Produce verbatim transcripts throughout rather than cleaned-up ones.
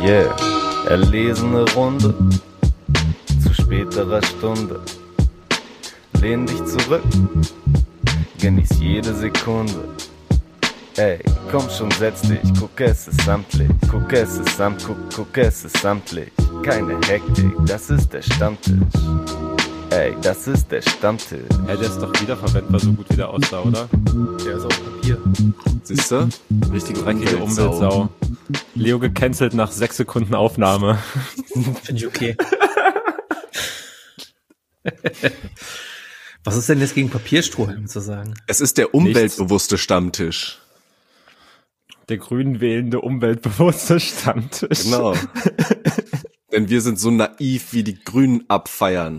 Yeah, erlesene Runde zu späterer Stunde. Lehn dich zurück, genieß jede Sekunde. Ey, komm schon, setz dich, guck, es ist samtlich, guck, es ist samt, guck, guck, es ist samtlich. Keine Hektik, das ist der Stammtisch. Ey, das ist der Stammtisch. Hey, der ist doch wiederverwendbar, so gut wie der aussah, oder? Der ist auf Papier. Siehst du? Richtige Dreckige Umweltsau. Leo gecancelt nach sechs Sekunden Aufnahme. Finde ich okay. Was ist denn jetzt gegen Papierstrohhalme zu sagen? Es ist der umweltbewusste Stammtisch. Der grün wählende, umweltbewusste Stammtisch. Genau. Denn wir sind so naiv, wie die Grünen abfeiern.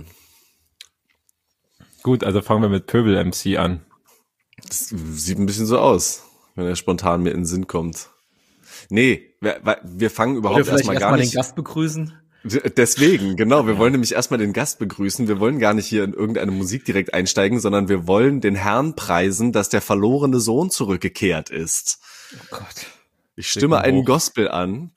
Gut, also fangen wir mit Pöbel-M C an. Das sieht ein bisschen so aus, wenn er spontan mir in den Sinn kommt. Nee, wir, wir fangen überhaupt erstmal erst gar mal nicht... den Gast begrüßen? Deswegen, genau, wir wollen nämlich erstmal den Gast begrüßen. Wir wollen gar nicht hier in irgendeine Musik direkt einsteigen, sondern wir wollen den Herrn preisen, dass der verlorene Sohn zurückgekehrt ist. Oh Gott. Ich stimme einen Gospel an.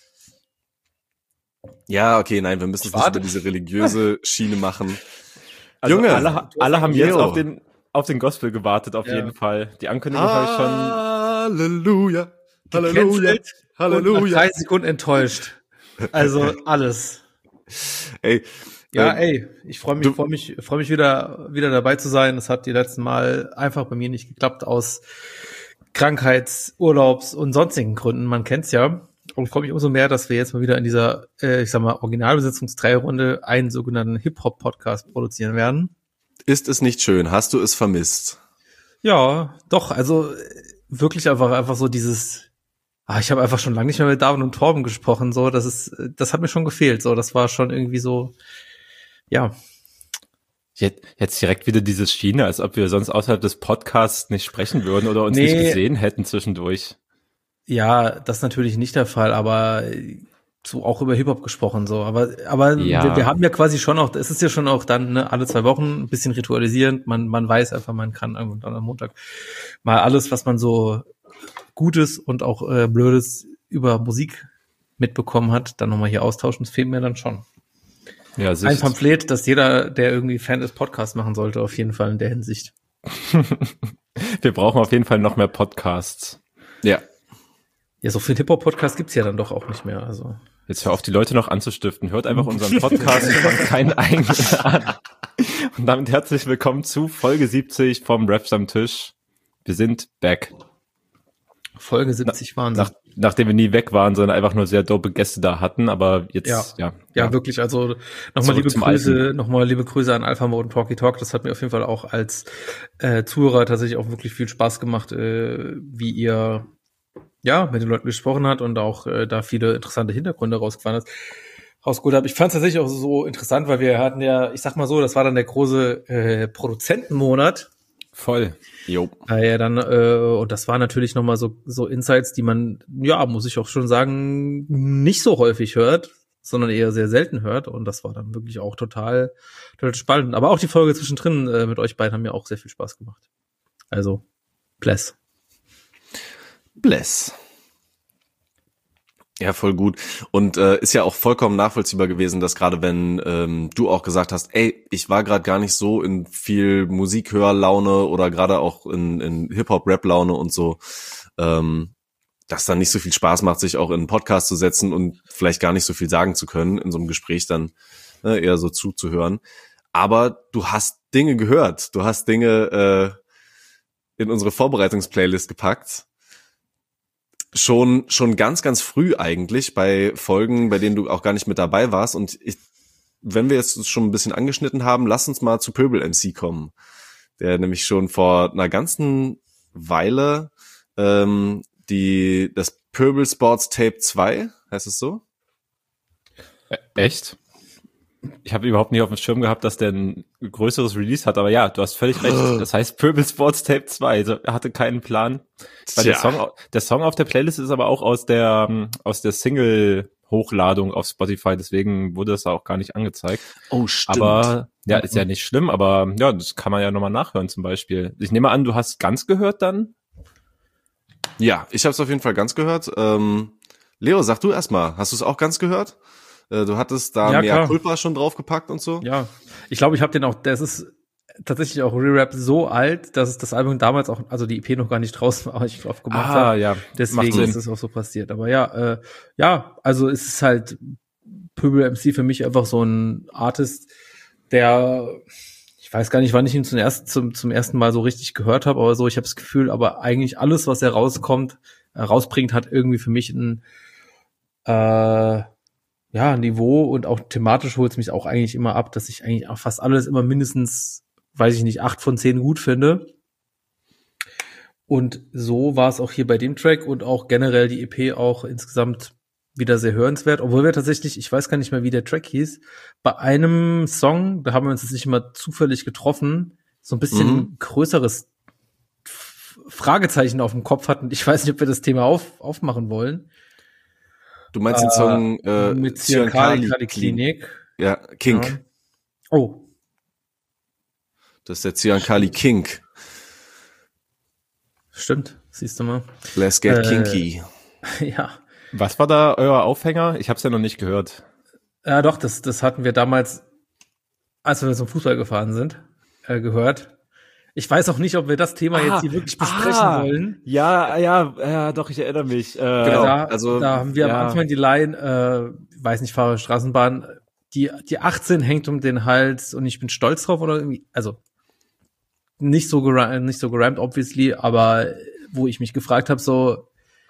Ja, okay, nein, wir müssen es nicht über diese religiöse Schiene machen. Also Junge, alle, alle haben Leo. jetzt auf den auf den Gospel gewartet, auf Ja. jeden Fall. Die Ankündigung habe ich schon... Halleluja, Halleluja, Gecancelt und nach Halleluja. drei Sekunden enttäuscht. Also alles. Ey, Ja, ähm, ey, ich freue mich, du- freue mich, freue mich wieder, wieder dabei zu sein. Das hat die letzten Mal einfach bei mir nicht geklappt aus Krankheits-, Urlaubs- und sonstigen Gründen. Man kennt's ja. Und ich freue mich umso mehr, dass wir jetzt mal wieder in dieser, äh, ich sag mal, Originalbesetzungsdreierrunde einen sogenannten Hip-Hop-Podcast produzieren werden. ist es nicht schön? Hast du es vermisst? Ja, doch, also äh, wirklich einfach, einfach so dieses, ah, ich habe einfach schon lange nicht mehr mit David und Torben gesprochen, so, das ist, äh, das hat mir schon gefehlt, so, das war schon irgendwie so, ja. Jetzt, jetzt direkt wieder diese Schiene, als ob wir sonst außerhalb des Podcasts nicht sprechen würden oder uns Nee. nicht gesehen hätten zwischendurch. Ja, das ist natürlich nicht der Fall, aber so auch über Hip-Hop gesprochen, so. Aber, aber Ja. wir, wir haben ja quasi schon auch, es ist ja schon auch dann, ne, alle zwei Wochen ein bisschen ritualisierend. Man, man weiß einfach, man kann irgendwann am Montag mal alles, was man so Gutes und auch äh, Blödes über Musik mitbekommen hat, dann nochmal hier austauschen. Das fehlt mir dann schon. Ja, Ein sicher. Pamphlet, das jeder, der irgendwie Fan des Podcasts machen sollte, auf jeden Fall in der Hinsicht. Wir brauchen auf jeden Fall noch mehr Podcasts. Ja. Ja, so viel Hip-Hop-Podcast gibt's ja dann doch auch nicht mehr, also. Jetzt hör auf, die Leute noch anzustiften. Hört einfach unseren Podcast von keinen eigenen an. Und damit herzlich willkommen zu Folge siebzig vom Raps am Tisch. Wir sind back. Folge siebzig waren sie. Nach, nachdem wir nie weg waren, sondern einfach nur sehr dope Gäste da hatten, aber jetzt, Ja. ja. Ja, wirklich, also nochmal Zurück liebe zum Grüße, nochmal liebe Grüße an Alpha Mode und Talkie Talk. Das hat mir auf jeden Fall auch als äh, Zuhörer tatsächlich auch wirklich viel Spaß gemacht, äh, wie ihr ja mit den Leuten gesprochen habt und auch äh, da viele interessante Hintergründe rausgefahren habt. Rausgeholt habt. Ich fand es tatsächlich auch so interessant, weil wir hatten ja, ich sag mal so, das war dann der große äh, Produzentenmonat. Voll. Jo. Äh, ja, dann, äh, und das waren natürlich nochmal so, so Insights, die man, ja, muss ich auch schon sagen, nicht so häufig hört, sondern eher sehr selten hört. Und das war dann wirklich auch total, total spannend. Aber auch die Folge zwischendrin äh, mit euch beiden haben mir auch sehr viel Spaß gemacht. Also, bless. Bless. Ja, voll gut. Und äh, ist ja auch vollkommen nachvollziehbar gewesen, dass gerade wenn ähm, du auch gesagt hast, ey, ich war gerade gar nicht so in viel Musikhörlaune oder gerade auch in, in Hip-Hop-Rap-Laune und so, ähm, dass dann nicht so viel Spaß macht, sich auch in einen Podcast zu setzen und vielleicht gar nicht so viel sagen zu können, in so einem Gespräch dann ne, eher so zuzuhören. Aber du hast Dinge gehört, du hast Dinge äh, in unsere Vorbereitungsplaylist gepackt. Schon schon ganz, ganz früh eigentlich bei Folgen, bei denen du auch gar nicht mit dabei warst. Und ich, wenn wir jetzt schon ein bisschen angeschnitten haben, lass uns mal zu Pöbel-M C kommen, der nämlich schon vor einer ganzen Weile ähm, die das Pöbel Sports Tape zwei, heißt es so? Ä- Echt? Ich habe überhaupt nicht auf dem Schirm gehabt, dass der ein größeres Release hat, aber ja, du hast völlig recht. Das heißt Pöbel Sports Tape zwei, also er hatte keinen Plan. Weil der Tja. Song, der Song auf der Playlist ist aber auch aus der ähm, aus der Single-Hochladung auf Spotify, deswegen wurde das auch gar nicht angezeigt. Oh, stimmt. Aber ja, ist ja nicht schlimm, aber ja, das kann man ja nochmal nachhören zum Beispiel. Ich nehme an, du hast ganz gehört dann? Ja, ich habe es auf jeden Fall ganz gehört. Ähm, Leo, sag du erstmal, hast du es auch ganz gehört? Äh, du hattest da Ja, mehr klar. Culpa schon draufgepackt und so? Ja, ich glaube, ich habe den auch, das ist tatsächlich auch Re-Rap so alt, dass es das Album damals auch, also die E P noch gar nicht draußen war, ich drauf gemacht Ah, habe. ja. Macht Deswegen Sinn. ist es auch so passiert. Aber ja, äh, ja, also es ist halt Pöbel M C für mich einfach so ein Artist, der, ich weiß gar nicht, wann ich ihn zum ersten, zum, zum ersten Mal so richtig gehört habe, aber so, ich habe das Gefühl, aber eigentlich alles, was er rauskommt, äh, rausbringt, hat irgendwie für mich ein äh, ja, Niveau und auch thematisch holt es mich auch eigentlich immer ab, dass ich eigentlich auch fast alles immer mindestens, weiß ich nicht, acht von zehn gut finde. Und so war es auch hier bei dem Track und auch generell die E P auch insgesamt wieder sehr hörenswert, obwohl wir tatsächlich, ich weiß gar nicht mehr, wie der Track hieß, bei einem Song, da haben wir uns jetzt nicht immer zufällig getroffen, so ein bisschen Mhm. größeres F- Fragezeichen auf dem Kopf hatten. Ich weiß nicht, ob wir das Thema auf, aufmachen wollen. Du meinst den Song äh, Mit Zyankali Zyankali Klinik. Ja, Kink. Ja. Oh, Das ist der Zyankali Kink. stimmt, siehst du mal. Let's get Äh, kinky. Ja. Was war da euer Aufhänger? Ich habe es ja noch nicht gehört. Ja, doch, das, das hatten wir damals, als wir zum Fußball gefahren sind, äh, gehört. Ich weiß auch nicht, ob wir das Thema jetzt hier wirklich besprechen ah, wollen. Ja, ja, ja, doch, ich erinnere mich. Äh, Genau. Da, also, da haben wir ja. am Anfang die Line, äh, weiß nicht, fahre Straßenbahn, die, die achtzehn hängt um den Hals und ich bin stolz drauf oder irgendwie, also nicht so gerimt, nicht so gerimt, obviously, aber wo ich mich gefragt habe, so,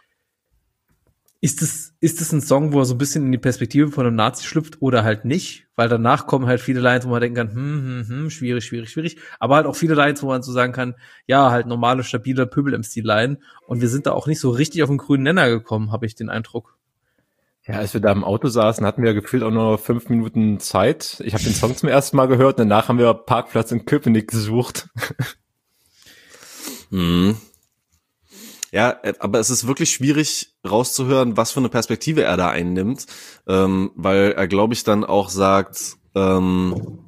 ist es, ist es ein Song, wo er so ein bisschen in die Perspektive von einem Nazi schlüpft oder halt nicht? Weil danach kommen halt viele Lines, wo man denken kann, hm, hm, hm, schwierig, schwierig, schwierig. Aber halt auch viele Lines, wo man so sagen kann, ja, halt normale, stabile Pöbel-M C-Line. Und wir sind da auch nicht so richtig auf den grünen Nenner gekommen, habe ich den Eindruck. Ja, als wir da im Auto saßen, hatten wir gefühlt auch nur fünf Minuten Zeit. Ich habe den Song zum ersten Mal gehört, danach haben wir Parkplatz in Köpenick gesucht. Mhm. Ja, äh, aber es ist wirklich schwierig rauszuhören, was für eine Perspektive er da einnimmt, ähm, weil er, glaube ich, dann auch sagt, ähm,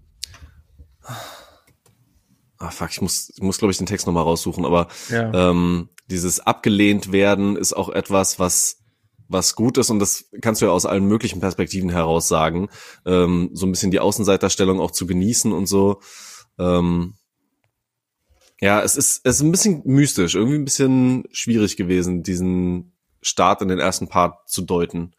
ah fuck, ich muss, ich muss, glaube ich, den Text nochmal raussuchen, aber Ja. ähm, dieses abgelehnt werden ist auch etwas, was was gut ist, und das kannst du ja aus allen möglichen Perspektiven heraus sagen, ähm, so ein bisschen die Außenseiterstellung auch zu genießen und so. Ähm, ja, es ist es ist ein bisschen mystisch, irgendwie ein bisschen schwierig gewesen, diesen Start in den ersten Part zu deuten.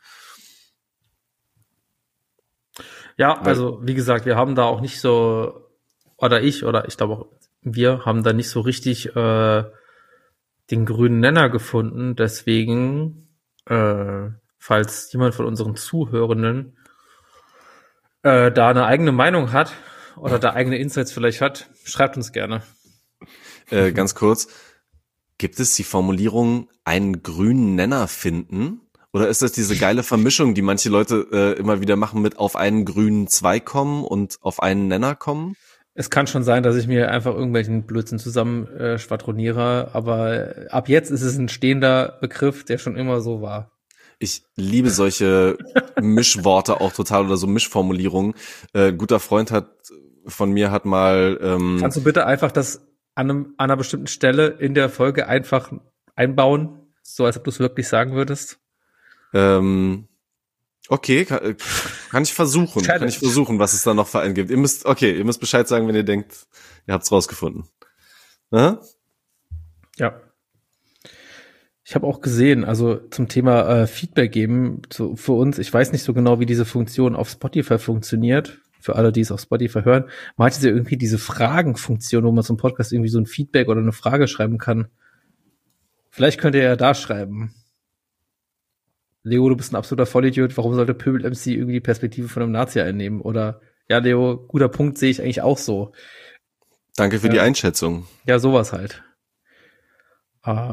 Ja, Weil- also wie gesagt, wir haben da auch nicht so, oder ich, oder ich glaube auch wir haben da nicht so richtig äh, den grünen Nenner gefunden. Deswegen, äh, falls jemand von unseren Zuhörenden äh, da eine eigene Meinung hat oder da eigene Insights vielleicht hat, schreibt uns gerne. Äh, ganz kurz, gibt es die Formulierung einen grünen Nenner finden? Oder ist das diese geile Vermischung, die manche Leute äh, immer wieder machen mit auf einen grünen Zweig kommen und auf einen Nenner kommen? Es kann schon sein, dass ich mir einfach irgendwelchen Blödsinn zusammen äh, schwadroniere, aber ab jetzt ist es ein stehender Begriff, der schon immer so war. Ich liebe solche Mischworte auch total oder so Mischformulierungen. Äh, ein guter Freund hat von mir hat mal ähm, Kannst du bitte einfach das an, einem, an einer bestimmten Stelle in der Folge einfach einbauen, so als ob du es wirklich sagen würdest? ähm, okay, kann, kann ich versuchen, Challenge. kann ich versuchen, was es da noch für einen gibt. Ihr müsst, okay, ihr müsst Bescheid sagen, wenn ihr denkt, ihr habt's rausgefunden. Aha? Ja. Ich habe auch gesehen, also zum Thema äh, Feedback geben zu, für uns, ich weiß nicht so genau, wie diese Funktion auf Spotify funktioniert, für alle, die es auf Spotify hören. Man hat ja irgendwie diese Fragenfunktion, wo man zum Podcast irgendwie so ein Feedback oder eine Frage schreiben kann. Vielleicht könnt ihr ja da schreiben. Leo, du bist ein absoluter Vollidiot, warum sollte Pöbel-M C irgendwie die Perspektive von einem Nazi einnehmen? Oder, ja, Leo, guter Punkt, sehe ich eigentlich auch so. Danke für Ja. die Einschätzung. Ja, sowas halt. Äh,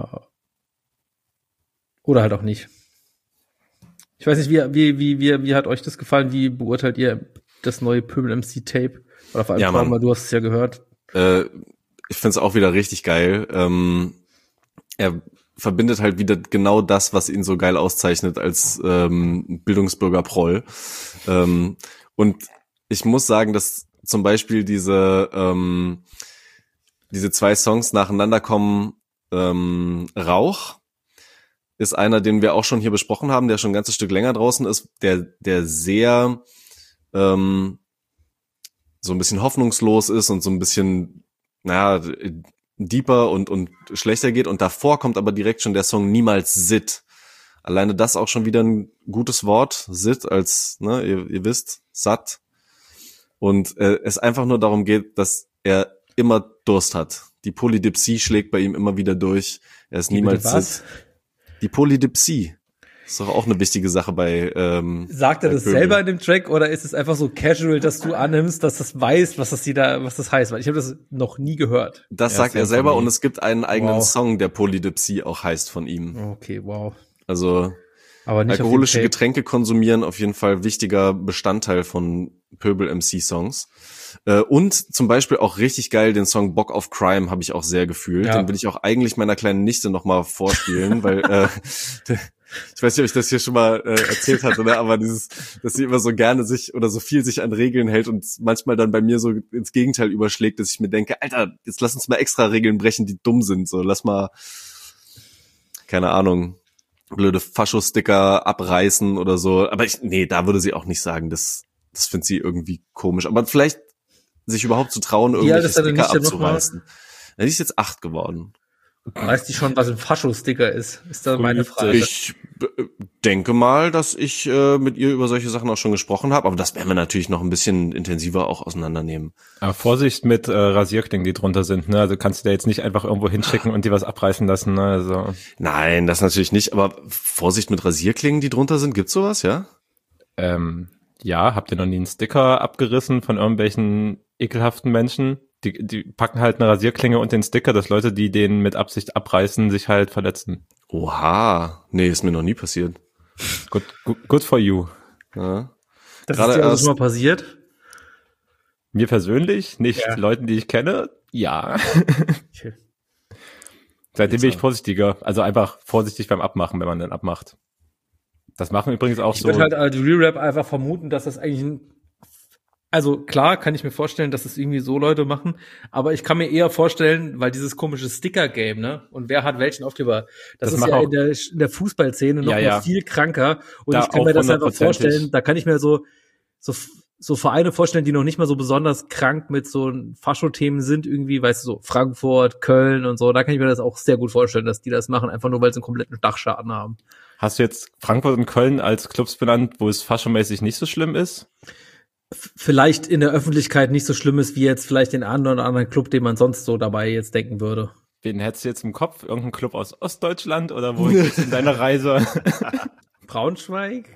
oder halt auch nicht. Ich weiß nicht, wie, wie, wie, wie, wie hat euch das gefallen? Wie beurteilt ihr das neue Pöbel-M C-Tape? Oder vor allem, Ja, Mann. Trauma, du hast es ja gehört. Äh, ich find's auch wieder richtig geil. Ähm, er verbindet halt wieder genau das, was ihn so geil auszeichnet als ähm, Bildungsbürger Proll. Ähm, und ich muss sagen, dass zum Beispiel diese ähm, diese zwei Songs nacheinander kommen, ähm, Rauch, ist einer, den wir auch schon hier besprochen haben, der schon ein ganzes Stück länger draußen ist, der der sehr ähm, so ein bisschen hoffnungslos ist und so ein bisschen, naja, deeper und und schlechter geht. Und davor kommt aber direkt schon der Song Niemals Sit. Alleine das auch schon wieder ein gutes Wort, Sit als, ne, ihr, ihr wisst, satt. Und äh, es einfach nur darum geht, dass er immer Durst hat. Die Polydipsie schlägt bei ihm immer wieder durch. Er ist Die niemals bitte was? Sit. Die Polydipsie. Ist doch auch eine wichtige Sache bei ähm, Sagt er bei das Pöbel. selber in dem Track oder ist es einfach so casual, dass du annimmst, dass das weiß, was das da, was das heißt? Weil ich habe das noch nie gehört. Das Ja, sagt sehr er selber von ihm. und es gibt einen eigenen Wow. Song, der Polydipsie auch heißt von ihm. Okay, wow. Also Aber nicht alkoholische auf dem Tape. Getränke konsumieren auf jeden Fall wichtiger Bestandteil von Pöbel-M C-Songs. Äh, und zum Beispiel auch richtig geil den Song Bock auf Crime habe ich auch sehr gefühlt. Ja. Den will ich auch eigentlich meiner kleinen Nichte nochmal vorspielen, weil äh, ich weiß nicht, ob ich das hier schon mal äh, erzählt hatte, ne? Aber dieses, dass sie immer so gerne sich oder so viel sich an Regeln hält und manchmal dann bei mir so ins Gegenteil überschlägt, dass ich mir denke, Alter, jetzt lass uns mal extra Regeln brechen, die dumm sind. So, lass mal, keine Ahnung, blöde Fascho-Sticker abreißen oder so. Aber ich, nee, da würde sie auch nicht sagen, das, das findet sie irgendwie komisch. Aber vielleicht sich überhaupt zu trauen, Wie alt irgendwelche ist er denn Sticker nicht denn noch mal? abzureißen. Ja, die ist jetzt acht geworden. Weiß die schon, was ein Fascho-Sticker ist? Ist da meine Frage. Ich b- denke mal, dass ich äh, mit ihr über solche Sachen auch schon gesprochen habe, aber das werden wir natürlich noch ein bisschen intensiver auch auseinandernehmen. Aber Vorsicht mit äh, Rasierklingen, die drunter sind, ne? Also kannst du da jetzt nicht einfach irgendwo hinschicken und die was abreißen lassen, ne? Also Nein, das natürlich nicht, aber Vorsicht mit Rasierklingen, die drunter sind, gibt's sowas, ja? ähm, ja, habt ihr noch nie einen Sticker abgerissen von irgendwelchen ekelhaften Menschen? Die, die packen halt eine Rasierklinge und den Sticker, dass Leute, die den mit Absicht abreißen, sich halt verletzen. Oha, nee, ist mir noch nie passiert. Good, good, good for you. Ja. Das Gerade ist dir also erst- schon mal passiert? Mir persönlich, nicht Ja. Leuten, die ich kenne, ja. Okay. Seitdem bin ich vorsichtiger. Also einfach vorsichtig beim Abmachen, wenn man dann abmacht. Das machen übrigens auch Ich so. würde halt als Re-Rap einfach vermuten, dass das eigentlich ein, also klar kann ich mir vorstellen, dass das irgendwie so Leute machen, aber ich kann mir eher vorstellen, weil dieses komische Sticker-Game, ne, und wer hat welchen Aufkleber, das, Das ist macht ja auch- in der, in der Fußballszene noch Ja, mal ja. viel kranker und Da ich kann auch mir das einfach hundertprozentig. vorstellen, da kann ich mir so, so, so Vereine vorstellen, die noch nicht mal so besonders krank mit so Fascho-Themen sind irgendwie, weißt du, so Frankfurt, Köln und so, da kann ich mir das auch sehr gut vorstellen, dass die das machen, einfach nur, weil sie einen kompletten Dachschaden haben. Hast du jetzt Frankfurt und Köln als Clubs benannt, wo es faschomäßig nicht so schlimm ist? Vielleicht in der Öffentlichkeit nicht so schlimm ist, wie jetzt vielleicht den anderen oder anderen Club, den man sonst so dabei jetzt denken würde. Wen hättest du jetzt im Kopf? Irgendein Club aus Ostdeutschland oder wo geht's in deiner Reise? Braunschweig?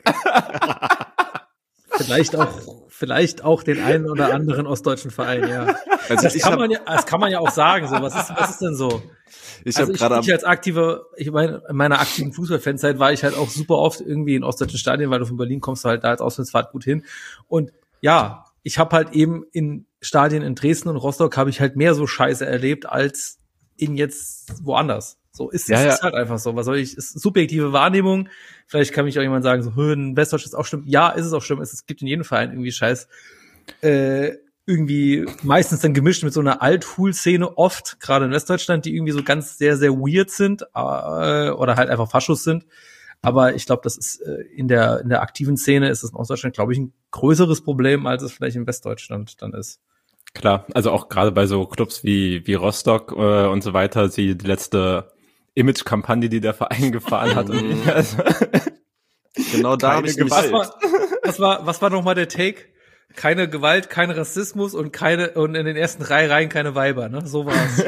vielleicht auch, vielleicht auch den einen oder anderen ostdeutschen Verein, ja. Also Das ich kann habe man ja, das kann man ja auch sagen, so. Was ist, was ist denn so? ich Also hab ich, gerade am ich als aktive, ich meine, in meiner aktiven Fußballfanzeit war ich halt auch super oft irgendwie in ostdeutschen Stadien, weil du von Berlin kommst du halt da als Auswärtsfahrt gut hin. Und ja, ich habe halt eben in Stadien in Dresden und Rostock habe ich halt mehr so Scheiße erlebt als in jetzt woanders. So ist es Ja, ja. ist halt einfach so. Was soll ich? Ist subjektive Wahrnehmung. Vielleicht kann mich auch jemand sagen, so, "Hö, in Westdeutsch ist auch schlimm. Ja, ist es auch schlimm. Es, es gibt in jedem Verein irgendwie Scheiß. Äh, irgendwie meistens dann gemischt mit so einer Alt-Hul-Szene oft, gerade in Westdeutschland, die irgendwie so ganz sehr, sehr weird sind äh, oder halt einfach Faschos sind. Aber ich glaube, das ist äh, in der in der aktiven Szene ist es in Ostdeutschland, glaube ich, ein größeres Problem, als es vielleicht in Westdeutschland dann ist. Klar, also auch gerade bei so Clubs wie wie Rostock äh, und so weiter, die, die letzte Image-Kampagne, die der Verein gefahren hat. Und, also, genau da keine habe ich mich Gewalt. Was war, was war, was war nochmal der Take? Keine Gewalt, kein Rassismus und keine und in den ersten drei Reihen keine Weiber, ne? So war's.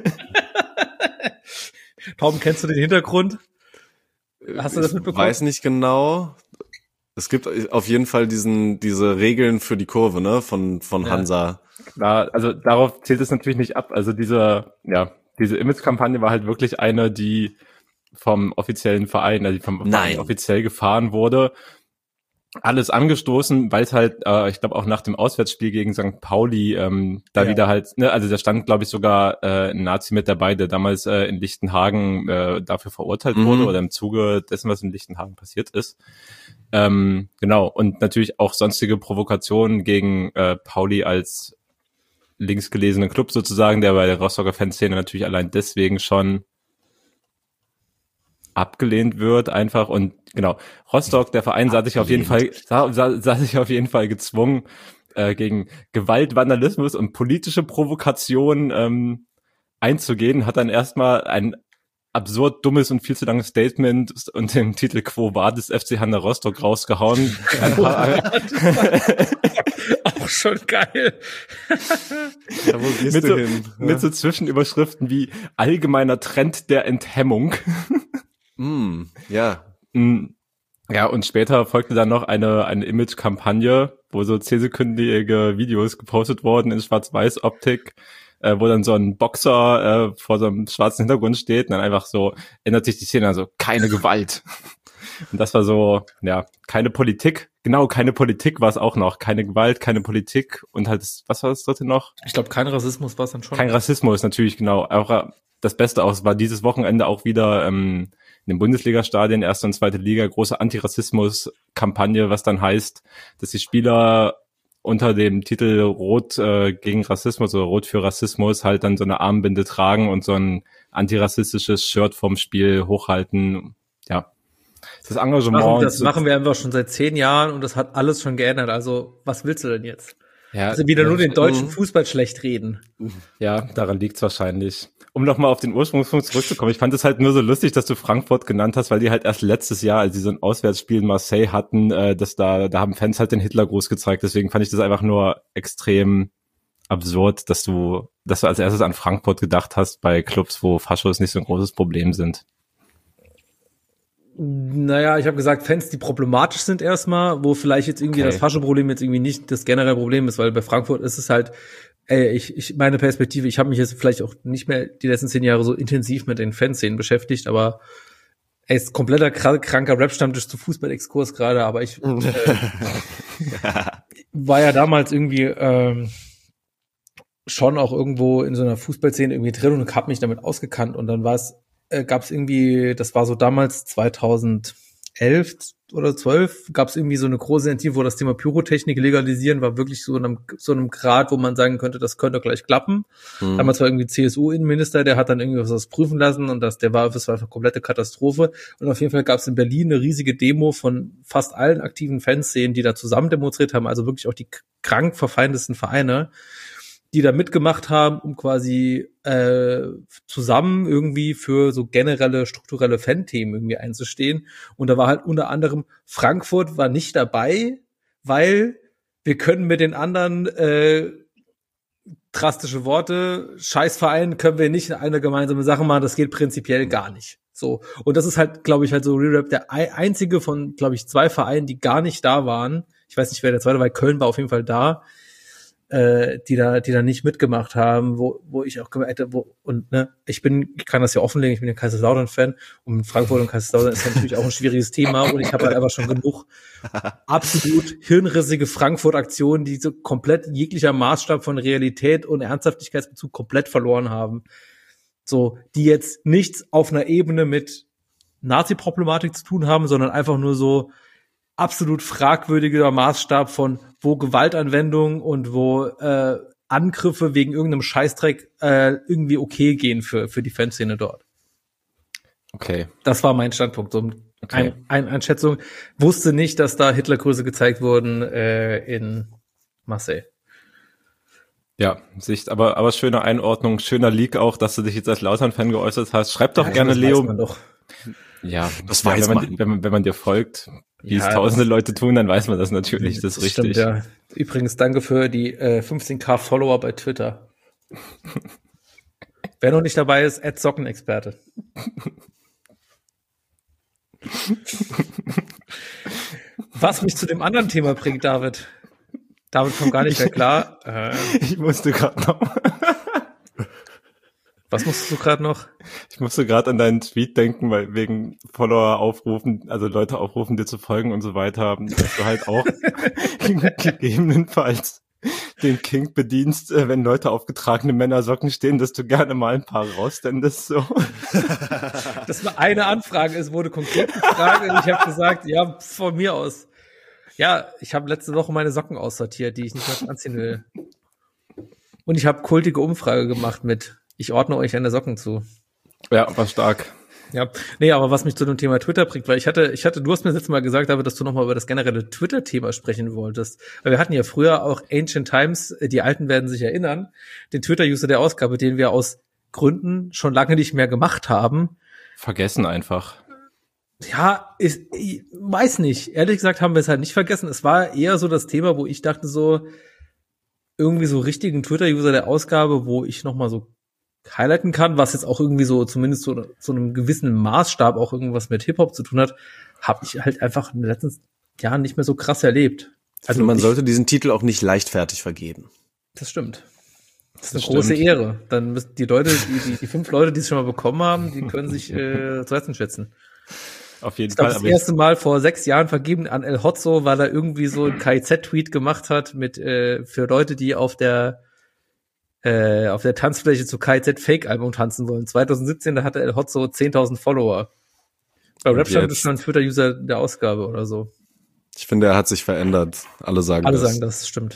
Tom, kennst du den Hintergrund? Hast du das Ich mitbekommen? weiß nicht genau. Es gibt auf jeden Fall diesen diese Regeln für die Kurve, ne, von von Ja. Hansa. klar, also darauf zählt es natürlich nicht ab. Also diese, ja, diese Image-Kampagne war halt wirklich eine, die vom offiziellen Verein, also die vom Nein. Verein offiziell gefahren wurde. Alles angestoßen, weil es halt, äh, ich glaube auch nach dem Auswärtsspiel gegen Sankt Pauli, ähm, da Ja. wieder halt, ne, also da stand, glaube ich, sogar äh, ein Nazi mit dabei, der damals äh, in Lichtenhagen äh, dafür verurteilt Mhm. wurde oder im Zuge dessen, was in Lichtenhagen passiert ist. Ähm, genau, und natürlich auch sonstige Provokationen gegen äh, Pauli als linksgelesenen Club sozusagen, der bei der Rostocker Fanszene natürlich allein deswegen schon abgelehnt wird einfach und genau, Rostock, der Verein sah sich auf jeden Fall, sah, sah, sah sich auf jeden Fall gezwungen, äh, gegen Gewalt, Vandalismus und politische Provokation ähm, einzugehen, hat dann erstmal ein absurd dummes und viel zu langes Statement und den Titel Quo Vadis F C Hansa Rostock rausgehauen. Auch schon geil. Ja, wo gehst mit, du so, hin? Ja. mit so Zwischenüberschriften wie allgemeiner Trend der Enthemmung. Mm, ja. Ja, und später folgte dann noch eine eine Image-Kampagne, wo so zehnsekündige Videos gepostet wurden in Schwarz-Weiß-Optik, äh, wo dann so ein Boxer äh, vor so einem schwarzen Hintergrund steht und dann einfach so ändert sich die Szene, also keine Gewalt. Und das war so, ja, keine Politik. Genau, keine Politik war es auch noch. Keine Gewalt, keine Politik und halt, das, was war das dritte noch? Ich glaube, kein Rassismus war es dann schon. Kein Rassismus, natürlich, genau. Auch das Beste aus war dieses Wochenende auch wieder ähm, in den Bundesliga-Stadien, erste und zweite Liga, große Antirassismus-Kampagne, was dann heißt, dass die Spieler unter dem Titel Rot äh, gegen Rassismus oder Rot für Rassismus halt dann so eine Armbinde tragen und so ein antirassistisches Shirt vom Spiel hochhalten. Ja, das Engagement. Machen, das machen wir einfach schon seit zehn Jahren und das hat alles schon geändert. Also was willst du denn jetzt? Ja, also wieder ja, nur den deutschen Fußball schlecht reden. Ja, daran liegt's wahrscheinlich. Um nochmal auf den Ursprungspunkt zurückzukommen, ich fand es halt nur so lustig, dass du Frankfurt genannt hast, weil die halt erst letztes Jahr, als sie so ein Auswärtsspiel in Marseille hatten, äh, dass da, da haben Fans halt den Hitlergruß gezeigt. Deswegen fand ich das einfach nur extrem absurd, dass du, dass du als erstes an Frankfurt gedacht hast bei Clubs, wo Faschos nicht so ein großes Problem sind. Naja, ich habe gesagt, Fans, die problematisch sind erstmal, wo vielleicht jetzt irgendwie okay. das Fascho-Problem jetzt irgendwie nicht das generelle Problem ist, weil bei Frankfurt ist es halt, ey, ich, ich meine Perspektive, ich habe mich jetzt vielleicht auch nicht mehr die letzten zehn Jahre so intensiv mit den Fanszenen beschäftigt, aber ey, ist kompletter kranker Rap-Stammtisch zu Fußball-Exkurs gerade, aber ich äh, war ja damals irgendwie ähm, schon auch irgendwo in so einer Fußballszene irgendwie drin und habe mich damit ausgekannt und dann war es äh, gab es irgendwie, das war so damals zweitausendelf oder zwölf, gab es irgendwie so eine große Initiative, wo das Thema Pyrotechnik legalisieren war wirklich so in einem, so einem Grad, wo man sagen könnte, das könnte gleich klappen. Mhm. Damals war irgendwie C S U-Innenminister, der hat dann irgendwie was prüfen lassen und das, der war, das war eine komplette Katastrophe. Und auf jeden Fall gab es in Berlin eine riesige Demo von fast allen aktiven Fanszenen, die da zusammen demonstriert haben, also wirklich auch die krank verfeindetsten Vereine, die da mitgemacht haben, um quasi äh, zusammen irgendwie für so generelle, strukturelle Fan-Themen irgendwie einzustehen. Und da war halt unter anderem, Frankfurt war nicht dabei, weil wir können mit den anderen, äh, drastische Worte, Scheißverein können wir nicht eine gemeinsame Sache machen, das geht prinzipiell gar nicht. So. Und das ist halt, glaube ich, halt so Re-Rap der einzige von, glaube ich, zwei Vereinen, die gar nicht da waren. Ich weiß nicht, wer der zweite war, Köln war auf jeden Fall da. die da, die da nicht mitgemacht haben, wo, wo ich auch gemerkt habe, wo, und, ne, ich bin, ich kann das ja offenlegen, ich bin ja Kaiserslautern-Fan und Frankfurt und Kaiserslautern ist natürlich auch ein schwieriges Thema und ich habe halt einfach schon genug absolut hirnrissige Frankfurt-Aktionen, die so komplett jeglicher Maßstab von Realität und Ernsthaftigkeitsbezug komplett verloren haben. So, die jetzt nichts auf einer Ebene mit Nazi-Problematik zu tun haben, sondern einfach nur so absolut fragwürdiger Maßstab von wo Gewaltanwendung und wo äh, Angriffe wegen irgendeinem Scheißdreck äh, irgendwie okay gehen für für die Fanszene dort. Okay. Das war mein Standpunkt. So okay. ein, ein Einschätzung. Wusste nicht, dass da Hitlergrüße gezeigt wurden äh, in Marseille. Ja, Sicht, aber aber schöne Einordnung, schöner Leak auch, dass du dich jetzt als Lautern-Fan geäußert hast. Schreib doch ja, gerne, Leo. Weiß man doch. Ja, das weiß ja, wenn, man. Wenn, man, wenn man dir folgt, wie ja, es tausende Leute tun, dann weiß man das natürlich, das ist richtig. Stimmt, ja. Übrigens, danke für die äh, fünfzehn K Follower bei Twitter. Wer noch nicht dabei ist, Ad Sockenexperte. Was mich zu dem anderen Thema bringt, David. David kommt gar nicht mehr klar. Äh, ich musste gerade noch... Was musstest du gerade noch? Ich musste gerade an deinen Tweet denken, weil wegen Follower aufrufen, also Leute aufrufen, dir zu folgen und so weiter, dass du halt auch gegebenenfalls den King bedienst, wenn Leute auf getragene Männersocken stehen, dass du gerne mal ein paar rausstendest, so. Das war eine Anfrage, es wurde konkret gefragt und ich habe gesagt, ja, von mir aus. Ja, ich habe letzte Woche meine Socken aussortiert, die ich nicht mehr anziehen will. Und ich habe kultige Umfrage gemacht mit ich ordne euch eine Socken zu. Ja, war stark. Ja, nee, aber was mich zu dem Thema Twitter bringt, weil ich hatte, ich hatte, du hast mir das letzte Mal gesagt, aber dass du nochmal über das generelle Twitter-Thema sprechen wolltest. Weil wir hatten ja früher auch Ancient Times, die Alten werden sich erinnern, den Twitter-User der Ausgabe, den wir aus Gründen schon lange nicht mehr gemacht haben. Vergessen einfach. Ja, ist, ich weiß nicht. Ehrlich gesagt haben wir es halt nicht vergessen. Es war eher so das Thema, wo ich dachte so, irgendwie so richtigen Twitter-User der Ausgabe, wo ich nochmal so highlighten kann, was jetzt auch irgendwie so zumindest so, so einem gewissen Maßstab auch irgendwas mit Hip-Hop zu tun hat, habe ich halt einfach in den letzten Jahren nicht mehr so krass erlebt. Also man ich, sollte diesen Titel auch nicht leichtfertig vergeben. Das stimmt. Das ist das eine große stimmt. Ehre. Dann müssen die Leute, die, die, die fünf Leute, die es schon mal bekommen haben, die können sich äh, zu Herzen schätzen. Auf jeden ich glaub, Fall. Das erste Mal vor sechs Jahren vergeben an El Hotzo, weil er irgendwie so ein K I Z-Tweet gemacht hat mit äh, für Leute, die auf der äh, auf der Tanzfläche zu K I Z-Fake-Album tanzen wollen. zwanzig siebzehn, da hatte El Hotzo zehntausend Follower. Bei Rapstand ist schon ein Twitter-User der Ausgabe oder so. Ich finde, er hat sich verändert. Alle sagen Alle das. sagen, das stimmt.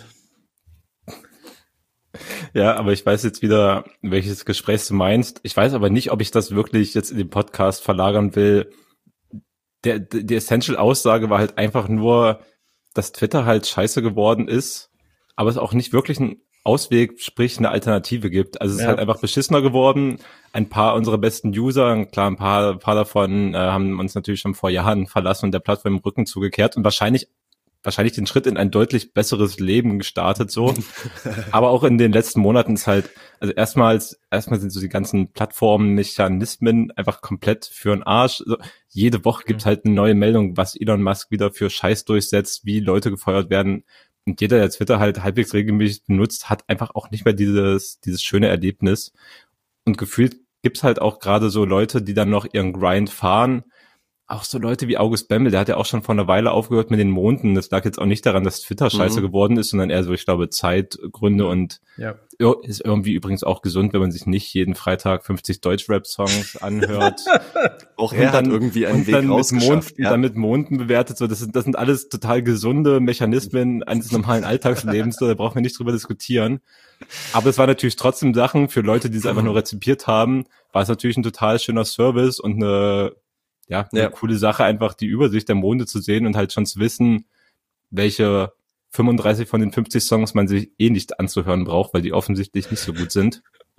Ja, aber ich weiß jetzt wieder, welches Gespräch du meinst. Ich weiß aber nicht, ob ich das wirklich jetzt in den Podcast verlagern will. Der, die Essential-Aussage war halt einfach nur, dass Twitter halt scheiße geworden ist, aber es auch nicht wirklich einen Ausweg, sprich eine Alternative gibt. Also es Ja. ist halt einfach beschissener geworden. Ein paar unserer besten User, klar, ein paar, ein paar davon äh, haben uns natürlich schon vor Jahren verlassen und der Plattform im Rücken zugekehrt und wahrscheinlich wahrscheinlich den Schritt in ein deutlich besseres Leben gestartet, so. Aber auch in den letzten Monaten ist halt, also erstmals, erstmal sind so die ganzen Plattformmechanismen einfach komplett für den Arsch. Also jede Woche gibt's halt eine neue Meldung, was Elon Musk wieder für Scheiß durchsetzt, wie Leute gefeuert werden. Und jeder, der Twitter halt halbwegs regelmäßig benutzt, hat einfach auch nicht mehr dieses, dieses schöne Erlebnis. Und gefühlt gibt's halt auch gerade so Leute, die dann noch ihren Grind fahren. Auch so Leute wie August Bemmel, der hat ja auch schon vor einer Weile aufgehört mit den Monden. Das lag jetzt auch nicht daran, dass Twitter scheiße Mhm. geworden ist, sondern eher so, ich glaube, Zeitgründe und Ja. ir- ist irgendwie übrigens auch gesund, wenn man sich nicht jeden Freitag fünfzig Deutsch-Rap-Songs anhört. Auch er hat irgendwie einen und Weg dann mit Mond, rausgeschafft. dann mit Monden bewertet. So, das sind, das sind alles total gesunde Mechanismen eines normalen Alltagslebens. Da brauchen wir nicht drüber diskutieren. Aber es war natürlich trotzdem Sachen für Leute, die es einfach nur rezipiert haben, war es natürlich ein total schöner Service und eine Ja, eine Ja. coole Sache, einfach die Übersicht der Monde zu sehen und halt schon zu wissen, welche fünfunddreißig von den fünfzig Songs man sich eh nicht anzuhören braucht, weil die offensichtlich nicht so gut sind.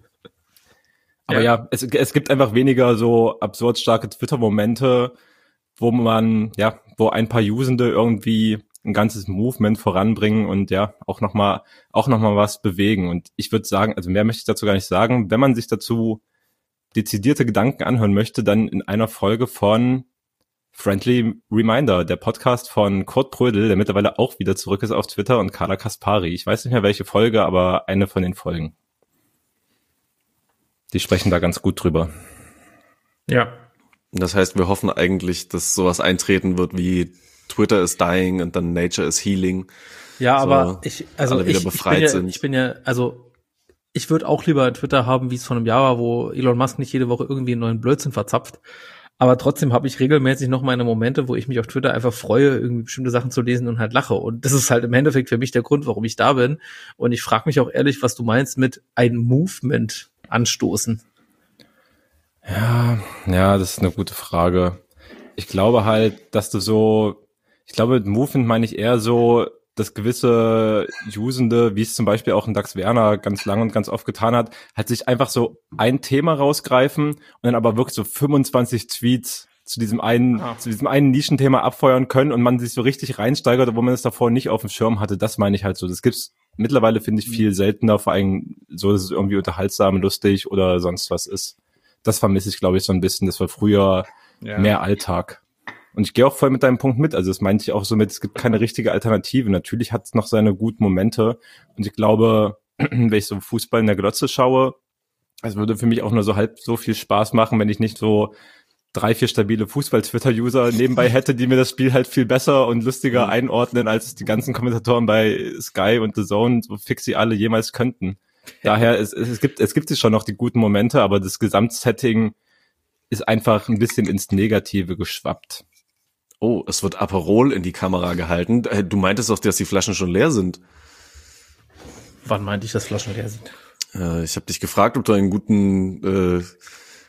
Aber ja, ja es, es gibt einfach weniger so absurd starke Twitter-Momente, wo man, ja, wo ein paar Usende irgendwie ein ganzes Movement voranbringen und ja, auch nochmal, auch noch mal was bewegen. Und ich würde sagen, also mehr möchte ich dazu gar nicht sagen, wenn man sich dazu dezidierte Gedanken anhören möchte, dann in einer Folge von Friendly Reminder, der Podcast von Kurt Prödel, der mittlerweile auch wieder zurück ist auf Twitter, und Carla Kaspari. Ich weiß nicht mehr welche Folge, aber eine von den Folgen. Die sprechen da ganz gut drüber. Ja. Das heißt, wir hoffen eigentlich, dass sowas eintreten wird wie Twitter is dying und dann Nature is healing. Ja, So, aber ich, also alle wieder ich, befreit ich bin ja, sind. ich bin ja, also ich würde auch lieber Twitter haben, wie es vor einem Jahr war, wo Elon Musk nicht jede Woche irgendwie einen neuen Blödsinn verzapft. Aber trotzdem habe ich regelmäßig noch meine Momente, wo ich mich auf Twitter einfach freue, irgendwie bestimmte Sachen zu lesen und halt lache. Und das ist halt im Endeffekt für mich der Grund, warum ich da bin. Und ich frage mich auch ehrlich, was du meinst mit ein Movement anstoßen. Ja, ja, das ist eine gute Frage. Ich glaube halt, dass du so, ich glaube, mit Movement meine ich eher so, dass gewisse Usende, wie es zum Beispiel auch ein Dax Werner ganz lang und ganz oft getan hat, halt sich einfach so ein Thema rausgreifen und dann aber wirklich so fünfundzwanzig Tweets zu diesem einen, Ah. zu diesem einen Nischenthema abfeuern können und man sich so richtig reinsteigert, obwohl man es davor nicht auf dem Schirm hatte. Das meine ich halt so. Das gibt's mittlerweile, finde ich, viel seltener, vor allem so, dass es irgendwie unterhaltsam, lustig oder sonst was ist. Das vermisse ich, glaube ich, so ein bisschen. Das war früher Ja. mehr Alltag. Und ich gehe auch voll mit deinem Punkt mit. Also das meinte ich auch so mit, es gibt keine richtige Alternative. Natürlich hat es noch seine guten Momente. Und ich glaube, wenn ich so Fußball in der Glotze schaue, es würde für mich auch nur so halb so viel Spaß machen, wenn ich nicht so drei, vier stabile Fußball-Twitter-User nebenbei hätte, die mir das Spiel halt viel besser und lustiger Mhm. einordnen, als es die ganzen Kommentatoren bei Sky und The Zone, so fix sie alle jemals könnten. Daher, es, es gibt, es gibt schon noch die guten Momente, aber das Gesamtsetting ist einfach ein bisschen ins Negative geschwappt. Oh, es wird Aperol in die Kamera gehalten. Äh, Du meintest doch, dass die Flaschen schon leer sind. Wann meinte ich, dass Flaschen leer sind? Äh, Ich habe dich gefragt, ob du einen guten äh,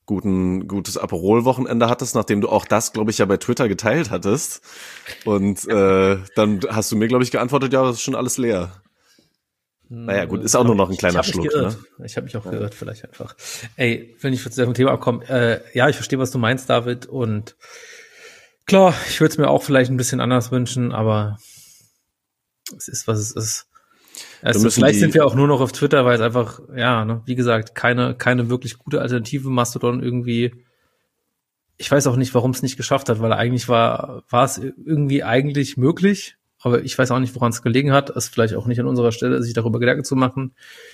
guten gutes Aperol-Wochenende hattest, nachdem du auch das, glaube ich, ja bei Twitter geteilt hattest. Und äh, dann hast du mir, glaube ich, geantwortet, ja, das ist schon alles leer. Naja, gut, ist auch nur noch ein kleiner ich hab Schluck. Mich geirrt. Ne? Ich habe mich auch ja. geirrt, vielleicht einfach. Ey, wenn ich zu dem Thema abkomme, äh, ja, ich verstehe, was du meinst, David. Und klar, ich würde es mir auch vielleicht ein bisschen anders wünschen, aber es ist, was es ist. Also vielleicht sind wir auch nur noch auf Twitter, weil es einfach, ja, ne, wie gesagt, keine keine wirklich gute Alternative Mastodon irgendwie. Ich weiß auch nicht, warum es nicht geschafft hat, weil eigentlich war war es irgendwie eigentlich möglich. Aber ich weiß auch nicht, woran es gelegen hat. Es ist vielleicht auch nicht an unserer Stelle, sich darüber Gedanken zu machen.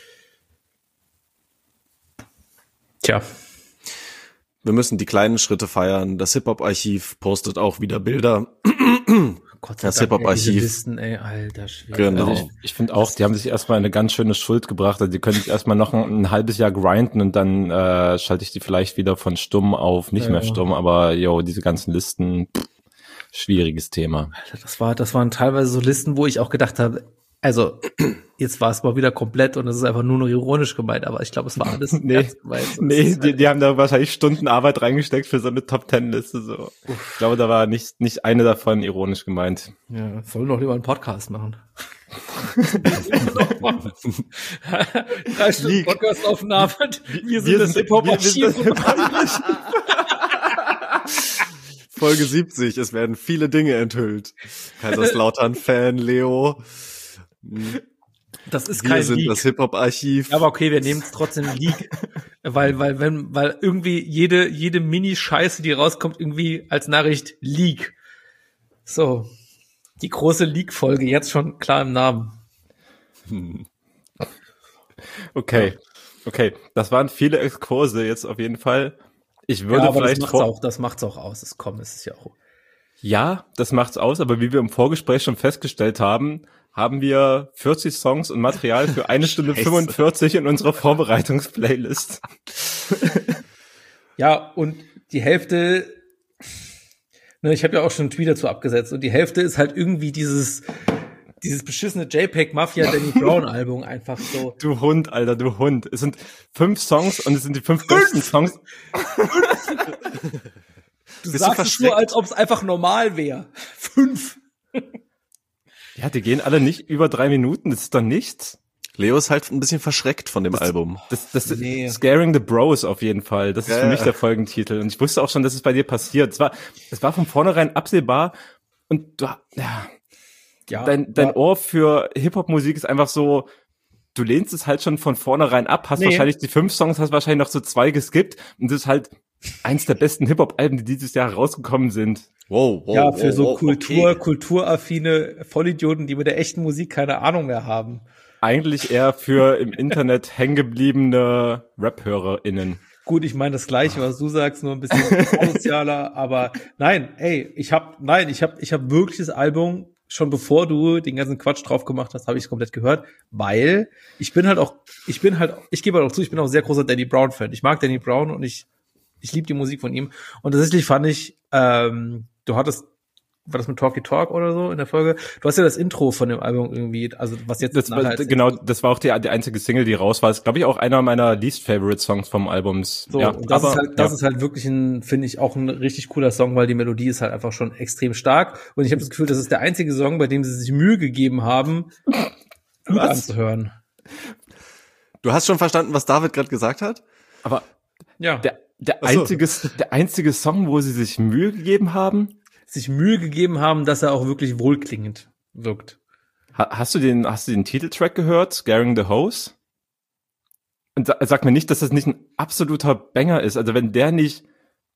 Tja. Wir müssen die kleinen Schritte feiern. Das Hip-Hop-Archiv postet auch wieder Bilder. Gott sei das Dank, Hip-Hop-Archiv. Listen, ey, alter Schwede. Genau. Also ich, ich finde auch, die haben sich erstmal eine ganz schöne Schuld gebracht. Also die können sich erstmal noch ein, ein halbes Jahr grinden und dann äh, schalte ich die vielleicht wieder von stumm auf nicht ja. mehr stumm. Aber yo, diese ganzen Listen, pff, schwieriges Thema. Alter, das war, das waren teilweise so Listen, wo ich auch gedacht habe, also jetzt war es mal wieder komplett und es ist einfach nur noch ironisch gemeint, aber ich glaube, es war alles nee, ernst gemeint. Nee, die, die haben da wahrscheinlich Stunden Arbeit reingesteckt für so eine Top-Ten-Liste. So. Ich glaube, da war nicht nicht eine davon ironisch gemeint. Ja, sollen doch lieber einen Podcast machen. Drei Stunden Podcast-Aufnahme. Wir sind wir das Hip-Hop-Archiv. Folge siebzig, es werden viele Dinge enthüllt. Kaiserslautern-Fan, Leo. Das ist wir kein sind Leak. Das Hip-Hop-Archiv. Ja, aber okay, wir nehmen es trotzdem Leak, weil weil wenn weil irgendwie jede jede Mini-Scheiße, die rauskommt, irgendwie als Nachricht Leak. So, die große Leak-Folge jetzt schon klar im Namen. Hm. Okay, okay, das waren viele Exkurse jetzt auf jeden Fall. Ich würde ja, aber vielleicht das macht's auch, das macht's auch aus. Es kommt, es ist ja auch. Ja, das macht's aus, aber wie wir im Vorgespräch schon festgestellt haben, haben wir vierzig Songs und Material für eine Stunde fünfundvierzig in unserer Vorbereitungsplaylist. Ja, und die Hälfte, ne, ich habe ja auch schon einen Tweet dazu abgesetzt, und die Hälfte ist halt irgendwie dieses dieses beschissene JPEG Mafia Danny Brown Album einfach so. Du Hund, Alter, du Hund. Es sind fünf Songs und es sind die fünf, fünf besten Songs. Du Bist sagst es so, als ob es einfach normal wäre. Fünf. Ja, die gehen alle nicht über drei Minuten, das ist doch nichts. Leo ist halt ein bisschen verschreckt von dem das, Album. Das, das, das nee. Scaring the Bros auf jeden Fall. Das ist ja, für mich der Folgentitel. Und ich wusste auch schon, dass es bei dir passiert. Es war, es war von vornherein absehbar. Und du, ja, ja dein, dein ja. Ohr für Hip-Hop-Musik ist einfach so, du lehnst es halt schon von vornherein ab, hast nee. wahrscheinlich die fünf Songs, hast wahrscheinlich noch so zwei geskippt. Und das ist halt eins der besten Hip-Hop-Alben, die dieses Jahr rausgekommen sind. Wow, wow, ja, für wow, so wow, Kultur, okay. kulturaffine Vollidioten, die mit der echten Musik keine Ahnung mehr haben. Eigentlich eher für im Internet hängengebliebene Rap-HörerInnen. Gut, ich meine das Gleiche, was du sagst, nur ein bisschen sozialer, aber nein, ey, ich hab, nein, ich hab, ich hab wirklich das Album, schon bevor du den ganzen Quatsch drauf gemacht hast, habe ich es komplett gehört, weil ich bin halt auch, ich bin halt, ich gebe halt auch zu, ich bin auch ein sehr großer Danny Brown-Fan. Ich mag Danny Brown und ich, ich liebe die Musik von ihm. Und tatsächlich fand ich, ähm, du hattest, war das mit Talky Talk oder so in der Folge? Du hast ja das Intro von dem Album irgendwie, also was jetzt das war, genau, das war auch die, die einzige Single, die raus war. Das ist, glaube ich, auch einer meiner least favorite Songs vom Albums. So, ja, und das aber, ist halt, das ja. ist halt wirklich ein, finde ich, auch ein richtig cooler Song, weil die Melodie ist halt einfach schon extrem stark. Und ich habe das Gefühl, das ist der einzige Song, bei dem sie sich Mühe gegeben haben, gut anzuhören. Du hast schon verstanden, was David gerade gesagt hat? Aber ja. der, der einzige, der einzige Song, wo sie sich Mühe gegeben haben, sich Mühe gegeben haben, dass er auch wirklich wohlklingend wirkt. Hast du den, hast du den Titeltrack gehört? Scaring the Hose? Und sag mir nicht, dass das nicht ein absoluter Banger ist. Also wenn der nicht,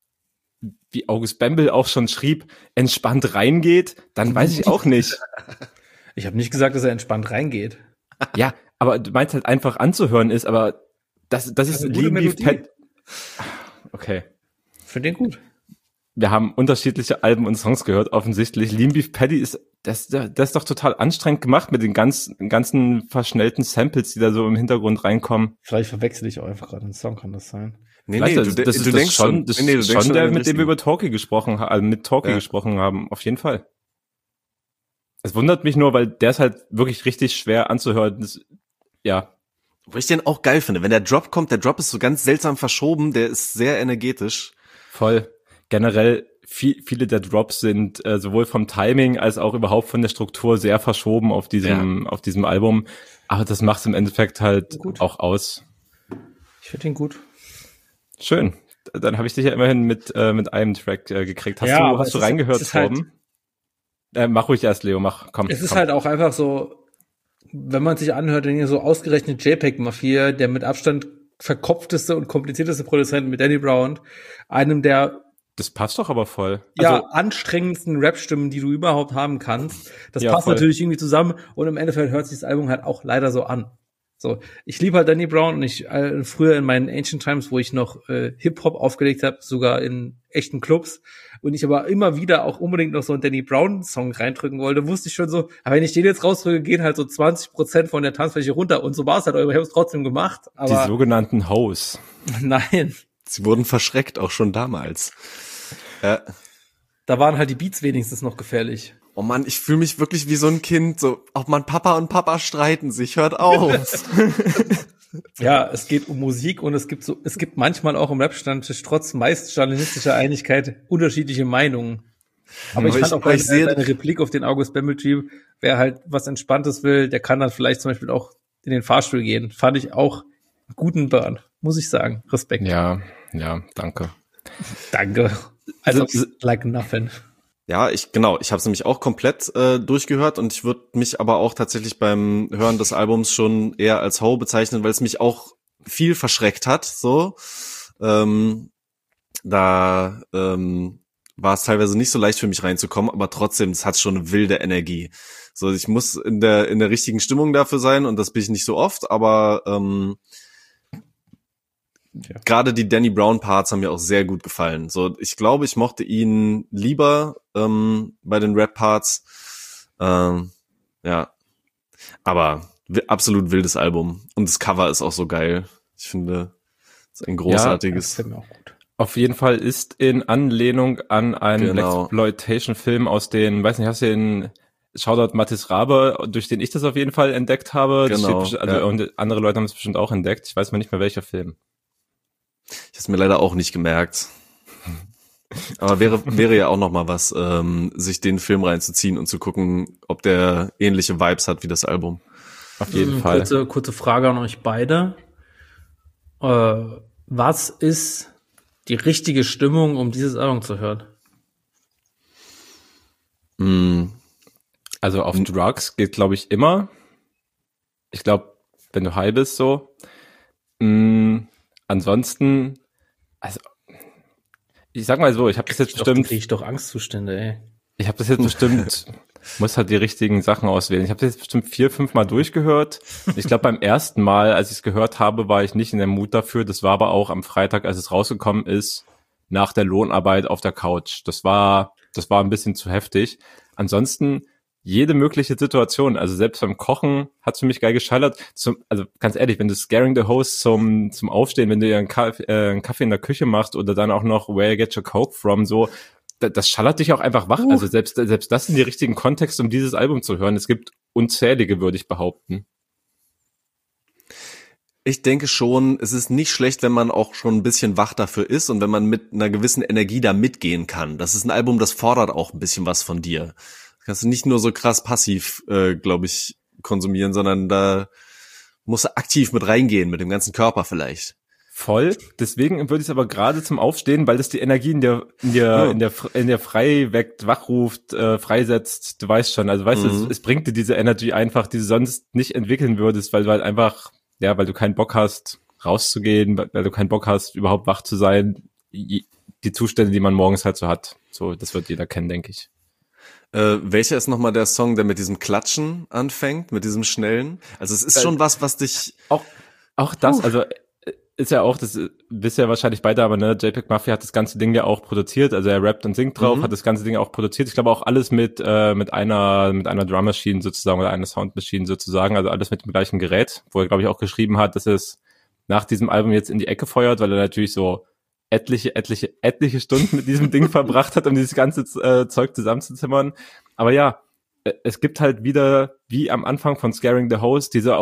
wie August Bembel auch schon schrieb, entspannt reingeht, dann weiß ich auch nicht. Ich habe nicht gesagt, dass er entspannt reingeht. Ja, aber du meinst halt einfach anzuhören ist, aber das, das ist Lean Beef Patty. Okay. Finde den gut. Wir haben unterschiedliche Alben und Songs gehört, offensichtlich. Lean Beef Patty ist, das, das ist doch total anstrengend gemacht mit den ganz, ganzen verschnellten Samples, die da so im Hintergrund reinkommen. Vielleicht verwechsel ich auch einfach gerade einen Song, kann das sein? Nee, nee, das, du, das, du das denkst schon, das nee, nee, ist schon der, mit dem wir über Talkie gesprochen haben, also mit Talkie ja. gesprochen haben, auf jeden Fall. Es wundert mich nur, weil der ist halt wirklich richtig schwer anzuhören. Das, ja. Wo ich den auch geil finde. Wenn der Drop kommt, der Drop ist so ganz seltsam verschoben, der ist sehr energetisch. Voll. Generell, viel, viele der Drops sind äh, sowohl vom Timing als auch überhaupt von der Struktur sehr verschoben auf diesem, ja. auf diesem Album. Aber das macht es im Endeffekt halt gut. Auch aus. Ich finde ihn gut. Schön. Dann habe ich dich ja immerhin mit äh, mit einem Track äh, gekriegt. Hast ja, du hast du reingehört, Torben? Halt, äh, mach ruhig erst, Leo, mach, komm. Es ist komm. halt auch einfach so, wenn man sich anhört, dann hier so ausgerechnet JPEG-Mafia, der mit Abstand verkopfteste und komplizierteste Produzent mit Danny Brown, einem der das passt doch aber voll. Ja, also, anstrengendsten Rap-Stimmen, die du überhaupt haben kannst. Das ja, passt voll. natürlich irgendwie zusammen und im Endeffekt hört sich das Album halt auch leider so an. So, ich liebe halt Danny Brown und ich äh, früher in meinen Ancient Times, wo ich noch äh, Hip-Hop aufgelegt habe, sogar in echten Clubs und ich aber immer wieder auch unbedingt noch so einen Danny Brown-Song reindrücken wollte, wusste ich schon so, aber wenn ich den jetzt rausdrücke, gehen halt so zwanzig Prozent von der Tanzfläche runter und so war es halt, aber ich habe es trotzdem gemacht. Aber die sogenannten Hoes. Nein. Sie wurden verschreckt, auch schon damals. Ja. Da waren halt die Beats wenigstens noch gefährlich. Oh Mann, ich fühle mich wirklich wie so ein Kind. So, auch Mann, Papa und Papa streiten sich. Hört auf. Ja, es geht um Musik und es gibt so, es gibt manchmal auch im Rap-Stammtisch trotz meist journalistischer Einigkeit unterschiedliche Meinungen. Aber ich fand auch bei eine Replik auf den August Bembel-Tree, wer halt was Entspanntes will, der kann dann vielleicht zum Beispiel auch in den Fahrstuhl gehen. Fand ich auch einen guten Burn, muss ich sagen. Respekt. Ja, ja, danke. Danke. Also, like nothing. Ja, ich genau, ich habe es nämlich auch komplett äh, durchgehört und ich würde mich aber auch tatsächlich beim Hören des Albums schon eher als Ho bezeichnen, weil es mich auch viel verschreckt hat. So, ähm, da ähm, war es teilweise nicht so leicht für mich reinzukommen, aber trotzdem, es hat schon eine wilde Energie. So, ich muss in der in der richtigen Stimmung dafür sein und das bin ich nicht so oft, aber ähm, ja. Gerade die Danny Brown Parts haben mir auch sehr gut gefallen. So, ich glaube, ich mochte ihn lieber ähm, bei den Rap Parts. Ähm, ja, aber w- absolut wildes Album und das Cover ist auch so geil. Ich finde, es ist ein großartiges. Ja, das mir auch gut. Auf jeden Fall ist in Anlehnung an einen Genau. Blaxploitation-Film aus den, weiß nicht, hast du den Shoutout Mathis Rabe, durch den ich das auf jeden Fall entdeckt habe. Das Genau, steht, also ja. und andere Leute haben es bestimmt auch entdeckt. Ich weiß mal nicht mehr, welcher Film. Ich habe es mir leider auch nicht gemerkt. Aber wäre wäre ja auch noch mal was, ähm, sich den Film reinzuziehen und zu gucken, ob der ähnliche Vibes hat wie das Album. Auf jeden Mhm, Fall. Kurze, kurze Frage an euch beide. Äh, was ist die richtige Stimmung, um dieses Album zu hören? Mm. Also auf Drugs geht, glaube ich, immer. Ich glaube, wenn du high bist, so. Mm, ansonsten, also ich sag mal so, ich habe das jetzt Ich doch, bestimmt, krieg ich doch Angstzustände, ey. ich habe das jetzt bestimmt, muss halt die richtigen Sachen auswählen. Ich habe das jetzt bestimmt vier, fünf Mal durchgehört. Ich glaube, beim ersten Mal, als ich es gehört habe, war ich nicht in der Mut dafür. Das war aber auch am Freitag, als es rausgekommen ist, nach der Lohnarbeit auf der Couch. Das war, das war ein bisschen zu heftig. Ansonsten jede mögliche Situation, also selbst beim Kochen hat's für mich geil geschallert. Zum, also ganz ehrlich, wenn du Scaring the Host zum zum Aufstehen, wenn du dir einen, Kaff, äh, einen Kaffee in der Küche machst oder dann auch noch Where You Get Your Coke From, so, da, das schallert dich auch einfach wach. Uh. Also selbst selbst das in die richtigen Kontext, um dieses Album zu hören. Es gibt unzählige, würde ich behaupten. Ich denke schon, es ist nicht schlecht, wenn man auch schon ein bisschen wach dafür ist und wenn man mit einer gewissen Energie da mitgehen kann. Das ist ein Album, das fordert auch ein bisschen was von dir. Kannst du nicht nur so krass passiv, äh, glaube ich, konsumieren, sondern da musst du aktiv mit reingehen, mit dem ganzen Körper vielleicht. Voll. Deswegen würde ich es aber gerade zum Aufstehen, weil das die Energie in der in der Ja. in der in der frei weckt, wachruft, äh, freisetzt. Du weißt schon. Also weißt Mhm. du, es, es bringt dir diese Energy einfach, die du sonst nicht entwickeln würdest, weil du halt einfach, ja, weil du keinen Bock hast, rauszugehen, weil weil du keinen Bock hast, überhaupt wach zu sein. Die Zustände, die man morgens halt so hat. So, das wird jeder kennen, denke ich. Äh, welcher ist nochmal der Song, der mit diesem Klatschen anfängt, mit diesem Schnellen? Also es ist Äh, schon was, was dich... Auch, auch das, also äh, ist ja auch, das wisst ihr wahrscheinlich beide, aber ne, JPEG Mafia hat das ganze Ding ja auch produziert, also er rappt und singt drauf, Mhm. hat das ganze Ding auch produziert. Ich glaube auch alles mit äh, mit einer mit einer Drum Machine sozusagen oder einer Sound Machine sozusagen, also alles mit dem gleichen Gerät, wo er glaube ich auch geschrieben hat, dass er es nach diesem Album jetzt in die Ecke feuert, weil er natürlich so etliche, etliche, etliche Stunden mit diesem Ding verbracht hat, um dieses ganze äh, Zeug zusammenzuzimmern. Aber ja, äh, es gibt halt wieder, wie am Anfang von Scaring the Host, diese auch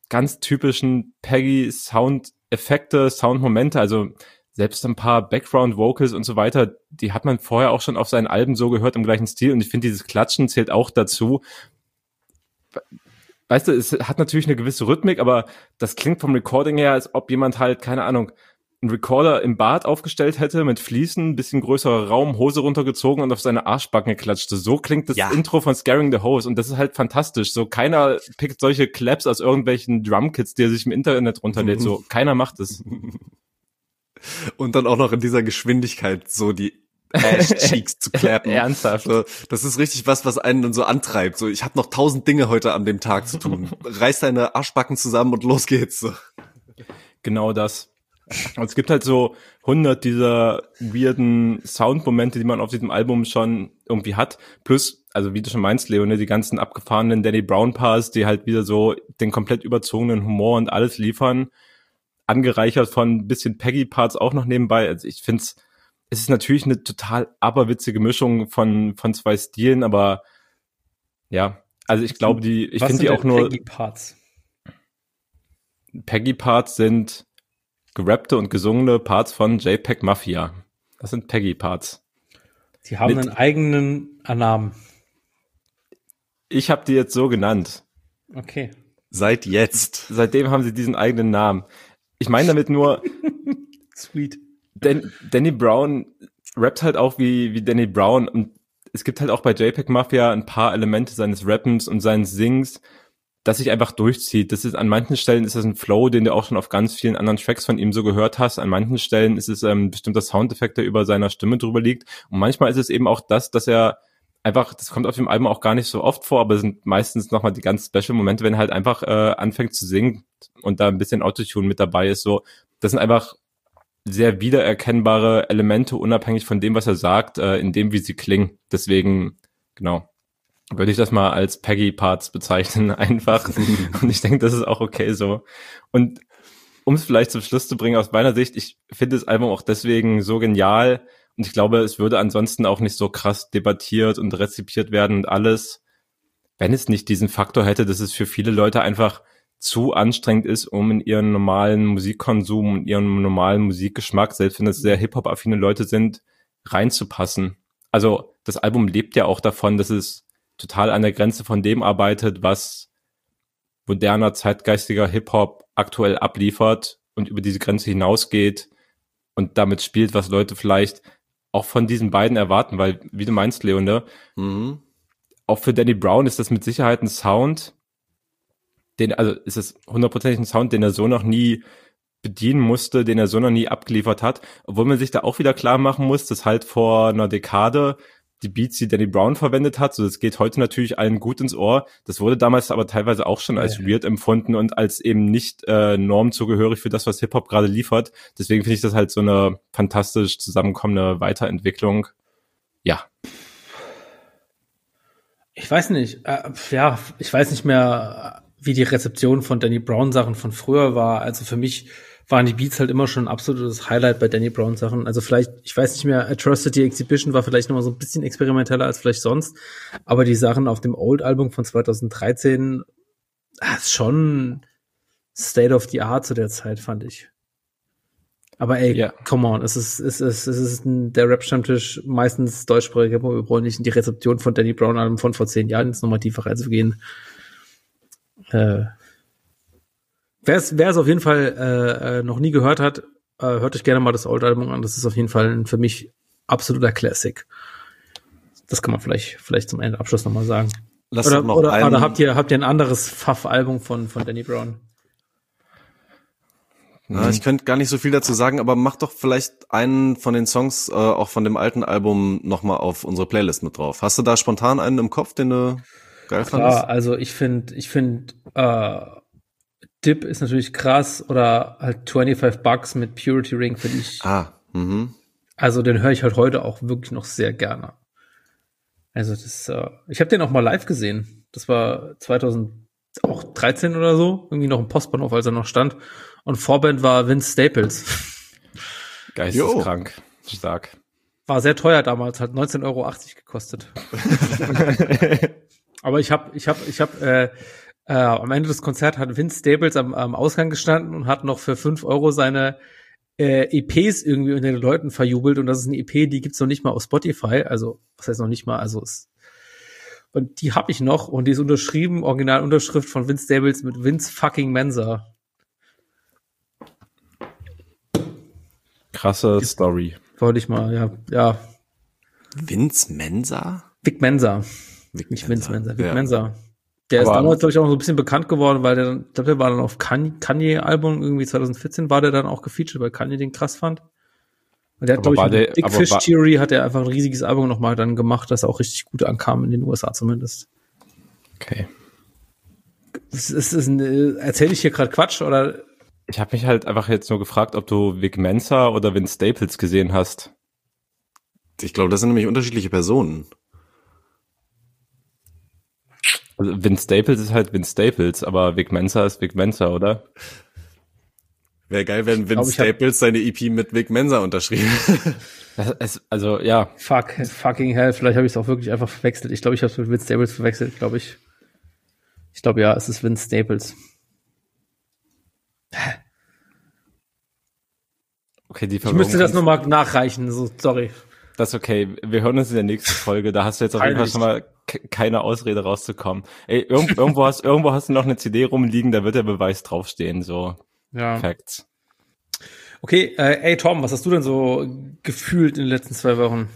ganz typischen Peggy-Sound-Effekte, Sound-Momente, also selbst ein paar Background-Vocals und so weiter, die hat man vorher auch schon auf seinen Alben so gehört im gleichen Stil und ich finde, dieses Klatschen zählt auch dazu. Weißt du, es hat natürlich eine gewisse Rhythmik, aber das klingt vom Recording her, als ob jemand halt, keine Ahnung, einen Recorder im Bad aufgestellt hätte, mit Fliesen, bisschen größerer Raum, Hose runtergezogen und auf seine Arschbacken geklatschte. So klingt das ja. Intro von Scaring the Hose und das ist halt fantastisch. So keiner pickt solche Claps aus irgendwelchen Drumkits, die er sich im Internet runterlädt. So keiner macht es. Und dann auch noch in dieser Geschwindigkeit so die Ass-Cheeks zu clappen. Ernsthaft. So, das ist richtig was, was einen dann so antreibt. So, ich habe noch tausend Dinge heute an dem Tag zu tun. Reiß deine Arschbacken zusammen und los geht's. So. Genau das. Und es gibt halt so hundert dieser weirden Soundmomente, die man auf diesem Album schon irgendwie hat. Plus, also wie du schon meinst, Leo, ne, die ganzen abgefahrenen Danny Brown Parts, die halt wieder so den komplett überzogenen Humor und alles liefern. Angereichert von ein bisschen Peggy Parts auch noch nebenbei. Also ich find's, es ist natürlich eine total aberwitzige Mischung von von zwei Stilen, aber ja, also ich glaube, die, ich finde die auch nur Peggy Parts. Peggy Parts sind gerappte und gesungene Parts von JPEG Mafia. Das sind Peggy Parts. Die haben Mit, einen eigenen Namen. Ich habe die jetzt so genannt. Okay. Seit jetzt. Seitdem haben sie diesen eigenen Namen. Ich meine damit nur, Sweet. Dan, Danny Brown rappt halt auch wie, wie Danny Brown und es gibt halt auch bei JPEG Mafia ein paar Elemente seines Rappens und seines Sings, das sich einfach durchzieht. Das ist, an manchen Stellen ist das ein Flow, den du auch schon auf ganz vielen anderen Tracks von ihm so gehört hast. An manchen Stellen ist es ähm, bestimmter Soundeffekt, der über seiner Stimme drüber liegt. Und manchmal ist es eben auch das, dass er einfach, das kommt auf dem Album auch gar nicht so oft vor, aber es sind meistens nochmal die ganz special Momente, wenn er halt einfach äh, anfängt zu singen und da ein bisschen Autotune mit dabei ist. So, das sind einfach sehr wiedererkennbare Elemente, unabhängig von dem, was er sagt, äh, in dem, wie sie klingen. Deswegen, genau, würde ich das mal als Peggy-Parts bezeichnen, einfach. Und ich denke, das ist auch okay so. Und um es vielleicht zum Schluss zu bringen, aus meiner Sicht, ich finde das Album auch deswegen so genial und ich glaube, es würde ansonsten auch nicht so krass debattiert und rezipiert werden und alles, wenn es nicht diesen Faktor hätte, dass es für viele Leute einfach zu anstrengend ist, um in ihren normalen Musikkonsum und ihren normalen Musikgeschmack, selbst wenn es sehr Hip-Hop-affine Leute sind, reinzupassen. Also das Album lebt ja auch davon, dass es total an der Grenze von dem arbeitet, was moderner, zeitgeistiger Hip-Hop aktuell abliefert und über diese Grenze hinausgeht und damit spielt, was Leute vielleicht auch von diesen beiden erwarten, weil, wie du meinst, Leo, ne? Mhm. Auch für Danny Brown ist das mit Sicherheit ein Sound, den, also ist es hundertprozentig ein Sound, den er so noch nie bedienen musste, den er so noch nie abgeliefert hat, obwohl man sich da auch wieder klar machen muss, dass halt vor einer Dekade die Beats, die Danny Brown verwendet hat, so das geht heute natürlich allen gut ins Ohr, das wurde damals aber teilweise auch schon als ja. weird empfunden und als eben nicht äh, normzugehörig für das, was Hip-Hop gerade liefert. Deswegen finde ich das halt so eine fantastisch zusammenkommende Weiterentwicklung. Ja. Ich weiß nicht, äh, ja, ich weiß nicht mehr, wie die Rezeption von Danny Brown Sachen von früher war. Also für mich waren die Beats halt immer schon ein absolutes Highlight bei Danny Brown Sachen. Also vielleicht, ich weiß nicht mehr, Atrocity Exhibition war vielleicht noch mal so ein bisschen experimenteller als vielleicht sonst. Aber die Sachen auf dem Old-Album von zwanzig dreizehn, das ist schon State of the Art zu der Zeit, fand ich. Aber ey, yeah. come on, es ist, es ist, es ist ein, der Rap-Stammtisch, meistens deutschsprachig, wir brauchen nicht in die Rezeption von Danny Brown Album von vor zehn Jahren jetzt nochmal tiefer reinzugehen. Äh, wer es, wer es auf jeden Fall äh, noch nie gehört hat, äh, hört euch gerne mal das Old-Album an. Das ist auf jeden Fall ein, für mich absoluter Classic. Das kann man vielleicht, vielleicht zum Ende Abschluss nochmal sagen. Lass oder, noch oder, einen... oder habt ihr, habt ihr ein anderes Pfaff-Album von, von Danny Brown? Ja, ich könnte gar nicht so viel dazu sagen, aber mach doch vielleicht einen von den Songs äh, auch von dem alten Album nochmal auf unsere Playlist mit drauf. Hast du da spontan einen im Kopf, den du geil fandest? Ja, also ich finde, ich finde, äh, Dip ist natürlich krass oder halt fünfundzwanzig Bucks mit Purity Ring finde ich. Ah, mhm. Also den höre ich halt heute auch wirklich noch sehr gerne. Also das, äh, ich habe den auch mal live gesehen. Das war zweitausenddreizehn oder so, irgendwie noch im Postbahnhof, als er noch stand. Und Vorband war Vince Staples. Geisteskrank. Stark. War sehr teuer damals, hat neunzehn Euro achtzig gekostet. Aber ich habe, ich habe, ich habe, äh, Äh, am Ende des Konzerts hat Vince Staples am, am Ausgang gestanden und hat noch für fünf Euro seine äh, E Ps irgendwie unter den Leuten verjubelt. Und das ist eine E P, die gibt's noch nicht mal auf Spotify. Also, was heißt noch nicht mal? Also, es, und die habe ich noch und die ist unterschrieben, Originalunterschrift von Vince Staples mit Vince fucking Mensa. Krasse Story. Wollte ich mal, ja, ja. Vince Mensa? Vic Mensa. Vic Nicht Vince Mensa, Vic ja. Mensa. Der Aber ist damals, glaube ich, auch so ein bisschen bekannt geworden, weil der, ich glaube, der war dann auf Kanye-Album, irgendwie zwanzig vierzehn war der dann auch gefeatured, weil Kanye den krass fand. Und der hat, glaube ich, der, mit Big Fish war, Theory hat er einfach ein riesiges Album nochmal dann gemacht, das auch richtig gut ankam in den U S A zumindest. Okay. Ist, ist, ist ein, erzähl ich hier gerade Quatsch, oder? Ich habe mich halt einfach jetzt nur gefragt, ob du Vic Mensa oder Vince Staples gesehen hast. Ich glaube, das sind nämlich unterschiedliche Personen. Also Vince Staples ist halt Vince Staples, aber Vic Mensa ist Vic Mensa, oder? Wäre geil, wenn Vince Staples seine E P mit Vic Mensa unterschrieben. Das ist, also, ja. Fuck, fucking hell, vielleicht habe ich es auch wirklich einfach verwechselt. Ich glaube, ich habe es mit Vince Staples verwechselt, glaube ich. Ich glaube, ja, es ist Vince Staples. Okay, die ich müsste das nochmal nachreichen, so, sorry. Das ist okay. Wir hören uns in der nächsten Folge. Da hast du jetzt auf jeden Fall schon mal k- keine Ausrede rauszukommen. Ey, irg- irgendwo hast, irgendwo hast du noch eine C D rumliegen, da wird der Beweis draufstehen, so. Ja. Facts. Okay, äh, ey Tom, was hast du denn so gefühlt in den letzten zwei Wochen?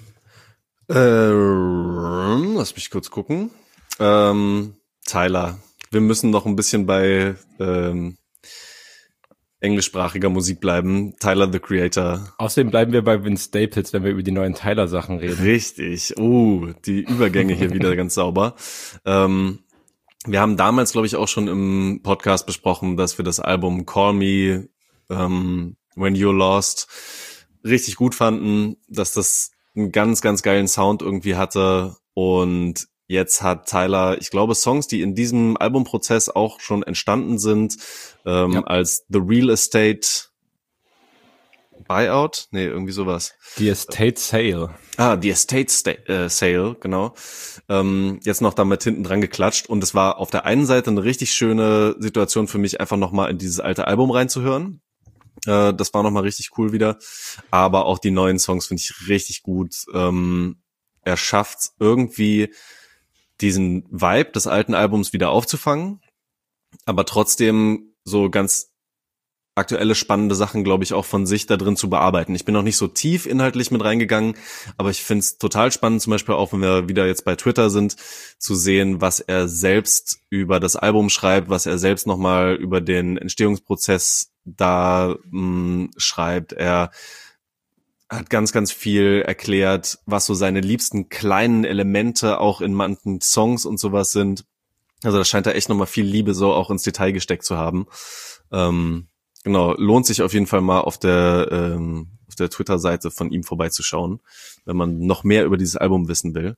Ähm, lass mich kurz gucken. Ähm, Tyler, wir müssen noch ein bisschen bei ähm, englischsprachiger Musik bleiben. Tyler, the Creator. Außerdem bleiben wir bei Vince Staples, wenn wir über die neuen Tyler-Sachen reden. Richtig. Oh, die Übergänge hier wieder ganz sauber. Ähm, wir haben damals, glaube ich, auch schon im Podcast besprochen, dass wir das Album Call Me ähm, When You're Lost richtig gut fanden, dass das einen ganz, ganz geilen Sound irgendwie hatte. Und jetzt hat Tyler, ich glaube, Songs, die in diesem Albumprozess auch schon entstanden sind, ähm, ja. als The Real Estate Buyout? Nee, irgendwie sowas. The Estate Sale. Ah, The Estate Sta- äh, Sale, genau. Ähm, jetzt noch damit hinten dran geklatscht. Und es war auf der einen Seite eine richtig schöne Situation für mich, einfach nochmal in dieses alte Album reinzuhören. Äh, das war nochmal richtig cool wieder. Aber auch die neuen Songs finde ich richtig gut. Ähm, er schafft irgendwie, diesen Vibe des alten Albums wieder aufzufangen, aber trotzdem so ganz aktuelle, spannende Sachen, glaube ich, auch von sich da drin zu bearbeiten. Ich bin noch nicht so tief inhaltlich mit reingegangen, aber ich finde es total spannend, zum Beispiel auch, wenn wir wieder jetzt bei Twitter sind, zu sehen, was er selbst über das Album schreibt, was er selbst nochmal über den Entstehungsprozess da mh, schreibt. Er hat ganz, ganz viel erklärt, was so seine liebsten kleinen Elemente auch in manchen Songs und sowas sind. Also da scheint er echt nochmal viel Liebe so auch ins Detail gesteckt zu haben. Ähm, genau, lohnt sich auf jeden Fall mal auf der ähm, auf der Twitter-Seite von ihm vorbeizuschauen, wenn man noch mehr über dieses Album wissen will.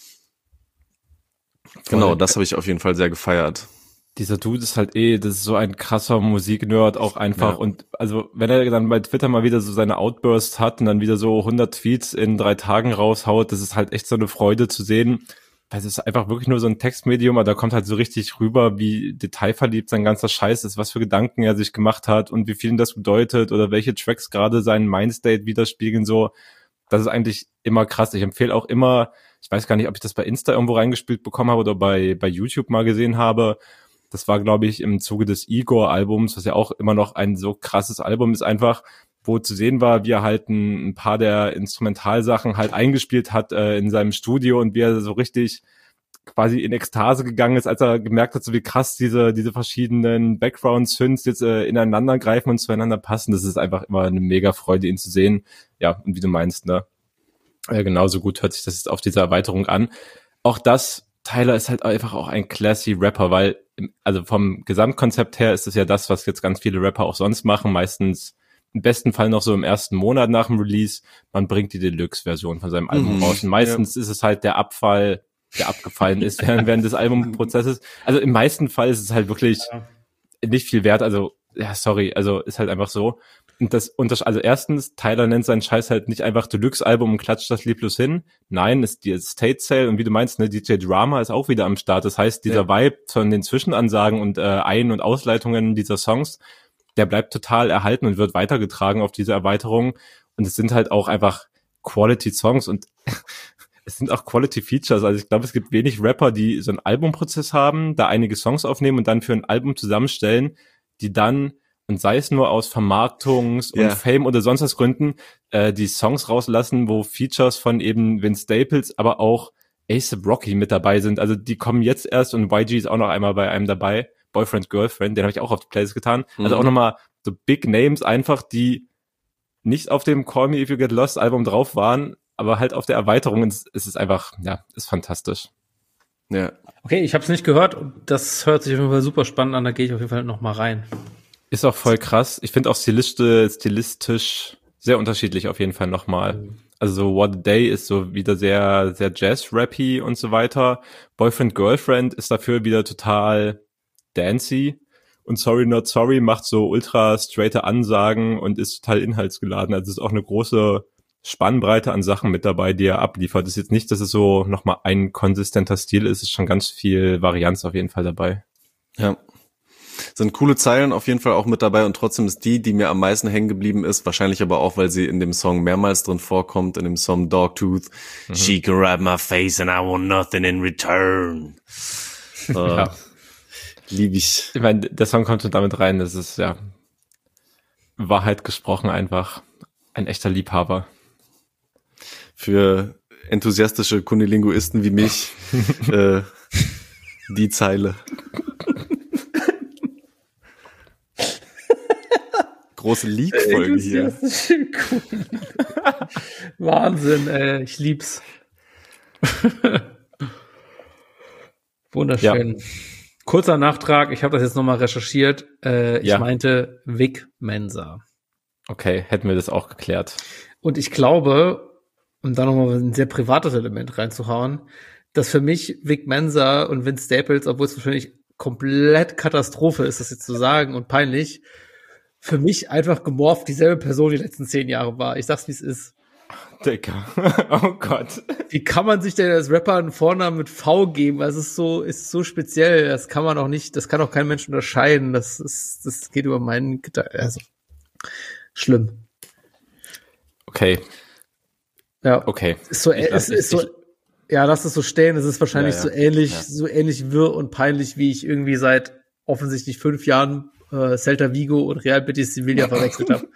Genau, das habe ich auf jeden Fall sehr gefeiert. Dieser Dude ist halt eh, das ist so ein krasser Musiknerd auch einfach. Ja. Und also wenn er dann bei Twitter mal wieder so seine Outbursts hat und dann wieder so hundert Tweets in drei Tagen raushaut, das ist halt echt so eine Freude zu sehen. Weil es ist einfach wirklich nur so ein Textmedium, aber da kommt halt so richtig rüber, wie detailverliebt sein ganzer Scheiß ist, was für Gedanken er sich gemacht hat und wie viel ihm das bedeutet oder welche Tracks gerade seinen Mindstate widerspiegeln, so. Das ist eigentlich immer krass. Ich empfehle auch immer, ich weiß gar nicht, ob ich das bei Insta irgendwo reingespielt bekommen habe oder bei bei YouTube mal gesehen habe. Das war, glaube ich, im Zuge des Igor-Albums, was ja auch immer noch ein so krasses Album ist, einfach, wo zu sehen war, wie er halt ein, ein paar der Instrumentalsachen halt eingespielt hat äh, in seinem Studio und wie er so richtig quasi in Ekstase gegangen ist, als er gemerkt hat, so wie krass diese diese verschiedenen Background-Synths jetzt äh, ineinander greifen und zueinander passen. Das ist einfach immer eine mega Freude, ihn zu sehen. Ja, und wie du meinst, ne? Äh, genauso gut hört sich das jetzt auf diese Erweiterung an. Auch das, Tyler ist halt einfach auch ein classy Rapper, weil, also vom Gesamtkonzept her ist es ja das, was jetzt ganz viele Rapper auch sonst machen, meistens im besten Fall noch so im ersten Monat nach dem Release, man bringt die Deluxe-Version von seinem Album mhm, raus. Und meistens ja. ist es halt der Abfall, der abgefallen ist während, während des Albumprozesses. Also im meisten Fall ist es halt wirklich ja. nicht viel wert. Also ja, sorry, also ist halt einfach so. Und das, und das, also erstens, Tyler nennt seinen Scheiß halt nicht einfach Deluxe-Album und klatscht das lieblos hin. Nein, ist die State Sale und wie du meinst, ne, D J Drama ist auch wieder am Start. Das heißt, dieser ja. Vibe von den Zwischenansagen und äh, Ein- und Ausleitungen dieser Songs, der bleibt total erhalten und wird weitergetragen auf diese Erweiterung. Und es sind halt auch einfach Quality-Songs und es sind auch Quality-Features. Also ich glaube, es gibt wenig Rapper, die so einen Albumprozess haben, da einige Songs aufnehmen und dann für ein Album zusammenstellen, die dann, und sei es nur aus Vermarktungs- und yeah. Fame oder sonst was Gründen, äh, die Songs rauslassen, wo Features von eben Vince Staples, aber auch A$AP Rocky mit dabei sind. Also die kommen jetzt erst und Y G ist auch noch einmal bei einem dabei. Boyfriend, Girlfriend, den habe ich auch auf die Playlist getan. Mhm. Also auch nochmal so Big Names einfach, die nicht auf dem Call Me If You Get Lost Album drauf waren, aber halt auf der Erweiterung ist, ist es einfach, ja, ist fantastisch. Ja. Okay, ich habe es nicht gehört und das hört sich auf jeden Fall super spannend an, da gehe ich auf jeden Fall noch mal rein. Ist auch voll krass. Ich finde auch stilistisch, stilistisch sehr unterschiedlich auf jeden Fall nochmal. Mhm. Also so What a Day ist so wieder sehr, sehr Jazz-Rappy und so weiter. Boyfriend, Girlfriend ist dafür wieder total dancey. Und Sorry Not Sorry macht so ultra straighte Ansagen und ist total inhaltsgeladen. Also es ist auch eine große Spannbreite an Sachen mit dabei, die er abliefert. Es ist jetzt nicht, dass es so nochmal ein konsistenter Stil ist. Es ist schon ganz viel Varianz auf jeden Fall dabei. Ja. Sind coole Zeilen auf jeden Fall auch mit dabei und trotzdem ist die, die mir am meisten hängen geblieben ist, wahrscheinlich aber auch, weil sie in dem Song mehrmals drin vorkommt, in dem Song Dogtooth. Mhm. She can rub my face and I want nothing in return. Äh, ja. Lieb ich. Ich meine, der Song kommt schon damit rein, das ist ja Wahrheit gesprochen einfach ein echter Liebhaber. Für enthusiastische Kunilinguisten wie mich äh, die Zeile. Große Leak-Folge hier. Wahnsinn, ey, ich lieb's. Wunderschön. Ja. Kurzer Nachtrag, ich habe das jetzt nochmal recherchiert. Äh, ich ja. meinte Vic Mensa. Okay, hätten wir das auch geklärt. Und ich glaube, um da nochmal ein sehr privates Element reinzuhauen, dass für mich Vic Mensa und Vince Staples, obwohl es wahrscheinlich komplett Katastrophe ist, das jetzt zu sagen und peinlich, für mich einfach gemorpht dieselbe Person die letzten zehn Jahre war. Ich sag's, wie es ist. Dicker. Oh Gott. Wie kann man sich denn als Rapper einen Vornamen mit V geben? Das ist so, ist so speziell. Das kann man auch nicht, das kann auch kein Mensch unterscheiden. Das ist, das geht über meinen Gedanken. Also, schlimm. Okay. Ja. Okay. Ist so, es ist so, ja, lass es so stehen. Es ist wahrscheinlich ja, ja. so ähnlich, ja. so ähnlich wirr und peinlich, wie ich irgendwie seit offensichtlich fünf Jahren äh, Celta Vigo und Real Betis Sevilla verwechselt habe.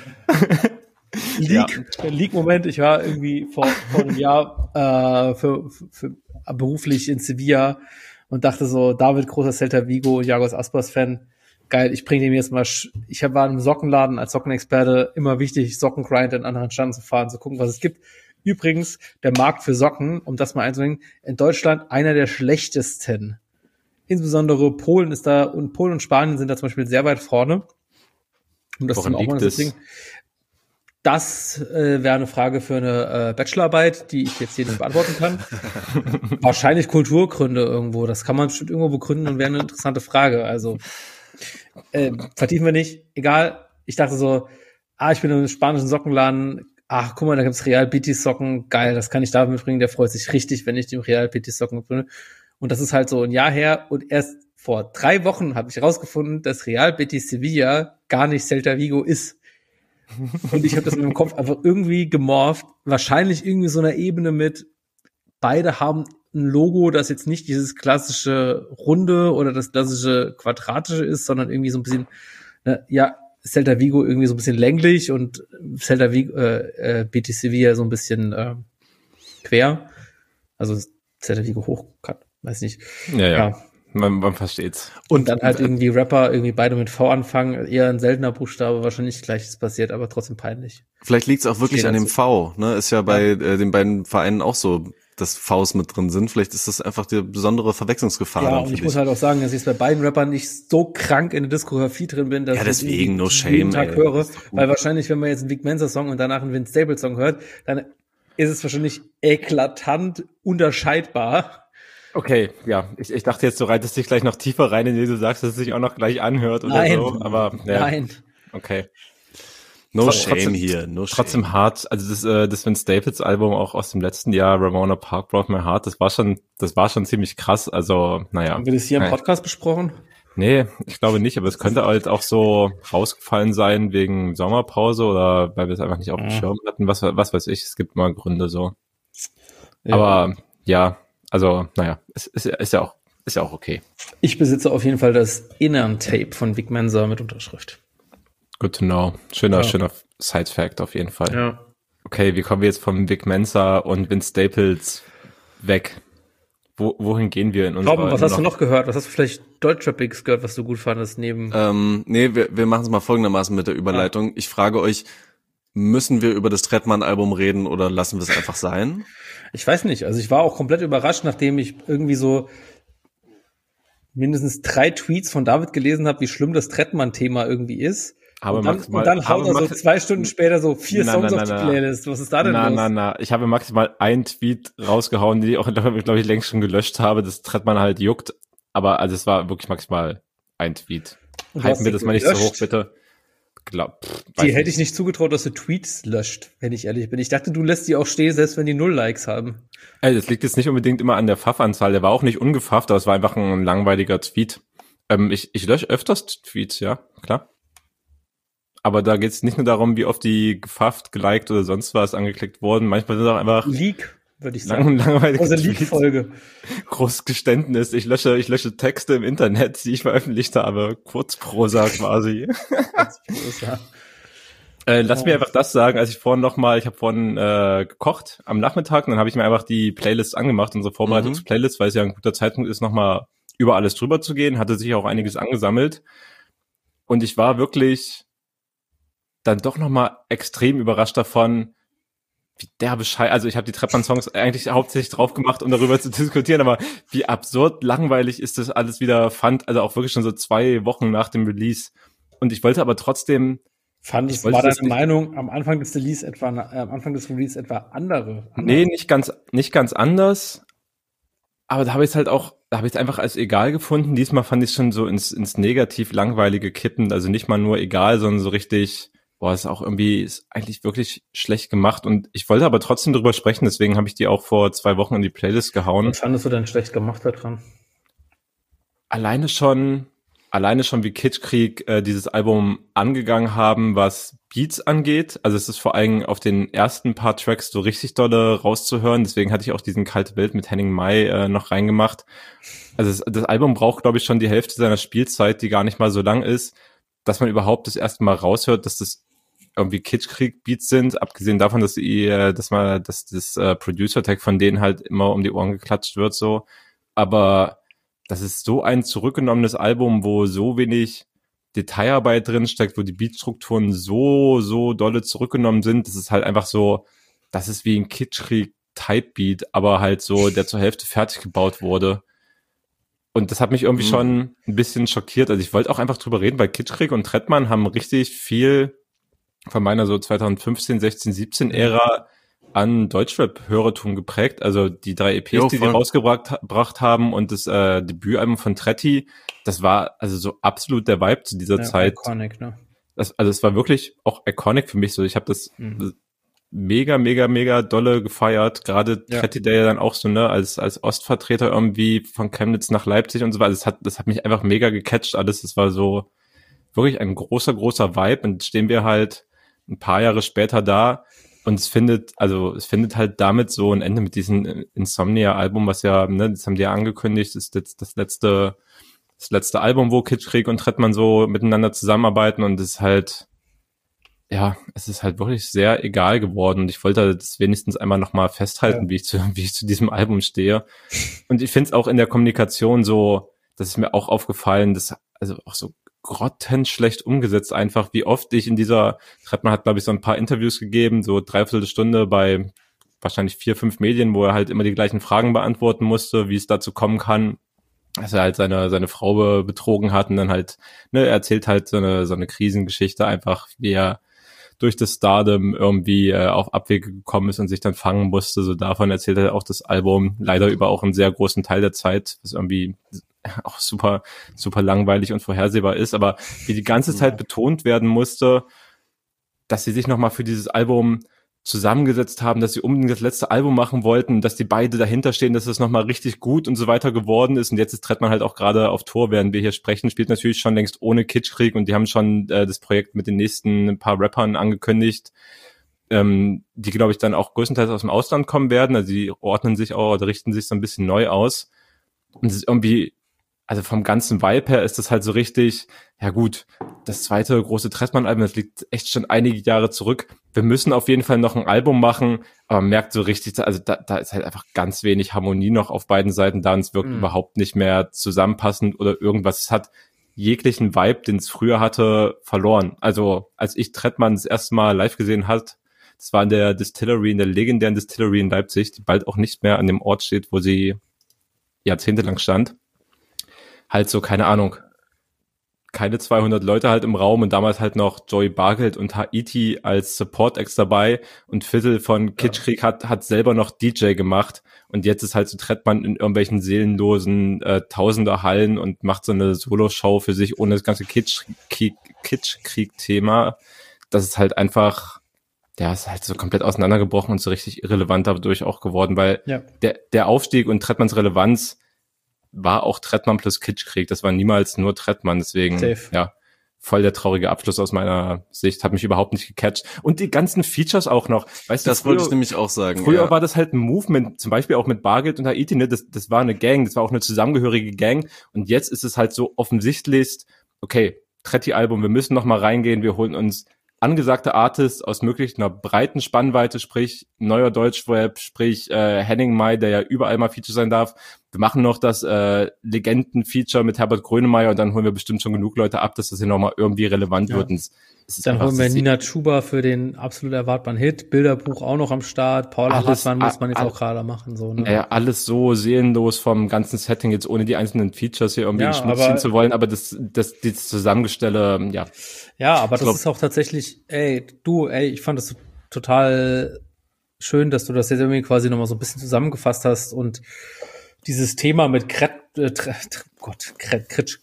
Leak, ja. Leak-Moment, ich war irgendwie vor, vor einem Jahr äh, für, für, für beruflich in Sevilla und dachte so, David, großer Celta Vigo, Jagos Aspas-Fan, geil, ich bringe dem jetzt mal, sch- ich war in einem Sockenladen als Sockenexperte, immer wichtig, Sockengrind in anderen Ständen zu fahren, zu gucken, was es gibt. Übrigens, der Markt für Socken, um das mal einzubringen, in Deutschland einer der schlechtesten. Insbesondere Polen ist da, und Polen und Spanien sind da zum Beispiel sehr weit vorne. Um das Woran auch mal liegt das? Das äh, wäre eine Frage für eine äh, Bachelorarbeit, die ich jetzt hier nicht beantworten kann. Wahrscheinlich Kulturgründe irgendwo. Das kann man bestimmt irgendwo begründen und wäre eine interessante Frage. Also äh, vertiefen wir nicht. Egal. Ich dachte so, ah, ich bin in einem spanischen Sockenladen. Ach, guck mal, da gibt's Real Betis Socken. Geil, das kann ich da mitbringen. Der freut sich richtig, wenn ich dem Real Betis Socken mitbringe. Und das ist halt so ein Jahr her. Und erst vor drei Wochen habe ich rausgefunden, dass Real Betis Sevilla gar nicht Celta Vigo ist. Und ich habe das in meinem Kopf einfach irgendwie gemorpht. Wahrscheinlich irgendwie so einer Ebene mit, beide haben ein Logo, das jetzt nicht dieses klassische Runde oder das klassische Quadratische ist, sondern irgendwie so ein bisschen, ne, ja, Celta Vigo irgendwie so ein bisschen länglich und Celta Vigo, äh, äh, Betis Sevilla so ein bisschen äh, quer. Also Celta Vigo hoch, weiß nicht. Ja, ja. ja. Man, man versteht's. Und, und dann halt irgendwie Rapper, irgendwie beide mit V anfangen, eher ein seltener Buchstabe, wahrscheinlich Gleiches passiert, aber trotzdem peinlich. Vielleicht liegt's auch wirklich an dem V, ne? Ist ja bei ja. Äh, den beiden Vereinen auch so, dass Vs mit drin sind. Vielleicht ist das einfach die besondere Verwechslungsgefahr. Ja, und ich dich. muss halt auch sagen, dass ich bei beiden Rappern nicht so krank in der Diskografie drin bin, dass ja, deswegen, ich no shame, jeden Tag ey, höre. Weil wahrscheinlich, wenn man jetzt einen Vic Mensa Song und danach einen Vince Staples Song hört, dann ist es wahrscheinlich eklatant unterscheidbar. Okay, ja, ich, ich dachte jetzt, du reitest dich gleich noch tiefer rein, indem du sagst, dass es sich auch noch gleich anhört oder Nein. so, aber ja. Nein. Okay. No Tr- shame trotzdem, hier, no shame. Trotzdem hart, also das, äh, das Vince Staples Album auch aus dem letzten Jahr, Ramona Park Broke My Heart, das war schon, das war schon ziemlich krass, also, naja. Haben wir das hier im Naja. Podcast besprochen? Nee, ich glaube nicht, aber es könnte halt auch so rausgefallen sein wegen Sommerpause oder weil wir es einfach nicht auf dem Ja. Schirm hatten, was, was weiß ich, es gibt mal Gründe so. Ja. Aber ja, also, naja, es ist, ist ja auch, ist ja auch okay. Ich besitze auf jeden Fall das Innern-Tape von Vic Mensa mit Unterschrift. Good to know. Schöner, Ja. schöner Side-Fact auf jeden Fall. Ja. Okay, wie kommen wir jetzt von Vic Mensa und Vince Staples weg? Wo, wohin gehen wir in unserer... Torben, was hast du noch gehört? Was hast du vielleicht Deutschrap-Gigs gehört, was du gut fandest neben... Ähm, nee, wir, wir machen es mal folgendermaßen mit der Überleitung. Ich frage euch, müssen wir über das Trettmann-Album reden oder lassen wir es einfach sein? Ich weiß nicht. Also ich war auch komplett überrascht, nachdem ich irgendwie so mindestens drei Tweets von David gelesen habe, wie schlimm das Trettmann-Thema irgendwie ist. Aber und dann, maximal- und dann haut aber er so max- zwei Stunden später so vier Na, Songs na, auf die na, na. Playlist. Was ist da denn Na, los? na, na. Ich habe maximal einen Tweet rausgehauen, die ich auch, glaube ich, längst schon gelöscht habe. Das Trettmann halt juckt. Aber also es war wirklich maximal ein Tweet. Und du Halten hast wir die das mal nicht so gelöscht? hoch, bitte. Glaub, pff, weiß Die hätte ich nicht zugetraut, dass du Tweets löscht, wenn ich ehrlich bin. Ich dachte, du lässt die auch stehen, selbst wenn die null Likes haben. Ey, das liegt jetzt nicht unbedingt immer an der Pfaffanzahl. Der war auch nicht ungepfafft, aber es war einfach ein langweiliger Tweet. Ähm, ich ich lösche öfters Tweets, ja, klar. Aber da geht es nicht nur darum, wie oft die gepfafft, geliked oder sonst was angeklickt wurden. Manchmal sind es auch einfach Leak, würde ich lang, sagen. langweilige Große Tweets. Leak-Folge. Großes Geständnis. Ich lösche, ich lösche Texte im Internet, die ich veröffentlicht habe. Kurzprosa quasi. Äh, lass mir einfach das sagen, als ich vorhin noch mal, ich habe vorhin äh, gekocht am Nachmittag, und dann habe ich mir einfach die Playlist angemacht, unsere Vorbereitungsplaylist, weil es ja ein guter Zeitpunkt ist, noch mal über alles drüber zu gehen, hatte sich auch einiges angesammelt, und ich war wirklich dann doch noch mal extrem überrascht davon, wie derbe Scheiße, also ich habe die Trettmann-Songs eigentlich hauptsächlich drauf gemacht, um darüber zu diskutieren, aber wie absurd langweilig ist das alles wieder, fand, also auch wirklich schon so zwei Wochen nach dem Release, und ich wollte aber trotzdem Fand Ich es, wollte war das deine nicht- Meinung am Anfang des Release etwa, äh, am Anfang des Release etwa andere? andere? Nee, nicht ganz, nicht ganz anders. Aber da habe ich es halt auch, da habe ich es einfach als egal gefunden. Diesmal fand ich es schon so ins, ins negativ langweilige kippen. Also nicht mal nur egal, sondern so richtig, boah, ist auch irgendwie, ist eigentlich wirklich schlecht gemacht. Und ich wollte aber trotzdem drüber sprechen, deswegen habe ich die auch vor zwei Wochen in die Playlist gehauen. Was fandest du denn schlecht gemacht daran? Alleine schon, alleine schon wie Kitschkrieg äh, dieses Album angegangen haben, was Beats angeht. Also es ist vor allem auf den ersten paar Tracks so richtig dolle rauszuhören. Deswegen hatte ich auch diesen Kalte Welt mit Henning Mai äh, noch reingemacht. Also es, das Album braucht, glaube ich, schon die Hälfte seiner Spielzeit, die gar nicht mal so lang ist, dass man überhaupt das erste Mal raushört, dass das irgendwie Kitschkrieg-Beats sind. Abgesehen davon, dass die, äh, dass man, dass das äh, Producer-Tag von denen halt immer um die Ohren geklatscht wird, so. Aber das ist so ein zurückgenommenes Album, wo so wenig Detailarbeit drin steckt, wo die Beatstrukturen so, so dolle zurückgenommen sind. Das ist halt einfach so, das ist wie ein Kitschkrieg-Type-Beat, aber halt so, der zur Hälfte fertig gebaut wurde. Und das hat mich irgendwie Mhm. schon ein bisschen schockiert. Also ich wollte auch einfach drüber reden, weil Kitschkrieg und Trettmann haben richtig viel von meiner so zwanzig fünfzehn, sechzehn, siebzehn Ära an Deutschrap-Hörertum geprägt. Also die drei E Ps, Jo, die sie voll. rausgebracht gebracht haben, und das äh, Debütalbum von Tretti, das war also so absolut der Vibe zu dieser Ja, Zeit. Iconic, ne? Das, also es war wirklich auch iconic für mich so. Ich habe das Mhm. mega, mega, mega dolle gefeiert. Gerade Ja. Tretti, der ja dann auch so, ne, als als Ostvertreter irgendwie von Chemnitz nach Leipzig und so weiter. Das hat, das hat mich einfach mega gecatcht alles. Das war so wirklich ein großer, großer Vibe. Und stehen wir halt ein paar Jahre später da, und es findet, also es findet halt damit so ein Ende mit diesem Insomnia-Album, was ja, ne, das haben die ja angekündigt, ist jetzt das letzte, das letzte Album, wo Kitschkrieg und Trettmann so miteinander zusammenarbeiten, und es ist halt, ja, es ist halt wirklich sehr egal geworden, und ich wollte das wenigstens einmal nochmal festhalten, Ja. wie ich zu, wie ich zu diesem Album stehe. Und ich finde es auch in der Kommunikation so, das ist mir auch aufgefallen, dass, also auch so grottenschlecht umgesetzt einfach, wie oft ich in dieser, Trettmann hat, glaube ich, so ein paar Interviews gegeben, so dreiviertel Stunde bei wahrscheinlich vier, fünf Medien, wo er halt immer die gleichen Fragen beantworten musste, wie es dazu kommen kann, dass er halt seine seine Frau be- betrogen hat, und dann halt, ne, er erzählt halt so eine so eine Krisengeschichte einfach, wie er durch das Stardom irgendwie äh, auf Abwege gekommen ist und sich dann fangen musste. So davon erzählt er auch das Album leider über auch einen sehr großen Teil der Zeit, was irgendwie auch super, super langweilig und vorhersehbar ist, aber wie die ganze Zeit betont werden musste, dass sie sich nochmal für dieses Album zusammengesetzt haben, dass sie unbedingt das letzte Album machen wollten, dass die beide dahinter stehen, dass es nochmal richtig gut und so weiter geworden ist. Und jetzt ist Trettmann halt auch gerade auf Tour, während wir hier sprechen, spielt natürlich schon längst ohne Kitschkrieg und die haben schon äh, das Projekt mit den nächsten ein paar Rappern angekündigt, ähm, die, glaube ich, dann auch größtenteils aus dem Ausland kommen werden. Also die ordnen sich auch oder richten sich so ein bisschen neu aus. Und es ist irgendwie, also vom ganzen Vibe her ist das halt so richtig, ja gut, das zweite große Trettmann-Album, das liegt echt schon einige Jahre zurück. Wir müssen auf jeden Fall noch ein Album machen, aber man merkt so richtig, also da, da ist halt einfach ganz wenig Harmonie noch auf beiden Seiten da und es wirkt mhm. überhaupt nicht mehr zusammenpassend oder irgendwas. Es hat jeglichen Vibe, den es früher hatte, verloren. Also als ich Trettmann das erste Mal live gesehen hat, das war in der Distillery, in der legendären Distillery in Leipzig, die bald auch nicht mehr an dem Ort steht, wo sie jahrzehntelang stand. Halt so, keine Ahnung, keine zweihundert Leute halt im Raum und damals halt noch Joey Bargeld und Haiti als Support-Acts dabei und Viertel von Kitschkrieg hat hat selber noch D J gemacht und jetzt ist halt so Trettmann in irgendwelchen seelenlosen äh, Tausender-Hallen und macht so eine Solo-Show für sich ohne das ganze Kitschkrieg, Kitschkrieg-Thema. Das ist halt einfach, ja, ist halt so komplett auseinandergebrochen und so richtig irrelevant dadurch auch geworden, weil ja. der der Aufstieg und Trettmanns Relevanz war auch Trettmann plus Kitschkrieg. Das war niemals nur Trettmann. Deswegen, Safe. ja, voll der traurige Abschluss aus meiner Sicht. Hat mich überhaupt nicht gecatcht. Und die ganzen Features auch noch. Weißt du, das früher, wollte ich nämlich auch sagen. Früher ja. war das halt ein Movement, zum Beispiel auch mit Bargeld und Haiti, ne? Das, das war eine Gang, das war auch eine zusammengehörige Gang. Und jetzt ist es halt so offensichtlich, okay, Tretti-Album, wir müssen noch mal reingehen, wir holen uns angesagte Artists aus möglichst einer breiten Spannweite, sprich neuer Deutschrap, sprich äh, Henning Mai, der ja überall mal Feature sein darf. Wir machen noch das äh, Legenden-Feature mit Herbert Grönemeyer und dann holen wir bestimmt schon genug Leute ab, dass das hier nochmal irgendwie relevant ja. wird. Und es, es ist dann holen wir Nina Chuba für den absolut erwartbaren Hit, Bilderbuch auch noch am Start, Paula Hartmann muss man jetzt all, auch gerade machen. So, ne? Ja, alles so seelenlos vom ganzen Setting, jetzt ohne die einzelnen Features hier irgendwie ja, schmutzig zu wollen, aber das, das, das Zusammengestelle, ja. Ja, aber das glaub, ist auch tatsächlich, ey, du, ey, ich fand das total schön, dass du das jetzt irgendwie quasi nochmal so ein bisschen zusammengefasst hast und dieses Thema mit Kret, äh, Tre, Gott, Kret, Kretsch,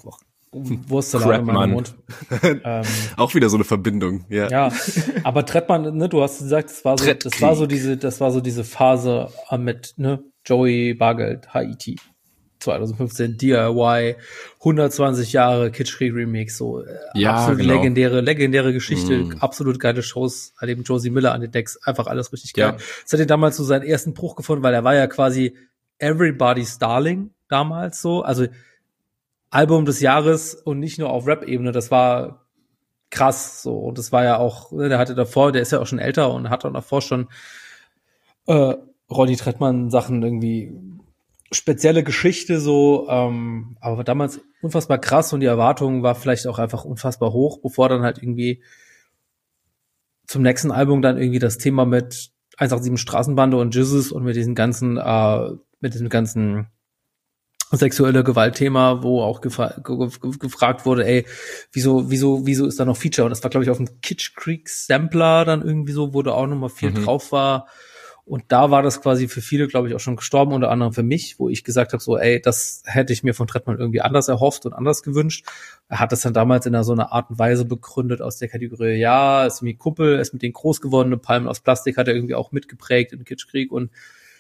Wurstsalat in meinem Mund. ähm, auch wieder so eine Verbindung, ja. Ja, aber Trettmann, ne, du hast gesagt, das war so, das war so diese, das war so diese Phase mit, ne, Joey Bargeld, Haiti. zwanzig fünfzehn D I Y, hundertzwanzig Jahre Kitschkrieg Remix, so ja, absolut genau. legendäre, legendäre Geschichte, mm. absolut geile Shows, an dem Josie Miller an den Decks, einfach alles richtig geil. Ja. Das hat er damals so seinen ersten Bruch gefunden, weil er war ja quasi Everybody's Darling damals so, also Album des Jahres und nicht nur auf Rap-Ebene, das war krass so und das war ja auch, der hatte davor, der ist ja auch schon älter und hat auch davor schon äh, Ronny Trettmann Sachen irgendwie spezielle Geschichte so, ähm, aber damals unfassbar krass und die Erwartung war vielleicht auch einfach unfassbar hoch, bevor dann halt irgendwie zum nächsten Album dann irgendwie das Thema mit eins acht sieben Straßenbande und Jizzes und mit diesen ganzen, äh, mit diesem ganzen sexuelle Gewaltthema, wo auch gefa- ge- gefragt wurde, ey, wieso, wieso, wieso ist da noch Feature? Und das war, glaube ich, auf dem Kitschkrieg Sampler dann irgendwie so, wo da auch nochmal viel mhm. drauf war. Und da war das quasi für viele, glaube ich, auch schon gestorben, unter anderem für mich, wo ich gesagt habe, so, ey, das hätte ich mir von Trettmann irgendwie anders erhofft und anders gewünscht. Er hat das dann damals in einer so einer Art und Weise begründet aus der Kategorie, ja, ist irgendwie Kumpel, ist mit denen groß geworden, Palmen aus Plastik hat er irgendwie auch mitgeprägt im Kitschkrieg und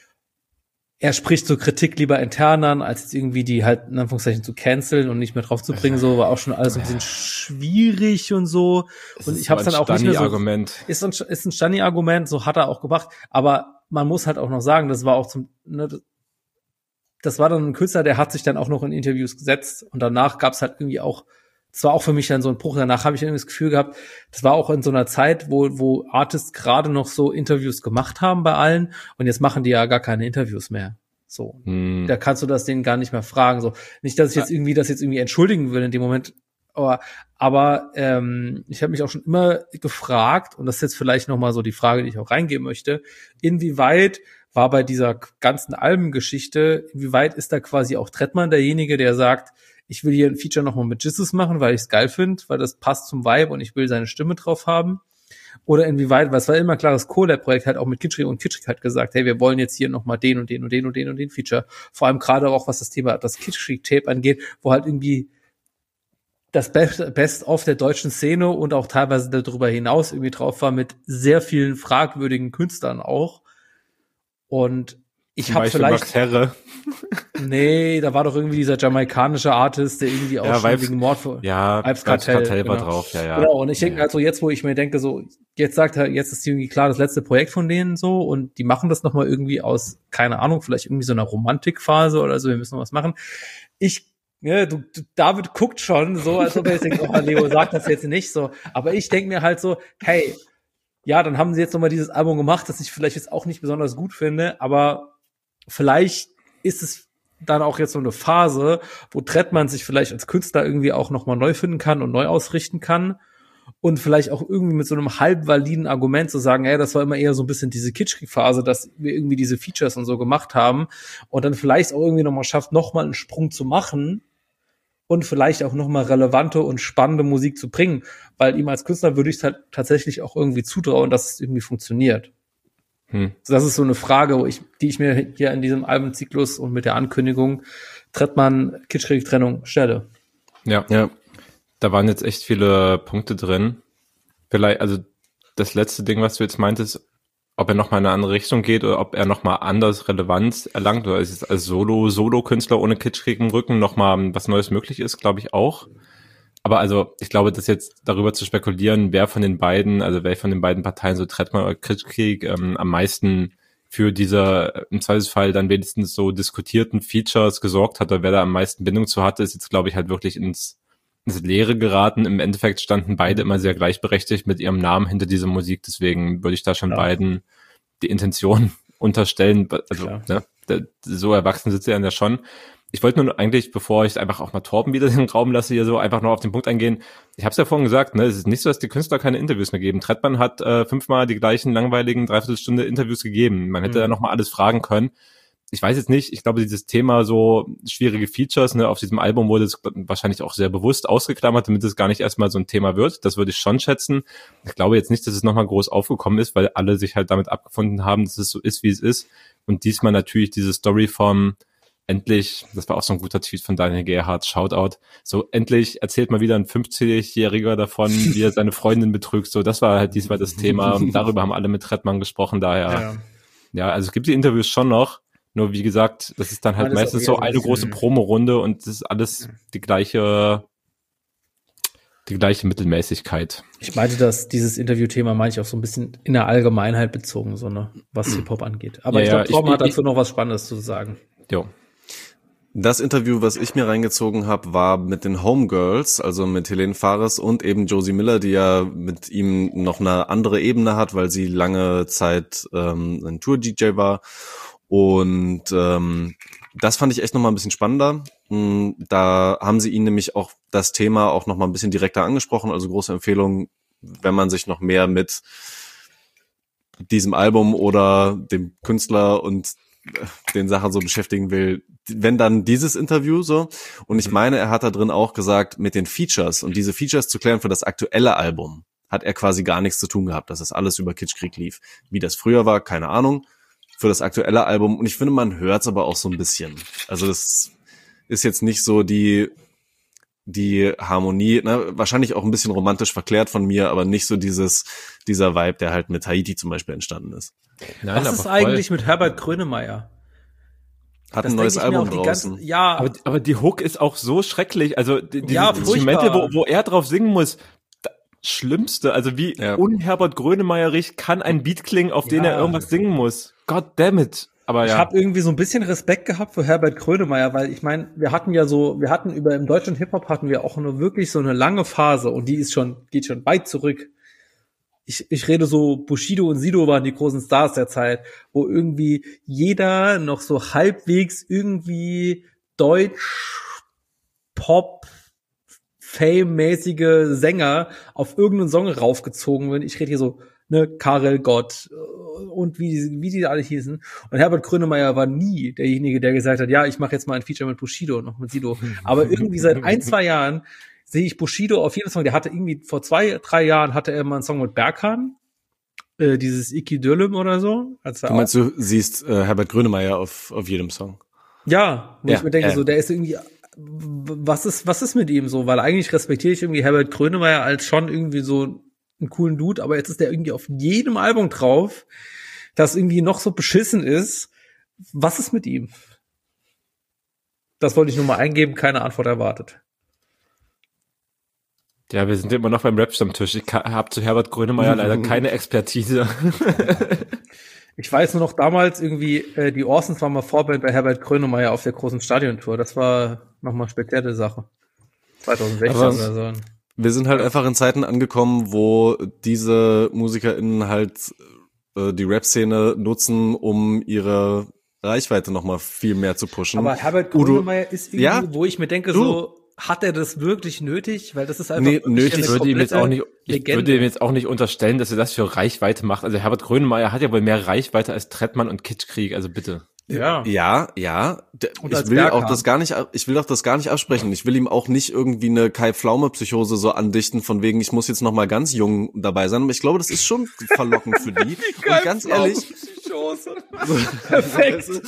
er spricht so Kritik lieber intern an, als jetzt irgendwie die halt in Anführungszeichen zu canceln und nicht mehr drauf zu bringen, so war auch schon alles ein bisschen schwierig und so. Es und ich habe es dann auch nicht mehr so. Argument. Ist ein, ist ein Stani-Argument, so hat er auch gemacht. Aber man muss halt auch noch sagen, das war auch zum, ne, das war dann ein Künstler, der hat sich dann auch noch in Interviews gesetzt und danach gab's halt irgendwie auch, das war auch für mich dann so ein Bruch. Danach habe ich irgendwie das Gefühl gehabt, das war auch in so einer Zeit, wo wo Artists gerade noch so Interviews gemacht haben bei allen und jetzt machen die ja gar keine Interviews mehr. So, hm. da kannst du das denen gar nicht mehr fragen. So, nicht, dass ich jetzt irgendwie das jetzt irgendwie entschuldigen will in dem Moment, aber aber ähm, ich habe mich auch schon immer gefragt und das ist jetzt vielleicht noch mal so die Frage, die ich auch reingeben möchte: Inwieweit war bei dieser ganzen Albengeschichte, inwieweit ist da quasi auch Trettmann derjenige, der sagt, ich will hier ein Feature nochmal mit Jizzes machen, weil ich es geil finde, weil das passt zum Vibe und ich will seine Stimme drauf haben. Oder inwieweit, weil es war immer klar, das Collab-Projekt hat auch mit Kitschkrieg und Kitschkrieg hat gesagt, hey, wir wollen jetzt hier nochmal den und den und den und den und den Feature. Vor allem gerade auch, was das Thema, das Kitschkrieg-Tape angeht, wo halt irgendwie das Best, Best of der deutschen Szene und auch teilweise darüber hinaus irgendwie drauf war mit sehr vielen fragwürdigen Künstlern auch. Und ich habe vielleicht Max Herre. Nee, da war doch irgendwie dieser jamaikanische Artist, der irgendwie auch ja, schon Vibes, wegen Mord für ja, Vibes Kartell, Kartell war genau. drauf, ja, ja. Genau, und ich denke ja. halt so jetzt, wo ich mir denke, so, jetzt sagt er, jetzt ist irgendwie klar das letzte Projekt von denen so und die machen das nochmal irgendwie aus, keine Ahnung, vielleicht irgendwie so einer Romantikphase oder so, wir müssen noch was machen. Ich, ja, du, du David guckt schon so, als ob er jetzt denkt, oh, Leo sagt das jetzt nicht so, aber ich denke mir halt so, hey, ja, dann haben sie jetzt nochmal dieses Album gemacht, das ich vielleicht jetzt auch nicht besonders gut finde, aber vielleicht ist es dann auch jetzt so eine Phase, wo Trettmann sich vielleicht als Künstler irgendwie auch nochmal neu finden kann und neu ausrichten kann und vielleicht auch irgendwie mit so einem halbvaliden Argument zu sagen, ey, das war immer eher so ein bisschen diese Kitschkrieg-Phase, dass wir irgendwie diese Features und so gemacht haben und dann vielleicht auch irgendwie nochmal schafft, nochmal einen Sprung zu machen und vielleicht auch nochmal relevante und spannende Musik zu bringen, weil ihm als Künstler würde ich es halt tatsächlich auch irgendwie zutrauen, dass es irgendwie funktioniert. Hm. Das ist so eine Frage, wo ich, die ich mir hier in diesem Albumzyklus und mit der Ankündigung Trettmann Kitschkrieg-Trennung stelle. Ja, ja. Da waren jetzt echt viele Punkte drin. Vielleicht, also das letzte Ding, was du jetzt meintest, ob er nochmal in eine andere Richtung geht oder ob er nochmal anders Relevanz erlangt oder ist es als Solo, Solo-Künstler ohne Kitschkrieg im Rücken nochmal was Neues möglich ist, glaube ich auch. Aber also, ich glaube, dass jetzt darüber zu spekulieren, wer von den beiden, also wer von den beiden Parteien, so Trettmann oder Kitschkrieg, ähm, am meisten für diese, im Zweifelsfall dann wenigstens so diskutierten Features gesorgt hat oder wer da am meisten Bindung zu hatte, ist jetzt, glaube ich, halt wirklich ins, ins Leere geraten. Im Endeffekt standen beide immer sehr gleichberechtigt mit ihrem Namen hinter dieser Musik, deswegen würde ich da schon ja. beiden die Intention unterstellen, also ne, der, so erwachsen sitzt er ja schon. Ich wollte nur eigentlich, bevor ich einfach auch mal Torben wieder in den Raum lasse, hier so einfach noch auf den Punkt eingehen. Ich habe es ja vorhin gesagt, ne, es ist nicht so, dass die Künstler keine Interviews mehr geben. Trettmann hat äh, fünfmal die gleichen langweiligen Dreiviertelstunde Interviews gegeben. Man hätte mhm. da noch mal alles fragen können. Ich weiß jetzt nicht, ich glaube, dieses Thema so schwierige Features, ne, auf diesem Album wurde es wahrscheinlich auch sehr bewusst ausgeklammert, damit es gar nicht erstmal so ein Thema wird. Das würde ich schon schätzen. Ich glaube jetzt nicht, dass es nochmal groß aufgekommen ist, weil alle sich halt damit abgefunden haben, dass es so ist, wie es ist. Und diesmal natürlich diese Story vom endlich, das war auch so ein guter Tweet von Daniel Gerhardt, Shoutout, so endlich erzählt mal wieder ein fünfzigjähriger davon, wie er seine Freundin betrügt, so das war halt diesmal das Thema und darüber haben alle mit Trettmann gesprochen, daher, ja, ja also es gibt die Interviews schon noch, nur wie gesagt, das ist dann halt alles meistens so eine große Promo-Runde und das ist alles die gleiche, die gleiche Mittelmäßigkeit. Ich meinte, dass dieses Interviewthema meine ich auch so ein bisschen in der Allgemeinheit bezogen, so ne, was Hip-Hop angeht. Aber ja, ich glaube, Torben hat dazu ich, noch was Spannendes zu sagen. Jo. Das Interview, was ich mir reingezogen habe, war mit den Homegirls, also mit Helene Fares und eben Josie Miller, die ja mit ihm noch eine andere Ebene hat, weil sie lange Zeit ähm, ein Tour-D J war. Und ähm, das fand ich echt nochmal ein bisschen spannender. Da haben sie ihn nämlich auch das Thema auch nochmal ein bisschen direkter angesprochen. Also große Empfehlung, wenn man sich noch mehr mit diesem Album oder dem Künstler und den Sachen so beschäftigen will, wenn dann dieses Interview so. Und ich meine, er hat da drin auch gesagt, mit den Features und diese Features zu klären für das aktuelle Album, hat er quasi gar nichts zu tun gehabt, dass das alles über Kitschkrieg lief. Wie das früher war, keine Ahnung. Für das aktuelle Album. Und ich finde, man hört es aber auch so ein bisschen. Also das ist jetzt nicht so die die Harmonie, ne? Wahrscheinlich auch ein bisschen romantisch verklärt von mir, aber nicht so dieses dieser Vibe, der halt mit Haiti zum Beispiel entstanden ist. Nein, was ist eigentlich mit Herbert Grönemeyer? Hat das ein neues Album draußen. Ganze, ja, aber, aber die Hook ist auch so schrecklich. Also die, die ja, Instrumente, wo, wo er drauf singen muss, Schlimmste, also wie ja. unherbert Grönemeyerig kann ein Beat klingen, auf den ja. er irgendwas singen muss. God damn it. Aber ja. Ich habe irgendwie so ein bisschen Respekt gehabt für Herbert Grönemeyer, weil ich meine, wir hatten ja so, wir hatten über im deutschen Hip-Hop hatten wir auch nur wirklich so eine lange Phase und die ist schon, geht schon weit zurück. Ich, ich rede so, Bushido und Sido waren die großen Stars der Zeit, wo irgendwie jeder noch so halbwegs irgendwie Deutsch, Pop, Fame-mäßige Sänger auf irgendeinen Song raufgezogen werden. Ich rede hier so, ne, Karel Gott und wie, wie die alle hießen. Und Herbert Grönemeyer war nie derjenige, der gesagt hat, ja, ich mache jetzt mal ein Feature mit Bushido und noch mit Sido. Aber irgendwie seit ein, zwei Jahren sehe ich Bushido auf jeden Song. Der hatte irgendwie vor zwei, drei Jahren hatte er mal einen Song mit Berkan. äh, dieses Iki Döllem oder so. Als er Du meinst, du siehst äh, Herbert Grönemeyer auf, auf jedem Song? Ja, wo Ja, ich mir denke, äh. so, der ist irgendwie, was ist, was ist mit ihm so? Weil eigentlich respektiere ich irgendwie Herbert Grönemeyer als schon irgendwie so einen coolen Dude, aber jetzt ist der irgendwie auf jedem Album drauf, das irgendwie noch so beschissen ist. Was ist mit ihm? Das wollte ich nur mal eingeben, keine Antwort erwartet. Ja, wir sind immer noch beim Rap-Stammtisch. Ich habe zu Herbert Grönemeyer leider keine Expertise. Ich weiß nur noch damals irgendwie, äh, die Orsons waren mal Vorband bei Herbert Grönemeyer auf der großen Stadiontour. Das war nochmal spezielle Sache. zwanzig sechzehn Aber oder so. Wir sind halt einfach in Zeiten angekommen, wo diese MusikerInnen halt äh, die Rap-Szene nutzen, um ihre Reichweite nochmal viel mehr zu pushen. Aber Herbert Udo- Grönemeyer ist irgendwie, Ja? wo ich mir denke, Du. so, hat er das wirklich nötig? Weil das ist einfach Nee, wirklich nötig eine Ich würde ihm jetzt auch nicht, ich Legende. würde ihm jetzt auch nicht unterstellen, dass er das für Reichweite macht. Also Herbert Grönemeyer hat ja wohl mehr Reichweite als Trettmann und Kitschkrieg, also bitte. Ja. Ja, ja. D- Und Ich als will Berghahn. auch das gar nicht, ich will auch das gar nicht absprechen. Ich will ihm auch nicht irgendwie eine Kai-Pflaume-Psychose so andichten, von wegen, ich muss jetzt noch mal ganz jung dabei sein. Aber ich glaube, das ist schon verlockend für die. Und ganz ehrlich, Perfekt. so,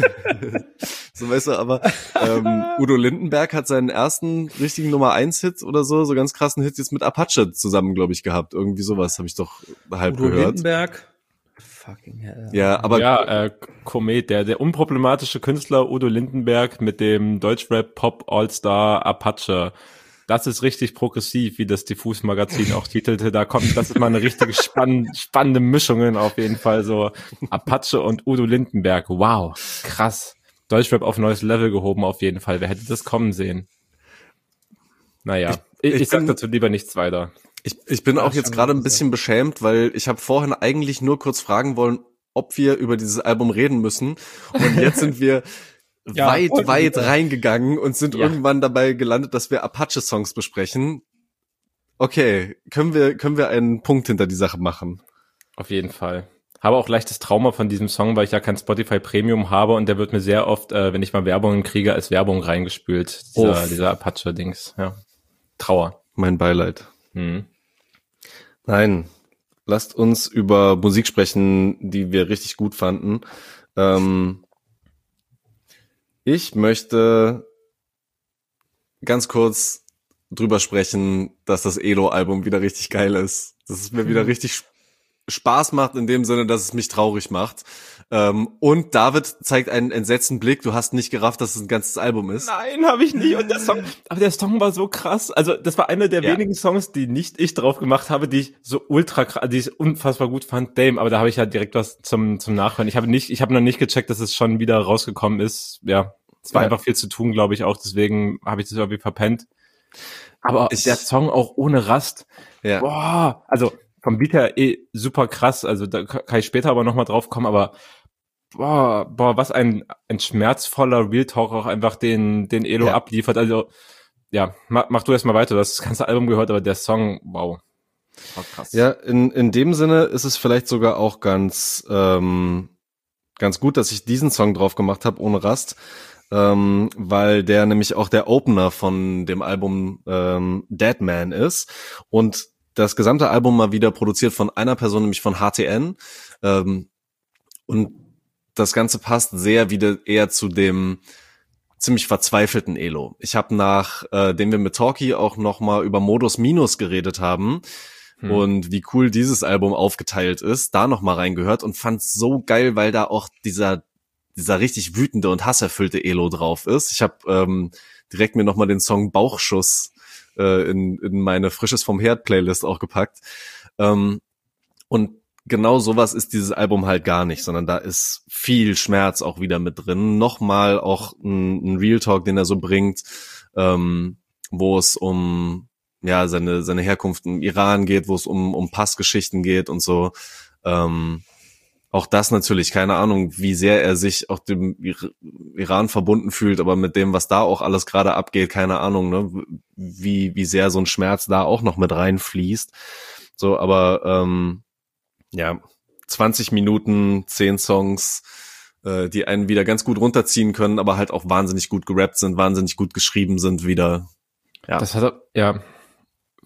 so weißt du, aber ähm, Udo Lindenberg hat seinen ersten richtigen Nummer eins Hit oder so, so ganz krassen Hit jetzt mit Apache zusammen, glaube ich, gehabt. Irgendwie sowas habe ich doch halb Udo gehört. Lindenberg. Fucking hell. Ja, aber ja, äh, Komet, der, der unproblematische Künstler Udo Lindenberg mit dem Deutschrap Pop All-Star Apache. Das ist richtig progressiv, wie das Diffus-Magazin auch titelte. Da kommt, das ist mal eine richtige spann, spannende Mischungen auf jeden Fall. So Apache und Udo Lindenberg. Wow, krass. Deutschrap auf neues Level gehoben auf jeden Fall. Wer hätte das kommen sehen? Naja, ich, ich, ich sag bin- dazu lieber nichts weiter. Ich, ich bin auch ist jetzt schon gerade ein gut, bisschen beschämt, weil ich habe vorhin eigentlich nur kurz fragen wollen, ob wir über dieses Album reden müssen. Und jetzt sind wir Ja, weit, wollten weit wir. reingegangen und sind Ja. irgendwann dabei gelandet, dass wir Apache-Songs besprechen. Okay, können wir, können wir einen Punkt hinter die Sache machen? Auf jeden Fall. Habe auch leichtes Trauma von diesem Song, weil ich ja kein Spotify Premium habe und der wird mir sehr oft, äh, wenn ich mal Werbungen kriege, als Werbung reingespült. Dieser, Uff. dieser Apache-Dings, ja. Trauer. Mein Beileid. Hm. Nein, lasst uns über Musik sprechen, die wir richtig gut fanden. Ähm, ich möchte ganz kurz drüber sprechen, dass das Elo-Album wieder richtig geil ist. Dass es mir wieder richtig Spaß macht in dem Sinne, dass es mich traurig macht. Ähm, und David zeigt einen entsetzten Blick. Du hast nicht gerafft, dass es ein ganzes Album ist. Nein, habe ich nicht. Und der Song, aber der Song war so krass. Also das war einer der Ja. wenigen Songs, die nicht ich drauf gemacht habe, die ich so ultra krass, die ich unfassbar gut fand. Damn, aber da habe ich ja direkt was zum zum Nachhören. Ich habe nicht, ich habe noch nicht gecheckt, dass es schon wieder rausgekommen ist. Ja, es war Ja. einfach viel zu tun, glaube ich auch. Deswegen habe ich das irgendwie verpennt. Aber Ich- der Song auch ohne Rast. Ja. Boah, also vom Beat her eh super krass. Also da kann ich später aber nochmal drauf kommen, aber boah, boah, was ein, ein schmerzvoller Real Talk auch einfach den, den Elo Ja. abliefert. Also, ja, mach, mach du erst mal weiter. Du hast das ganze Album gehört, aber der Song, wow. War krass. Ja, in, in dem Sinne ist es vielleicht sogar auch ganz, ähm, ganz gut, dass ich diesen Song drauf gemacht habe, ohne Rast, ähm, weil der nämlich auch der Opener von dem Album ähm, Dead Man ist und das gesamte Album mal wieder produziert von einer Person, nämlich von H T N, ähm, und das Ganze passt sehr wieder eher zu dem ziemlich verzweifelten Elo. Ich habe nach, äh, dem wir mit Talkie auch noch mal über Modus Minus geredet haben, Hm. und wie cool dieses Album aufgeteilt ist, da noch mal reingehört und fand's so geil, weil da auch dieser dieser richtig wütende und hasserfüllte Elo drauf ist. Ich habe ähm, direkt mir noch mal den Song Bauchschuss äh, in in meine Frisches vom Herd Playlist auch gepackt. Ähm, und genau sowas ist dieses Album halt gar nicht, sondern da ist viel Schmerz auch wieder mit drin. Nochmal auch ein, ein Real Talk, den er so bringt, ähm, wo es um ja seine seine Herkunft im Iran geht, wo es um um Passgeschichten geht und so. Ähm, auch das natürlich, keine Ahnung, wie sehr er sich auch dem Ir- Iran verbunden fühlt, aber mit dem, was da auch alles gerade abgeht, keine Ahnung, ne, wie wie sehr so ein Schmerz da auch noch mit reinfließt. So, aber ähm, ja, zwanzig Minuten, zehn Songs, äh, die einen wieder ganz gut runterziehen können, aber halt auch wahnsinnig gut gerappt sind, wahnsinnig gut geschrieben sind wieder. Ja. Das hat, ja,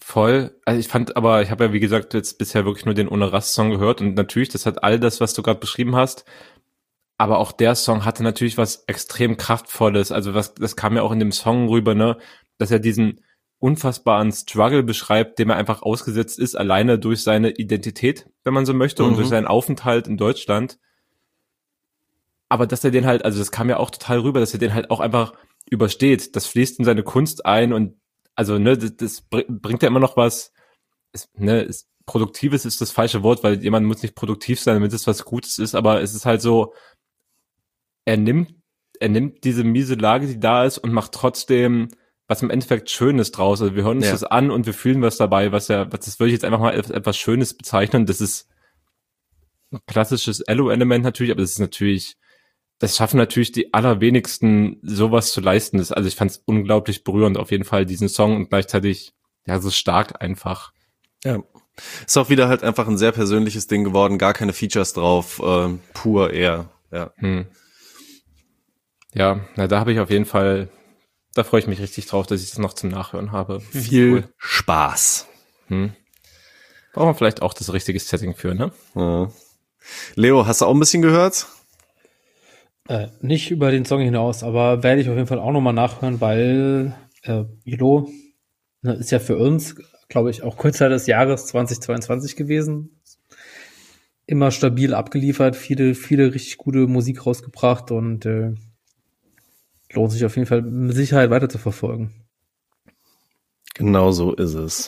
Voll. Also ich fand aber, ich habe ja wie gesagt jetzt bisher wirklich nur den Ohne Rast-Song gehört und natürlich, das hat all das, was du gerade beschrieben hast, aber auch der Song hatte natürlich was extrem Kraftvolles. Also was, das kam ja auch in dem Song rüber, ne, dass er diesen unfassbaren Struggle beschreibt, dem er einfach ausgesetzt ist, alleine durch seine Identität, wenn man so möchte, mhm. und durch seinen Aufenthalt in Deutschland. Aber dass er den halt, also das kam ja auch total rüber, dass er den halt auch einfach übersteht. Das fließt in seine Kunst ein und also, ne, das, das bringt ja immer noch was, es, ne, es, Produktives ist das falsche Wort, weil jemand muss nicht produktiv sein, damit es was Gutes ist, aber es ist halt so, er nimmt, er nimmt diese miese Lage, die da ist und macht trotzdem was im Endeffekt Schönes draus. Also wir hören uns ja. das an und wir fühlen was dabei, was ja, was, das würde ich jetzt einfach mal als etwas Schönes bezeichnen. Das ist ein klassisches Elo-Element natürlich, aber das ist natürlich, das schaffen natürlich die allerwenigsten, sowas zu leisten. Das, also ich fand es unglaublich berührend auf jeden Fall, diesen Song und gleichzeitig, ja, so stark einfach. Ja. Ist auch wieder halt einfach ein sehr persönliches Ding geworden, gar keine Features drauf, äh, pur eher, ja. Hm. Ja, na, da habe ich auf jeden Fall, da freue ich mich richtig drauf, dass ich das noch zum Nachhören habe. Viel cool. Spaß. Hm. Brauchen wir vielleicht auch das richtige Setting für, ne? Ja. Leo, hast du auch ein bisschen gehört? Äh, nicht über den Song hinaus, aber werde ich auf jeden Fall auch nochmal nachhören, weil äh, Elo ne, ist ja für uns, glaube ich, auch Künstler des Jahres zweitausendzweiundzwanzig gewesen. Immer stabil abgeliefert, viele, viele richtig gute Musik rausgebracht und äh, lohnt sich auf jeden Fall mit Sicherheit weiter zu verfolgen. Genau so ist es.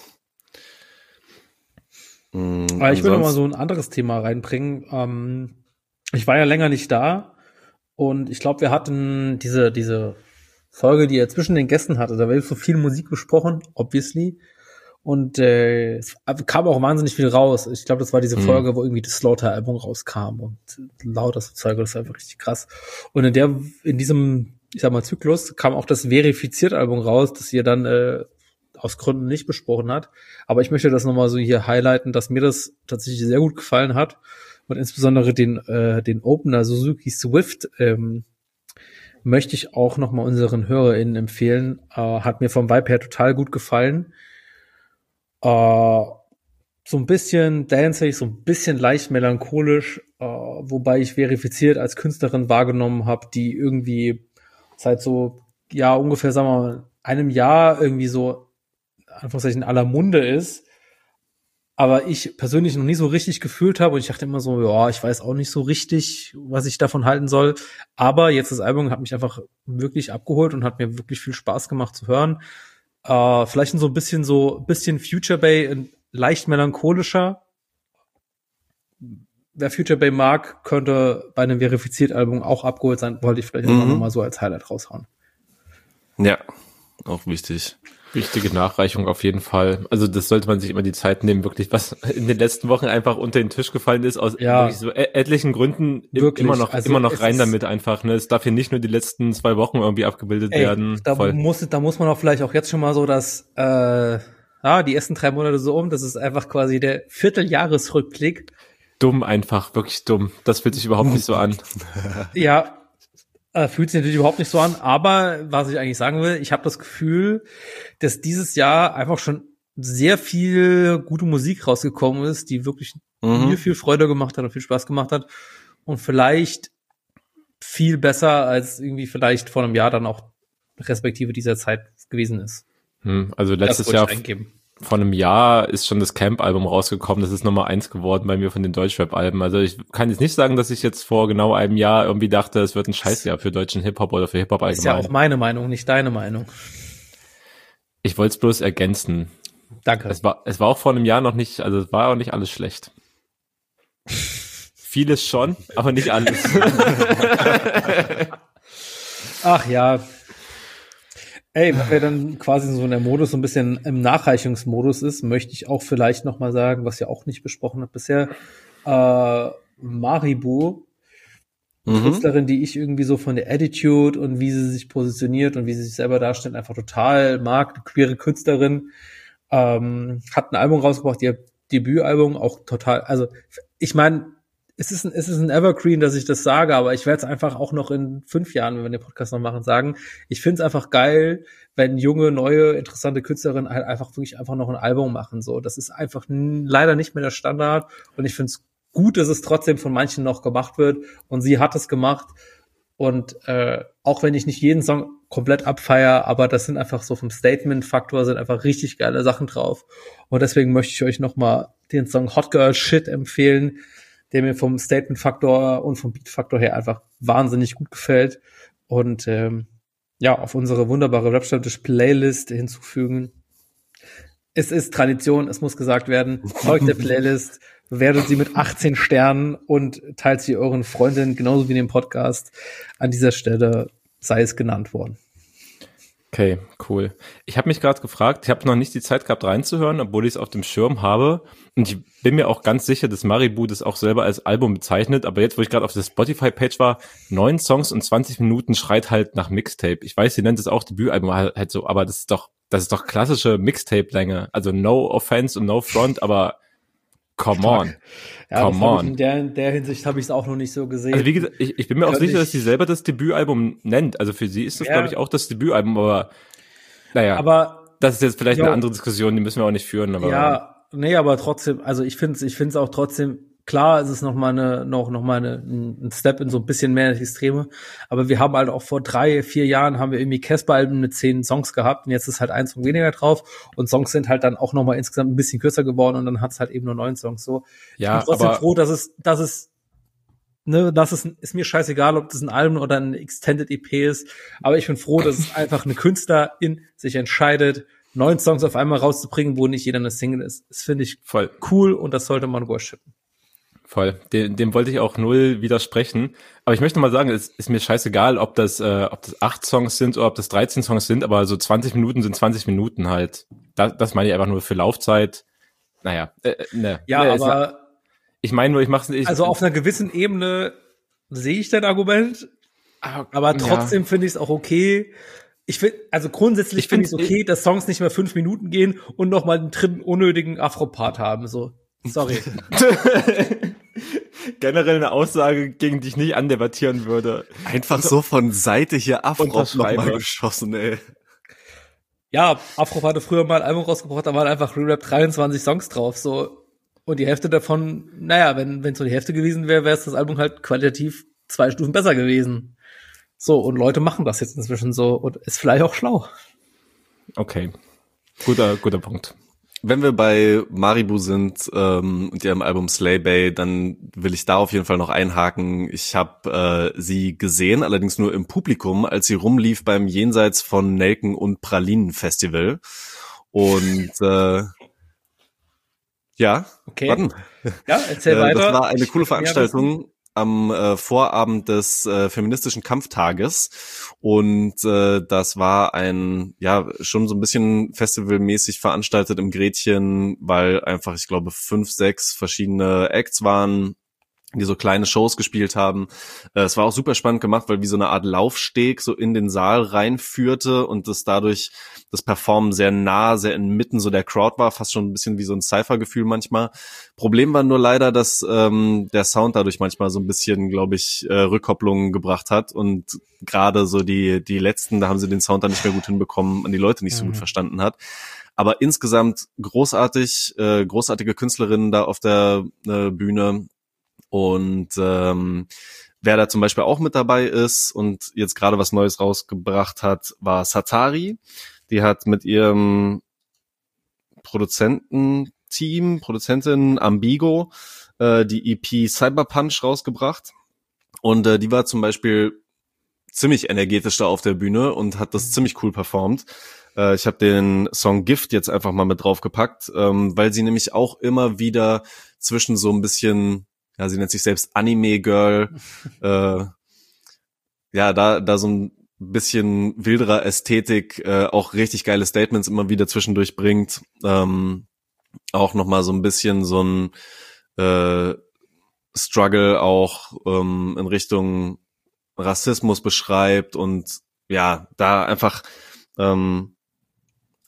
Mhm, Aber ich will noch mal so ein anderes Thema reinbringen. Ähm, ich war ja länger nicht da und ich glaube, wir hatten diese diese Folge, die er zwischen den Gästen hatte. Da wird so viel Musik besprochen, obviously. Und äh, es kam auch wahnsinnig viel raus. Ich glaube, das war diese Folge, mhm. wo irgendwie das Slaughter-Album rauskam und lauter so Zeug. Das war einfach richtig krass. Und in der, in diesem, ich sag mal, Zyklus kam auch das Verifiziert-Album raus, das ihr dann äh, aus Gründen nicht besprochen hat. Aber ich möchte das nochmal so hier highlighten, dass mir das tatsächlich sehr gut gefallen hat. Und insbesondere den äh, den Opener Suzuki Swift ähm, möchte ich auch nochmal unseren HörerInnen empfehlen. Äh, hat mir vom Vibe her total gut gefallen. Uh, so ein bisschen danceig, so ein bisschen leicht melancholisch, uh, wobei ich Verifiziert als Künstlerin wahrgenommen habe, die irgendwie seit so, ja, ungefähr, sagen wir mal, einem Jahr irgendwie so, Anführungszeichen, in aller Munde ist, aber ich persönlich noch nie so richtig gefühlt habe und ich dachte immer so, ja, ich weiß auch nicht so richtig, was ich davon halten soll, aber jetzt das Album hat mich einfach wirklich abgeholt und hat mir wirklich viel Spaß gemacht zu hören. Uh, vielleicht so ein bisschen so, bisschen Future Bay, leicht melancholischer. Wer Future Bay mag, könnte bei einem Verifiziert-Album auch abgeholt sein. Wollte ich vielleicht mhm. auch nochmal so als Highlight raushauen. Ja, auch wichtig. Wichtige Nachreichung auf jeden Fall. Also das sollte man sich immer die Zeit nehmen, wirklich, was in den letzten Wochen einfach unter den Tisch gefallen ist, aus ja. wirklich so etlichen Gründen wirklich. immer noch also immer noch rein damit einfach. Ne? Es darf hier nicht nur die letzten zwei Wochen irgendwie abgebildet ey, werden. Da Voll. muss da muss man auch vielleicht auch jetzt schon mal so, dass äh, ja, die ersten drei Monate so um, das ist einfach quasi der Vierteljahresrückblick. Dumm einfach, wirklich dumm. Das fühlt sich überhaupt nicht so an. Ja, Äh, fühlt sich natürlich überhaupt nicht so an, aber was ich eigentlich sagen will, ich habe das Gefühl, dass dieses Jahr einfach schon sehr viel gute Musik rausgekommen ist, die wirklich mhm. mir viel Freude gemacht hat und viel Spaß gemacht hat und vielleicht viel besser als irgendwie vielleicht vor einem Jahr dann auch respektive dieser Zeit gewesen ist. Hm, also letztes Jahr vor einem Jahr ist schon das Camp-Album rausgekommen. Das ist Nummer eins geworden bei mir von den Deutschrap-Alben. Also ich kann jetzt nicht sagen, dass ich jetzt vor genau einem Jahr irgendwie dachte, es wird ein Scheißjahr für deutschen Hip-Hop oder für Hip-Hop allgemein. Ist ja auch meine Meinung, nicht deine Meinung. Ich wollte es bloß ergänzen. Danke. Es war, es war auch vor einem Jahr noch nicht, also es war auch nicht alles schlecht. Vieles schon, aber nicht alles. Ach ja. Ey, wenn wir dann quasi so in der Modus, so ein bisschen im Nachreichungsmodus ist, möchte ich auch vielleicht nochmal sagen, was ihr auch nicht besprochen habt bisher, äh, Maribu, eine mhm. Künstlerin, die ich irgendwie so von der Attitude und wie sie sich positioniert und wie sie sich selber darstellt, einfach total mag, eine queere Künstlerin, ähm, hat ein Album rausgebracht, ihr Debütalbum, auch total, also ich meine, es ist ein, es ist ein Evergreen, dass ich das sage, aber ich werde es einfach auch noch in fünf Jahren, wenn wir den Podcast noch machen, sagen. Ich finde es einfach geil, wenn junge, neue, interessante Künstlerinnen halt einfach wirklich einfach noch ein Album machen. So, das ist einfach n- leider nicht mehr der Standard und ich finde es gut, dass es trotzdem von manchen noch gemacht wird und sie hat es gemacht und äh, auch wenn ich nicht jeden Song komplett abfeier, aber das sind einfach so vom Statement-Faktor sind einfach richtig geile Sachen drauf und deswegen möchte ich euch noch mal den Song Hot Girl Shit empfehlen, der mir vom Statement-Faktor und vom Beat-Faktor her einfach wahnsinnig gut gefällt. Und ähm, ja, auf unsere wunderbare Rap-Stammtisch-Playlist hinzufügen. Es ist Tradition, es muss gesagt werden. Folgt der Playlist, bewertet sie mit achtzehn Sternen und teilt sie euren Freundinnen, genauso wie in dem Podcast. An dieser Stelle sei es genannt worden. Okay, cool. Ich habe mich gerade gefragt, ich habe noch nicht die Zeit gehabt reinzuhören, obwohl ich es auf dem Schirm habe. Und ich bin mir auch ganz sicher, dass Maribu das auch selber als Album bezeichnet. Aber jetzt, wo ich gerade auf der Spotify-Page war, neun Songs und zwanzig Minuten schreit halt nach Mixtape. Ich weiß, sie nennt es auch Debütalbum halt, halt so, aber das ist doch, das ist doch klassische Mixtape-Länge. Also no offense und no front, aber come on. Ja, come on. In der, in der Hinsicht habe ich es auch noch nicht so gesehen. Also wie gesagt, ich, ich bin mir auch Könnte sicher, dass ich- sie selber das Debütalbum nennt. Also für sie ist das, Ja. glaube ich, auch das Debütalbum, aber naja. aber Das ist jetzt vielleicht Jo. eine andere Diskussion, die müssen wir auch nicht führen. Aber ja, nee, aber trotzdem, also ich finde es ich find's auch trotzdem, klar, es ist noch mal eine, noch, noch mal eine, ein Step in so ein bisschen mehr Extreme, aber wir haben halt auch vor drei, vier Jahren haben wir irgendwie Casper-Alben mit zehn Songs gehabt und jetzt ist halt ein Song weniger drauf und Songs sind halt dann auch noch mal insgesamt ein bisschen kürzer geworden und dann hat es halt eben nur neun Songs so. ja, Ich bin trotzdem aber froh, dass es, dass es, ne, das ist, ist mir scheißegal, ob das ein Album oder ein Extended E P ist, aber ich bin froh, dass es einfach eine Künstlerin sich entscheidet, neun Songs auf einmal rauszubringen, wo nicht jeder eine Single ist. Das finde ich voll, cool und das sollte man worshipen. voll. Dem, dem wollte ich auch null widersprechen. Aber ich möchte mal sagen, es ist mir scheißegal, ob das, äh, ob das acht Songs sind oder ob das dreizehn Songs sind, aber so zwanzig Minuten sind zwanzig Minuten halt. Das, das meine ich einfach nur für Laufzeit. Naja, äh, ne. Ja, ne, es- aber ich meine nur, ich mache es nicht. also auf einer gewissen Ebene sehe ich dein Argument, aber trotzdem finde ich es auch okay. Ich finde, also grundsätzlich Ich finde ich es find's- okay, dass Songs nicht mehr fünf Minuten gehen und noch mal einen dritten unnötigen Afro-Part haben. So, sorry. generell eine Aussage, gegen die ich nicht andebattieren würde. Einfach so von Seite hier Afro Unterschreibe. nochmal geschossen, ey. Ja, Afro hatte früher mal ein Album rausgebracht, da waren einfach Re-Rap dreiundzwanzig Songs drauf, so. Und die Hälfte davon, naja, wenn wenn so die Hälfte gewesen wäre, wäre es das Album halt qualitativ zwei Stufen besser gewesen. So, und Leute machen das jetzt inzwischen so und ist vielleicht auch schlau. Okay. Guter, guter Punkt. Wenn wir bei Maribu sind ähm, und ihrem Album Slay Bay, dann will ich da auf jeden Fall noch einhaken. Ich habe äh, sie gesehen, allerdings nur im Publikum, als sie rumlief beim Jenseits von Nelken und Pralinen Festival. Und äh, ja, Okay. warten. Ja, erzähl Äh, weiter. Das war eine Ich coole will mehr Veranstaltung am äh, Vorabend des äh, feministischen Kampftages und äh, das war ein, ja, schon so ein bisschen festivalmäßig veranstaltet im Gretchen, weil einfach, ich glaube, fünf, sechs verschiedene Acts waren, die so kleine Shows gespielt haben. Äh, es war auch super spannend gemacht, weil wie so eine Art Laufsteg so in den Saal reinführte und das dadurch das Performen sehr nah, sehr inmitten so der Crowd war, fast schon ein bisschen wie so ein Cypher-Gefühl manchmal. Problem war nur leider, dass ähm, der Sound dadurch manchmal so ein bisschen, glaube ich, äh, Rückkopplungen gebracht hat und gerade so die die letzten, da haben sie den Sound dann nicht mehr gut hinbekommen und die Leute nicht so gut Mhm. verstanden hat. Aber insgesamt großartig, äh, großartige Künstlerinnen da auf der äh, Bühne. Und ähm, wer da zum Beispiel auch mit dabei ist und jetzt gerade was Neues rausgebracht hat, war Satari. Die hat mit ihrem Produzententeam, Produzentin Ambigo, äh, die E P Cyberpunch rausgebracht. Und äh, die war zum Beispiel ziemlich energetisch da auf der Bühne und hat das ziemlich cool performt. Äh, ich habe den Song Gift jetzt einfach mal mit draufgepackt, ähm, weil sie nämlich auch immer wieder zwischen so ein bisschen, ja, sie nennt sich selbst Anime-Girl, äh, ja, da da so ein bisschen wilderer Ästhetik, äh, auch richtig geile Statements immer wieder zwischendurch bringt, ähm, auch nochmal so ein bisschen so ein äh, Struggle auch ähm, in Richtung Rassismus beschreibt und ja, da einfach ähm,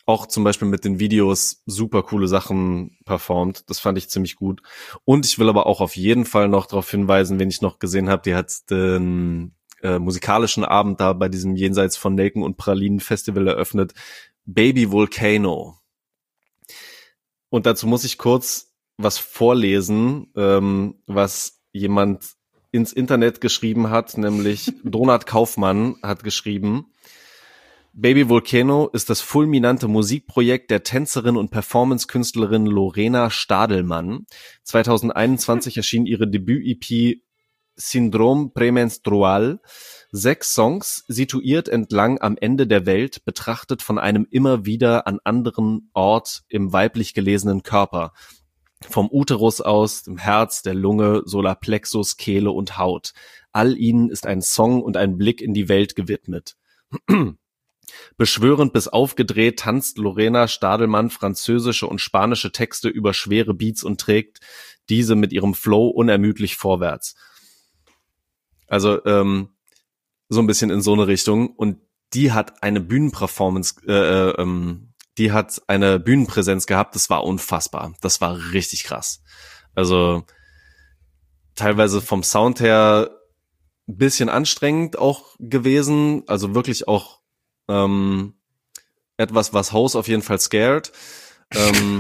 auch zum Beispiel mit den Videos super coole Sachen performt. Das fand ich ziemlich gut. Und ich will aber auch auf jeden Fall noch darauf hinweisen, wen ich noch gesehen habe, die hat den äh, musikalischen Abend da bei diesem Jenseits von Nelken und Pralinen Festival eröffnet. Baby Volcano. Und dazu muss ich kurz was vorlesen, ähm, was jemand ins Internet geschrieben hat, nämlich Donat Kaufmann hat geschrieben: Baby Volcano ist das fulminante Musikprojekt der Tänzerin und Performance-Künstlerin Lorena Stadelmann. zwanzig einundzwanzig erschien ihre Debüt-E P Syndrom Prämenstrual. Sechs Songs, situiert entlang am Ende der Welt, betrachtet von einem immer wieder an anderen Ort im weiblich gelesenen Körper. Vom Uterus aus, dem Herz, der Lunge, Solarplexus, Kehle und Haut. All ihnen ist ein Song und ein Blick in die Welt gewidmet. Beschwörend bis aufgedreht tanzt Lorena Stadelmann französische und spanische Texte über schwere Beats und trägt diese mit ihrem Flow unermüdlich vorwärts. Also ähm, so ein bisschen in so eine Richtung. Und die hat eine Bühnenperformance, äh, ähm, die hat eine Bühnenpräsenz gehabt, das war unfassbar. Das war richtig krass. Also teilweise vom Sound her ein bisschen anstrengend auch gewesen, also wirklich auch ähm, etwas, was House auf jeden Fall scared. ähm,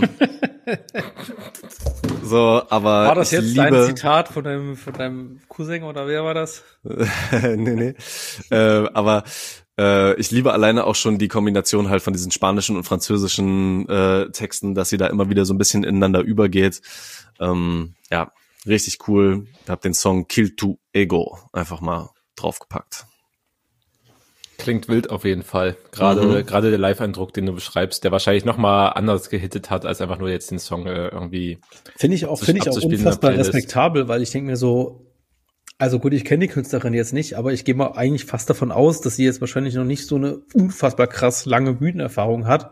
so, aber war das ich jetzt liebe, dein Zitat von deinem, von deinem Cousin oder wer war das? nee, nee. Äh, aber äh, ich liebe alleine auch schon die Kombination halt von diesen spanischen und französischen äh, Texten, dass sie da immer wieder so ein bisschen ineinander übergeht. Ähm, ja, richtig cool. Ich habe den Song Kill to Ego einfach mal draufgepackt. Klingt wild auf jeden Fall. Gerade Mhm. gerade der Live-Eindruck, den du beschreibst, der wahrscheinlich noch mal anders gehittet hat, als einfach nur jetzt den Song äh, irgendwie. Finde ich auch, Sich finde ich auch abzuspielen in der unfassbar Playlist. respektabel, weil ich denke mir so, also gut, ich kenne die Künstlerin jetzt nicht, aber ich gehe mal eigentlich fast davon aus, dass sie jetzt wahrscheinlich noch nicht so eine unfassbar krass lange Bühnenerfahrung hat.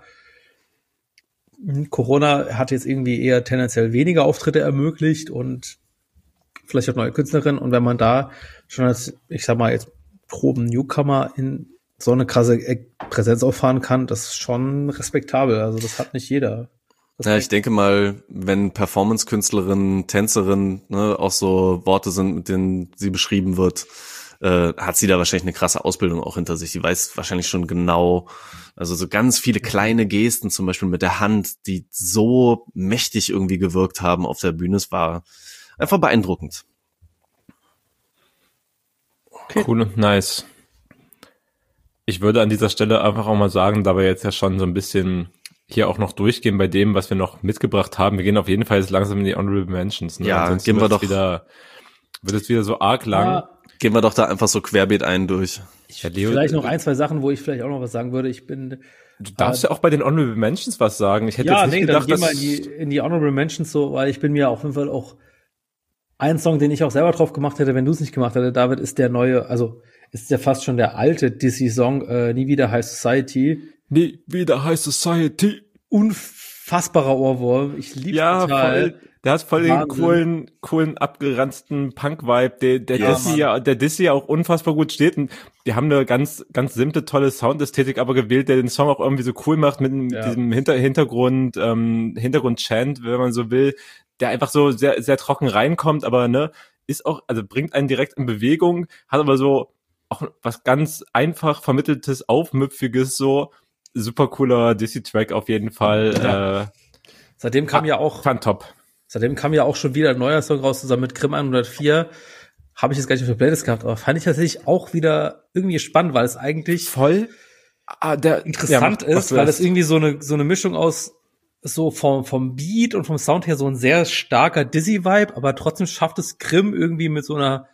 Corona hat jetzt irgendwie eher tendenziell weniger Auftritte ermöglicht und vielleicht auch neue Künstlerinnen. Und wenn man da schon als, ich sag mal jetzt, groben Newcomer in so eine krasse Präsenz auffahren kann, das ist schon respektabel. Also das hat nicht jeder. Das Ja, ich denke mal, wenn Performance-Künstlerin, Tänzerin, ne, auch so Worte sind, mit denen sie beschrieben wird, äh, hat sie da wahrscheinlich eine krasse Ausbildung auch hinter sich. Die weiß wahrscheinlich schon genau, also so ganz viele kleine Gesten, zum Beispiel mit der Hand, die so mächtig irgendwie gewirkt haben auf der Bühne. Es war einfach beeindruckend. Cool und nice. Ich würde an dieser Stelle einfach auch mal sagen, da wir jetzt ja schon so ein bisschen hier auch noch durchgehen bei dem, was wir noch mitgebracht haben. Wir gehen auf jeden Fall jetzt langsam in die Honorable Mentions. Ne? Ja, Ansonsten gehen wir wird's doch. Wieder, wird es wieder so arg lang. Ja, Gehen wir doch da einfach so querbeet ein durch. Ja, Leo, vielleicht noch ein, zwei Sachen, wo ich vielleicht auch noch was sagen würde. Ich bin Du darfst ja auch bei den Honorable Mentions was sagen. Ich hätte ja, jetzt nicht nee, gedacht, dann geh dass mal in die, in die Honorable Mentions so, weil ich bin mir auf jeden Fall auch ein Song, den ich auch selber drauf gemacht hätte, wenn du es nicht gemacht hättest, David, ist der neue, also ist ja fast schon der alte Dizzy-Song, äh, Nie wieder High Society. nie wieder High Society. Unfassbarer Ohrwurm. Ich lieb's Ja, total. voll. Der hat voll Wahnsinn. den coolen, coolen abgeranzten Punk-Vibe, der, der Yes. Dizzy ja, der Dizzy ja auch unfassbar gut steht. Und die haben eine ganz, ganz simple, tolle Soundästhetik aber gewählt, der den Song auch irgendwie so cool macht mit, mit Ja. diesem Hinter Hintergrund, ähm, Hintergrund-Chant, wenn man so will, der einfach so sehr, sehr trocken reinkommt, aber ne, ist auch, also bringt einen direkt in Bewegung, hat aber so auch was ganz einfach vermitteltes, aufmüpfiges, so super cooler Dizzy-Track auf jeden Fall. Ja. Äh, Seitdem kam ja auch, fand top. seitdem kam ja auch schon wieder ein neuer Song raus, zusammen mit Grimm hundertvier. Habe ich jetzt gar nicht auf der Playlist gehabt, aber fand ich tatsächlich auch wieder irgendwie spannend, weil es eigentlich Voll ah, der, interessant ja, mach- ist, mach weil das. es irgendwie so eine so eine Mischung aus so vom vom Beat und vom Sound her so ein sehr starker Dizzy-Vibe, aber trotzdem schafft es Grimm irgendwie mit so einer,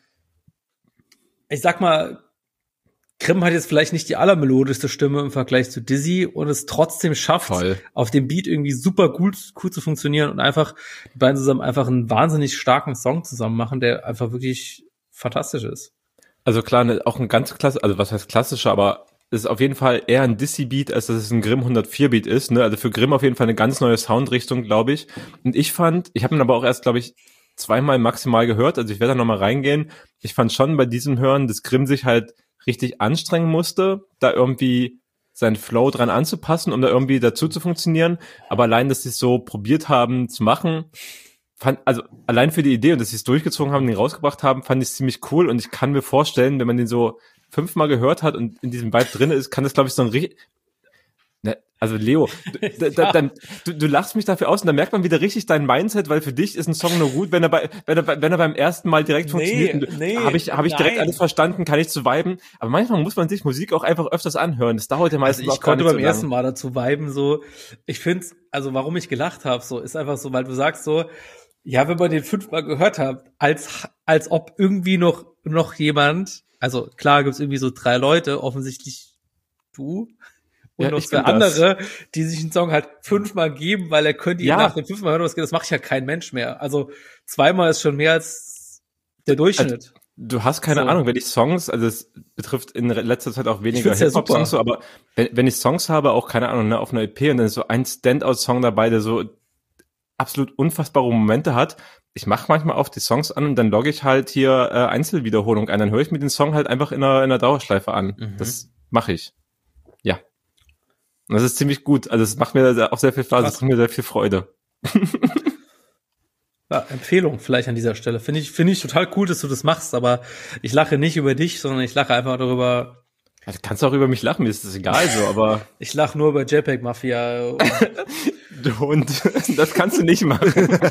ich sag mal, Grimm hat jetzt vielleicht nicht die allermelodischste Stimme im Vergleich zu Dizzy und es trotzdem schafft, Voll. auf dem Beat irgendwie super gut cool zu funktionieren und einfach die beiden zusammen einfach einen wahnsinnig starken Song zusammen machen, der einfach wirklich fantastisch ist. Also klar, ne, auch ein ganz klasse, also was heißt klassischer, aber es ist auf jeden Fall eher ein Dizzy-Beat, als dass es ein Grimm hundertvier Beat ist. Ne? Also für Grimm auf jeden Fall eine ganz neue Soundrichtung, glaube ich. Und ich fand, ich habe ihn aber auch erst, glaube ich, zweimal maximal gehört, also ich werde da nochmal reingehen. Ich fand schon bei diesem Hören, dass Grimm sich halt richtig anstrengen musste, da irgendwie seinen Flow dran anzupassen, um da irgendwie dazu zu funktionieren. Aber allein, dass sie es so probiert haben zu machen, fand, also allein für die Idee und dass sie es durchgezogen haben, den rausgebracht haben, fand ich ziemlich cool. Und ich kann mir vorstellen, wenn man den so fünfmal gehört hat und in diesem Vibe drin ist, kann das, glaube ich, so ein richtig... Ne, also Leo, du, da, dann, du, du lachst mich dafür aus und dann merkt man wieder richtig dein Mindset, weil für dich ist ein Song nur gut, wenn er bei, wenn er, wenn er beim ersten Mal direkt funktioniert. Nee, nee, habe ich, habe ich direkt nein. alles verstanden, kann ich zu viben. Aber manchmal muss man sich Musik auch einfach öfters anhören. Das dauert ja meistens Also ich auch gar konnte nicht beim so ersten lang. Mal dazu viben, so, ich find's, also warum ich gelacht habe, so, ist einfach so, weil du sagst so, ja, wenn man den fünfmal gehört hat, als, als ob irgendwie noch, noch jemand, also klar gibt's irgendwie so drei Leute, offensichtlich du, und Ja, noch ich zwei bin das. andere, die sich einen Song halt fünfmal geben, weil er könnte ihn Ja. nach dem fünfmal hören, was geht, das macht ja kein Mensch mehr. Also zweimal ist schon mehr als der Durchschnitt. Du hast keine So. Ahnung, wenn ich Songs, also es betrifft in letzter Zeit auch weniger find's ja Hip-Hop-Songs, super. so, aber wenn, wenn ich Songs habe, auch keine Ahnung, ne, auf einer E P und dann ist so ein Standout-Song dabei, der so absolut unfassbare Momente hat. Ich mache manchmal auf die Songs an und dann logge ich halt hier äh, Einzelwiederholung ein. Dann höre ich mir den Song halt einfach in einer, in einer Dauerschleife an. Mhm. Das mache ich. Ja. Und das ist ziemlich gut. Also es macht mir auch sehr viel Spaß, es Krass. bringt mir sehr viel Freude. Ja, Empfehlung vielleicht an dieser Stelle. Finde ich, finde ich total cool, dass du das machst, aber ich lache nicht über dich, sondern ich lache einfach darüber, Ja, du kannst auch über mich lachen, mir ist das egal so, aber ich lache nur über JPEG Mafia. du Hund, das kannst du nicht machen.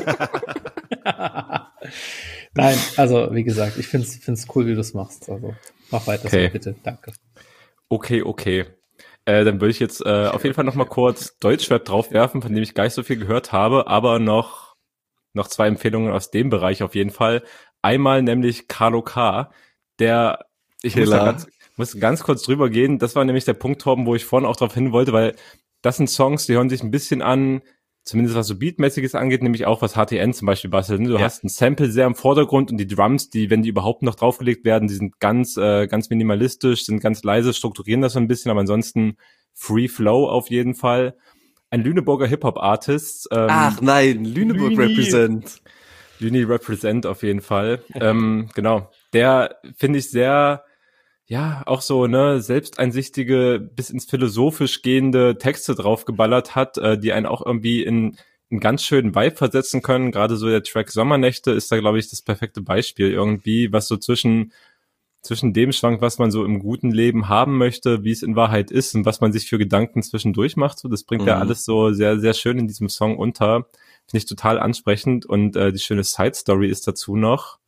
Nein, also wie gesagt, ich find's, find's cool, wie du es machst. Also mach weiter Okay. so, bitte. Danke. Okay, okay. Äh, dann würde ich jetzt äh, auf jeden Fall noch mal kurz Deutschrap draufwerfen, von dem ich gar nicht so viel gehört habe, aber noch noch zwei Empfehlungen aus dem Bereich auf jeden Fall. Einmal nämlich Carlo K, der, ich muss, da Killer. ganz, muss ganz kurz drüber gehen, das war nämlich der Punkt, Torben, wo ich vorhin auch drauf hin wollte, weil das sind Songs, die hören sich ein bisschen an, zumindest was so Beatmäßiges angeht, nämlich auch was H T N zum Beispiel bastelt. Du Ja. hast ein Sample sehr im Vordergrund und die Drums, die, wenn die überhaupt noch draufgelegt werden, die sind ganz, äh, ganz minimalistisch, sind ganz leise, strukturieren das so ein bisschen, aber ansonsten Free Flow auf jeden Fall. Ein Lüneburger Hip-Hop-Artist. Ähm, Ach nein, Lüneburg Lüni. represent. Lüni Represent auf jeden Fall. ähm, genau. Der finde ich sehr, ja, auch so, ne, selbsteinsichtige, bis ins philosophisch gehende Texte draufgeballert hat, äh, die einen auch irgendwie in einen ganz schönen Vibe versetzen können. Gerade so der Track Sommernächte ist da, glaube ich, das perfekte Beispiel irgendwie, was so zwischen zwischen dem schwankt, was man so im guten Leben haben möchte, wie es in Wahrheit ist und was man sich für Gedanken zwischendurch macht. So, das bringt Mhm. ja alles so sehr, sehr schön in diesem Song unter. Finde ich total ansprechend und äh, die schöne Side-Story ist dazu noch,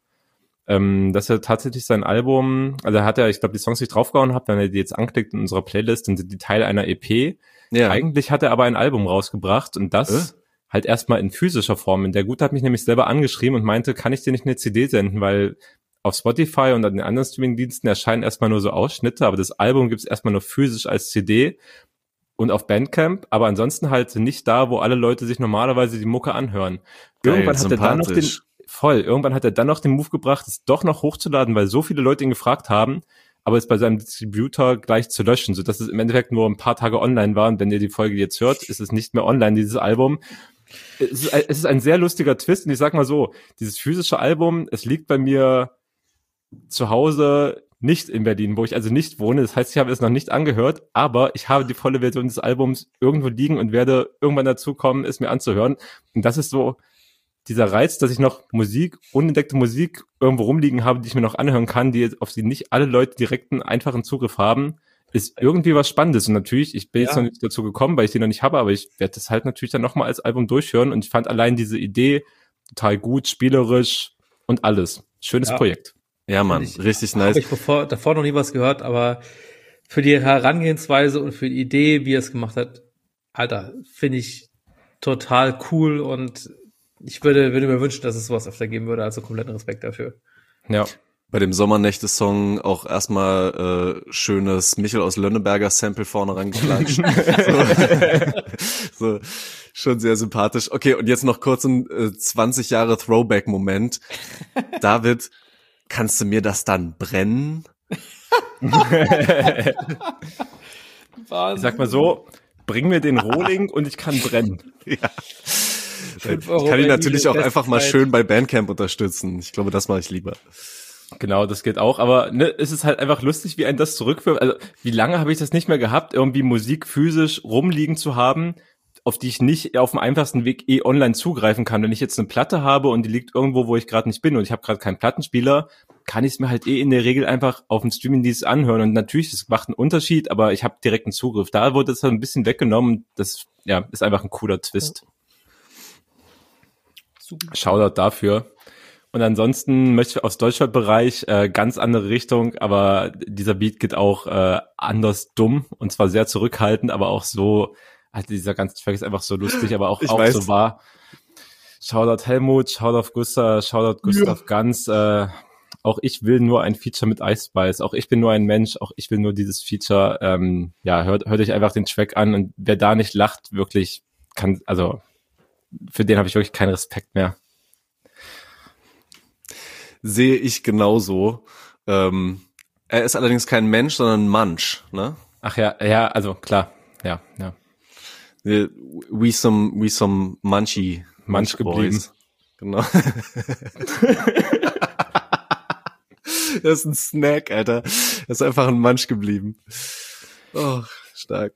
ähm, dass er tatsächlich sein Album, also er hat ja, ich glaube, die Songs, die ich draufgehauen habe, wenn er die jetzt anklickt in unserer Playlist, dann sind die Teil einer E P. Ja. Eigentlich hat er aber ein Album rausgebracht und das Äh? halt erstmal in physischer Form. Und der Gute hat mich nämlich selber angeschrieben und meinte, kann ich dir nicht eine C D senden, weil auf Spotify und an den anderen Streaming-Diensten erscheinen erstmal nur so Ausschnitte, aber das Album gibt's erstmal nur physisch als C D und auf Bandcamp, aber ansonsten halt nicht da, wo alle Leute sich normalerweise die Mucke anhören. Geil, Irgendwann hat er dann noch den, sympathisch. voll, irgendwann hat er dann noch den Move gebracht, es doch noch hochzuladen, weil so viele Leute ihn gefragt haben, aber es bei seinem Distributor gleich zu löschen, sodass es im Endeffekt nur ein paar Tage online war und wenn ihr die Folge jetzt hört, ist es nicht mehr online, dieses Album. Es ist, es ist ein sehr lustiger Twist und ich sag mal so, dieses physische Album, es liegt bei mir zu Hause nicht in Berlin, wo ich also nicht wohne. Das heißt, ich habe es noch nicht angehört, aber ich habe die volle Version des Albums irgendwo liegen und werde irgendwann dazu kommen, es mir anzuhören. Und das ist so dieser Reiz, dass ich noch Musik, unentdeckte Musik irgendwo rumliegen habe, die ich mir noch anhören kann, die auf die nicht alle Leute direkten, einfachen Zugriff haben, ist irgendwie was Spannendes. Und natürlich, ich bin jetzt Ja. noch nicht dazu gekommen, weil ich die noch nicht habe, aber ich werde das halt natürlich dann nochmal als Album durchhören und ich fand allein diese Idee total gut, spielerisch und alles. Schönes Ja. Projekt. Ja, Mann, Ich- richtig Habe nice. ich bevor, davor noch nie was gehört, aber für die Herangehensweise und für die Idee, wie er es gemacht hat, Alter, finde ich total cool und ich würde, würde mir wünschen, dass es sowas öfter geben würde, also kompletten Respekt dafür. Ja. Bei dem Sommernächte-Song auch erstmal äh, schönes Michel aus Lönneberger Sample vorne rangeklatscht. so, so, schon sehr sympathisch. Okay, und jetzt noch kurz ein äh, zwanzig Jahre Throwback-Moment. David, kannst du mir das dann brennen? Ich sag mal so, bring mir den Rohling und ich kann brennen. Ich Fünf Euro kann ihn bei natürlich Lidl, auch einfach mal Bestzeit. schön bei Bandcamp unterstützen. Ich glaube, das mache ich lieber. Genau, das geht auch, aber ne, es ist halt einfach lustig, wie ein das zurückführt. Also wie lange habe ich das nicht mehr gehabt, irgendwie Musik physisch rumliegen zu haben, auf die ich nicht auf dem einfachsten Weg eh online zugreifen kann. Wenn ich jetzt eine Platte habe und die liegt irgendwo, wo ich gerade nicht bin und ich habe gerade keinen Plattenspieler, kann ich es mir halt eh in der Regel einfach auf dem Streamingdienst anhören. Und natürlich, das macht einen Unterschied, aber ich habe direkten Zugriff. Da wurde es halt ein bisschen weggenommen. Das ja ist einfach ein cooler Twist. Super. Shoutout dafür. Und ansonsten möchte ich aus Deutschrap-Bereich äh, ganz andere Richtung, aber dieser Beat geht auch äh, anders dumm und zwar sehr zurückhaltend, aber auch so, also dieser ganze Track ist einfach so lustig, aber auch, auch so wahr. Shoutout Helmut, Shoutout Gustav, Shoutout Gustav ja. Ganz, äh, auch ich will nur ein Feature mit Ice Spice, auch ich bin nur ein Mensch, auch ich will nur dieses Feature, ähm, ja, hört, hört euch einfach den Track an und wer da nicht lacht, wirklich kann, also für den habe ich wirklich keinen Respekt mehr. Sehe ich genauso. Ähm, er ist allerdings kein Mensch, sondern ein Munch, ne? Ach ja, ja, also klar, ja, ja. We some, we some Munchy, Munch geblieben. Genau. Das ist ein Snack, Alter. Das ist einfach ein Munch geblieben. Oh, stark.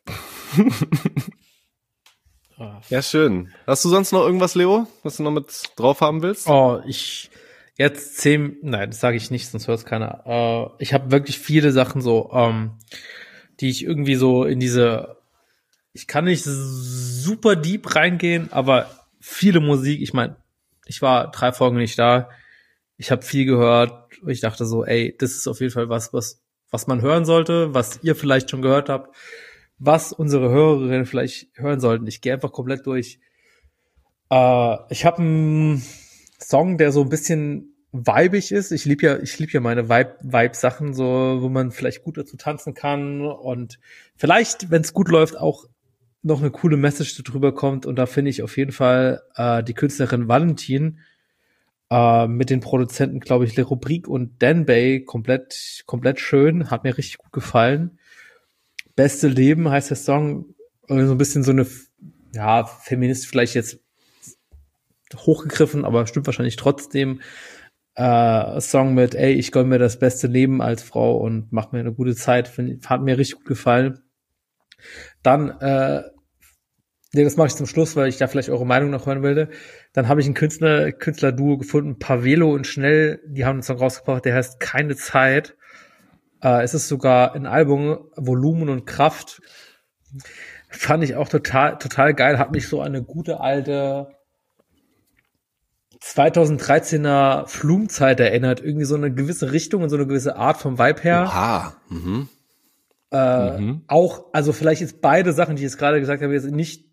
Ja, schön. Hast du sonst noch irgendwas, Leo, was du noch mit drauf haben willst? Oh, ich jetzt zehn, nein, das sage ich nicht, sonst hört es keiner. Äh, ich habe wirklich viele Sachen so, ähm, die ich irgendwie so in diese, ich kann nicht super deep reingehen, aber viele Musik, ich meine, ich war drei Folgen nicht da, ich habe viel gehört, ich dachte so, ey, das ist auf jeden Fall was, was, was man hören sollte, was ihr vielleicht schon gehört habt, was unsere Hörerinnen vielleicht hören sollten. Ich gehe einfach komplett durch. Äh, ich habe einen Song, der so ein bisschen vibig ist. Ich liebe ja, ich liebe ja meine Vibe, Vibe-Sachen, so, wo man vielleicht gut dazu tanzen kann und vielleicht, wenn es gut läuft, auch noch eine coole Message drüber kommt. Und da finde ich auf jeden Fall äh, die Künstlerin Valentin äh, mit den Produzenten, glaube ich, Le Rubrique und Dan Bay komplett, komplett schön. Hat mir richtig gut gefallen. Beste Leben heißt der Song, so ein bisschen so eine, ja, Feminist vielleicht jetzt hochgegriffen, aber stimmt wahrscheinlich trotzdem. Äh, Song mit, ey, ich gönn mir das beste Leben als Frau und mach mir eine gute Zeit, find, hat mir richtig gut gefallen. Dann, äh, nee, das mache ich zum Schluss, weil ich da vielleicht eure Meinung noch hören will. Dann habe ich einen Künstler, Künstlerduo gefunden, Pavelo und Schnell, die haben einen Song rausgebracht, der heißt Keine Zeit. Uh, es ist sogar ein Album, Volumen und Kraft. Fand ich auch total, total geil. Hat mich so an eine gute alte zweitausenddreizehner Flumzeit erinnert. Irgendwie so eine gewisse Richtung und so eine gewisse Art vom Vibe her. Oha. Mhm. Uh, mhm. Auch, also vielleicht jetzt beide Sachen, die ich jetzt gerade gesagt habe, jetzt nicht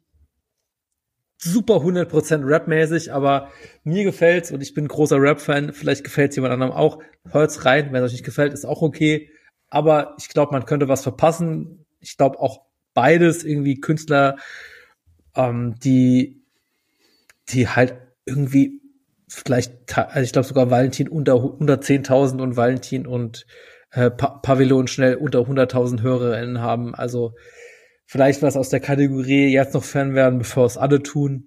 super hundert Prozent Rap-mäßig, aber mir gefällt's und ich bin großer Rap-Fan. Vielleicht gefällt's jemand anderem auch. Hört's rein. Wenn es euch nicht gefällt, ist auch okay. Aber ich glaube, man könnte was verpassen. Ich glaube auch beides irgendwie Künstler, ähm, die, die halt irgendwie vielleicht, also ich glaube sogar Valentin unter, unter zehntausend und Valentin und äh, pa- Pavillon Schnell unter hunderttausend HörerInnen haben. Also vielleicht was aus der Kategorie jetzt noch Fan werden, bevor es alle tun.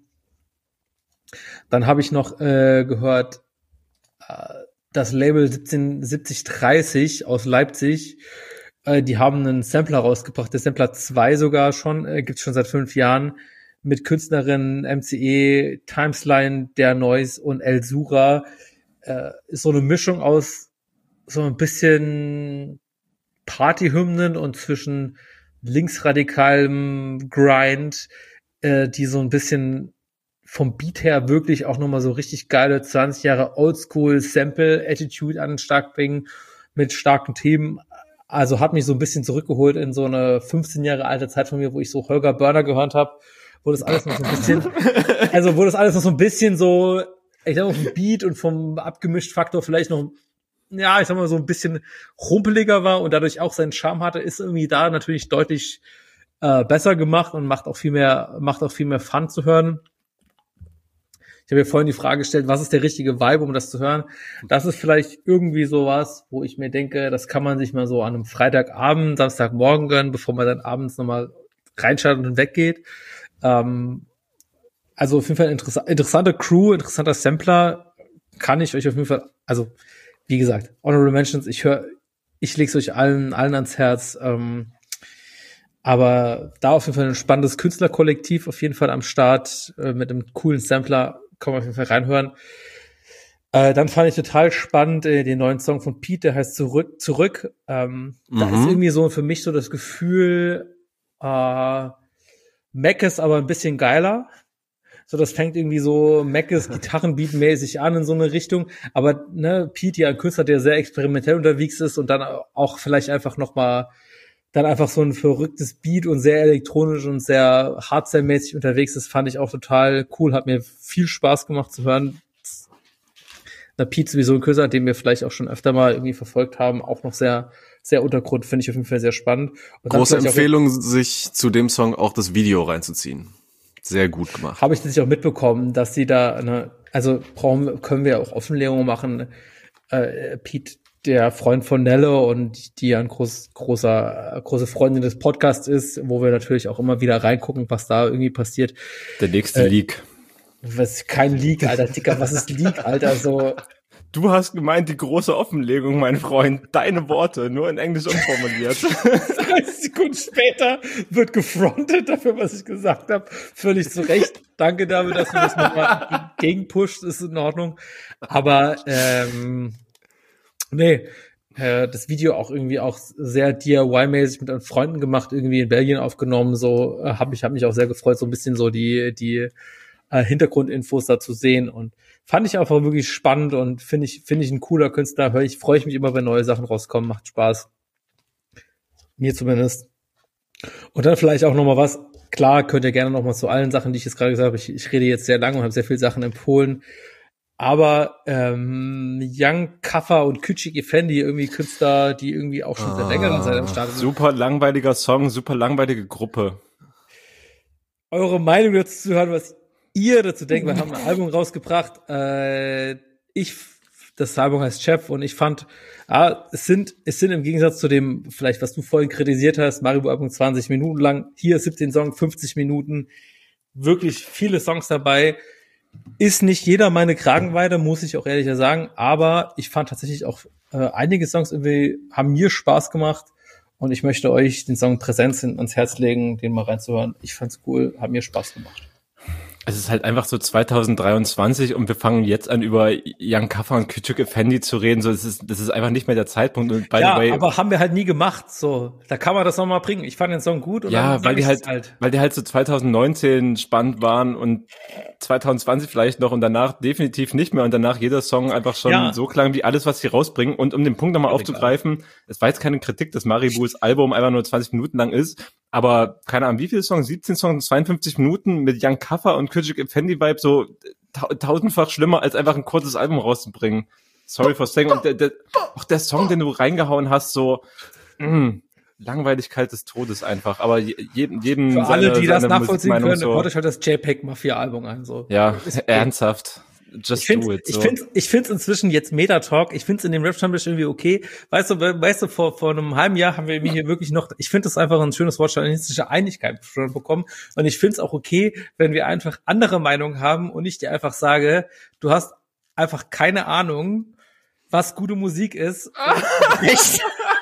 Dann habe ich noch äh, gehört, äh, das Label siebzehn siebzig dreißig aus Leipzig, äh, die haben einen Sampler rausgebracht, der Sampler zwei sogar schon, äh, gibt's schon seit fünf Jahren, mit Künstlerinnen M C E, Timesline, Der Noise und El Sura. Äh, ist so eine Mischung aus so ein bisschen Partyhymnen und zwischen linksradikalem Grind, äh, die so ein bisschen vom Beat her wirklich auch nochmal so richtig geile zwanzig Jahre Oldschool Sample Attitude an den Start bringen mit starken Themen. Also hat mich so ein bisschen zurückgeholt in so eine fünfzehn Jahre alte Zeit von mir, wo ich so Holger Börner gehört habe, wo das alles noch so ein bisschen, also wo das alles noch so ein bisschen so, ich sag mal, vom Beat und vom abgemischt Faktor vielleicht noch, ja, ich sag mal, so ein bisschen rumpeliger war und dadurch auch seinen Charme hatte, ist irgendwie da natürlich deutlich äh, besser gemacht und macht auch viel mehr, macht auch viel mehr Fun zu hören. Ich habe mir vorhin die Frage gestellt, was ist der richtige Vibe, um das zu hören? Das ist vielleicht irgendwie sowas, wo ich mir denke, das kann man sich mal so an einem Freitagabend, Samstagmorgen gönnen, bevor man dann abends nochmal reinschaltet und weggeht. Ähm, also auf jeden Fall interess- interessante Crew, interessanter Sampler, kann ich euch auf jeden Fall, also wie gesagt, Honorable Mentions, ich höre, ich leg's euch allen, allen ans Herz, ähm, aber da auf jeden Fall ein spannendes Künstlerkollektiv auf jeden Fall am Start, äh, mit einem coolen Sampler, kann man auf jeden Fall reinhören. Äh, dann fand ich total spannend äh, den neuen Song von Pete, der heißt Zurück, Zurück. Ähm, mhm. Da ist irgendwie so für mich so das Gefühl, äh, Mac ist aber ein bisschen geiler. So, das fängt irgendwie so Mackes Gitarrenbeat-mäßig an in so eine Richtung. Aber ne, Pete, ja, ein Künstler, der sehr experimentell unterwegs ist und dann auch vielleicht einfach noch mal dann einfach so ein verrücktes Beat und sehr elektronisch und sehr Hardstyle-mäßig unterwegs ist, fand ich auch total cool. Hat mir viel Spaß gemacht zu hören. Na, Pete sowieso ein Künstler, den wir vielleicht auch schon öfter mal irgendwie verfolgt haben, auch noch sehr, sehr Untergrund, finde ich auf jeden Fall sehr spannend. Und große Empfehlung, sich zu dem Song auch das Video reinzuziehen. Sehr gut gemacht. Habe ich das auch mitbekommen, dass sie da, ne, also brauchen, können wir auch Offenlegungen machen. Äh, Pete, der Freund von Nelle und die ja ein groß, großer, große Freundin des Podcasts ist, wo wir natürlich auch immer wieder reingucken, was da irgendwie passiert. Der nächste äh, Leak. Was, kein Leak, Alter, Dicker, was ist Leak, Alter, so. Du hast gemeint, die große Offenlegung, mein Freund. Deine Worte, nur in Englisch umformuliert. dreißig Sekunden später wird gefrontet dafür, was ich gesagt habe. Völlig zu Recht. Danke dafür, dass du das nochmal gegenpusht. Ist in Ordnung. Aber, ähm, nee, äh, das Video auch irgendwie auch sehr D I Y-mäßig mit Freunden gemacht, irgendwie in Belgien aufgenommen. So, äh, hab ich, hab mich auch sehr gefreut, so ein bisschen so die, die, äh, Hintergrundinfos da zu sehen und fand ich einfach wirklich spannend und finde ich, finde ich ein cooler Künstler. Hör ich, freue ich mich immer, wenn neue Sachen rauskommen. Macht Spaß. Mir zumindest. Und dann vielleicht auch noch mal was. Klar, könnt ihr gerne noch mal zu allen Sachen, die ich jetzt gerade gesagt habe. Ich, ich rede jetzt sehr lange und habe sehr viele Sachen empfohlen. Aber ähm, Young Kaffer und Küçük Efendi, irgendwie Künstler, die irgendwie auch schon seit längerer Zeit am Start sind. Super langweiliger Song, super langweilige Gruppe. Eure Meinung dazu zu hören, was ihr dazu denkt, wir haben ein Album rausgebracht. Äh, ich, das Album heißt Chef und ich fand, ah, es sind, es sind im Gegensatz zu dem, vielleicht was du vorhin kritisiert hast, Maribo-Album zwanzig Minuten lang, hier siebzehn Songs, fünfzig Minuten, wirklich viele Songs dabei. Ist nicht jeder meine Kragenweite, muss ich auch ehrlich sagen, aber ich fand tatsächlich auch äh, einige Songs irgendwie haben mir Spaß gemacht und ich möchte euch den Song Präsenz ans Herz legen, den mal reinzuhören. Ich fand's cool, hat mir Spaß gemacht. Es ist halt einfach so zwanzig dreiundzwanzig und wir fangen jetzt an, über Young Kaffer und Küçük Efendi zu reden. So, das ist, das ist einfach nicht mehr der Zeitpunkt. Und by ja, the way, aber haben wir halt nie gemacht. So, da kann man das noch mal bringen. Ich fand den Song gut. Und ja, weil die halt, halt, weil die halt so zwanzig neunzehn spannend waren und zwanzig zwanzig vielleicht noch und danach definitiv nicht mehr und danach jeder Song einfach schon ja. so klang wie alles, was sie rausbringen. Und um den Punkt nochmal aufzugreifen, es war jetzt keine Kritik, dass Maribus Album einfach nur zwanzig Minuten lang ist. Aber keine Ahnung, wie viele Songs? siebzehn Songs, zweiundfünfzig Minuten mit Young Kaffer und Küçük Efendi-Vibe so ta- tausendfach schlimmer, als einfach ein kurzes Album rauszubringen. Sorry for saying. Und der, der, auch der Song, den du reingehauen hast, so mh, langweilig kalt des Todes einfach. Aber jedem, jedem für alle, seine, die das nachvollziehen können, so. hört euch halt das JPEG-Mafia-Album an. So. Ja, ernsthaft. Just ich finde do it. So. ich finde ich finde es inzwischen jetzt Meta-Talk. Ich finde es in dem Rap-Stammtisch irgendwie okay. Weißt du, weißt du, vor vor einem halben Jahr haben wir hier wirklich noch, ich finde das einfach ein schönes Wort, stalinistische Einigkeit schon bekommen. Und ich finde es auch okay, wenn wir einfach andere Meinungen haben und ich dir einfach sage, du hast einfach keine Ahnung, was gute Musik ist. Echt?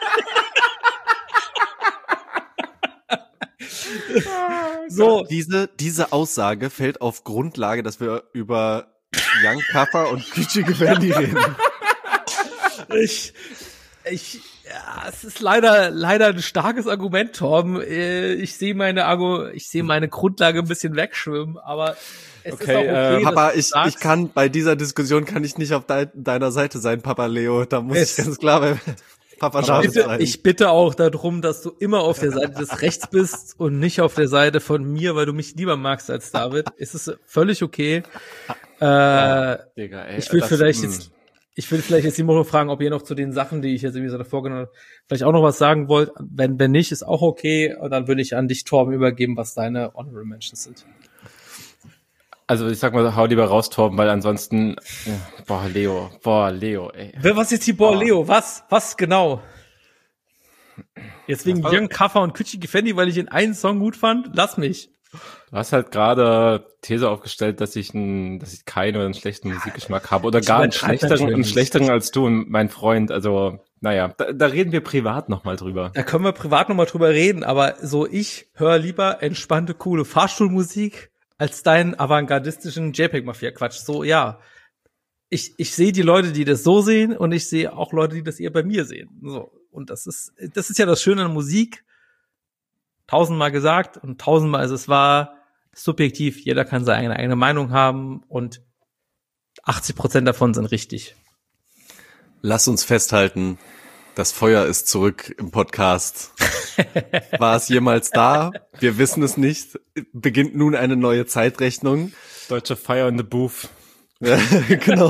So, diese diese Aussage fällt auf Grundlage, dass wir über Young Kaffer und Küçük Efendi reden. Ich, ich, ja, es ist leider, leider ein starkes Argument, Torben. Ich sehe meine Argu, ich sehe meine Grundlage ein bisschen wegschwimmen, aber es okay, ist auch okay. Äh, Papa, ich, ich kann, bei dieser Diskussion kann ich nicht auf de- deiner Seite sein, Papa Leo. Da muss es, ich ganz klar bei Papa ich bitte, sein. Ich bitte auch darum, dass du immer auf der Seite des Rechts bist und nicht auf der Seite von mir, weil du mich lieber magst als David. Es ist völlig okay. Äh, ja, Digga, ey, ich will vielleicht mh. jetzt, ich will vielleicht jetzt die Woche fragen, ob ihr noch zu den Sachen, die ich jetzt irgendwie so davor genommen habe, vielleicht auch noch was sagen wollt. Wenn, wenn nicht, ist auch okay. Und dann würde ich an dich, Torben, übergeben, was deine Honorable Mentions sind. Also ich sag mal, hau lieber raus, Torben, weil ansonsten, ja, boah, Leo, boah, Leo, ey. Was ist hier, boah, Leo, was, was genau? Jetzt wegen Young Kaffer und Küçük Efendi, weil ich den einen Song gut fand? Lass mich. Du hast halt gerade These aufgestellt, dass ich ein, dass ich keinen oder einen schlechten Musikgeschmack habe oder gar einen schlechteren, einen schlechteren als du, mein Freund. Also, naja, da, da reden wir privat nochmal drüber. Da können wir privat nochmal drüber reden, aber so ich höre lieber entspannte, coole Fahrstuhlmusik als deinen avantgardistischen JPEG-Mafia-Quatsch. So, ja. Ich, ich sehe die Leute, die das so sehen und ich sehe auch Leute, die das eher bei mir sehen. So. Und das ist, das ist ja das Schöne an Musik. Tausendmal gesagt und tausendmal ist es wahr. Subjektiv, jeder kann seine eigene Meinung haben und achtzig Prozent davon sind richtig. Lass uns festhalten, das Feuer ist zurück im Podcast. War es jemals da? Wir wissen es nicht. Beginnt nun eine neue Zeitrechnung. Deutsche Fire in the Booth. Ja, genau.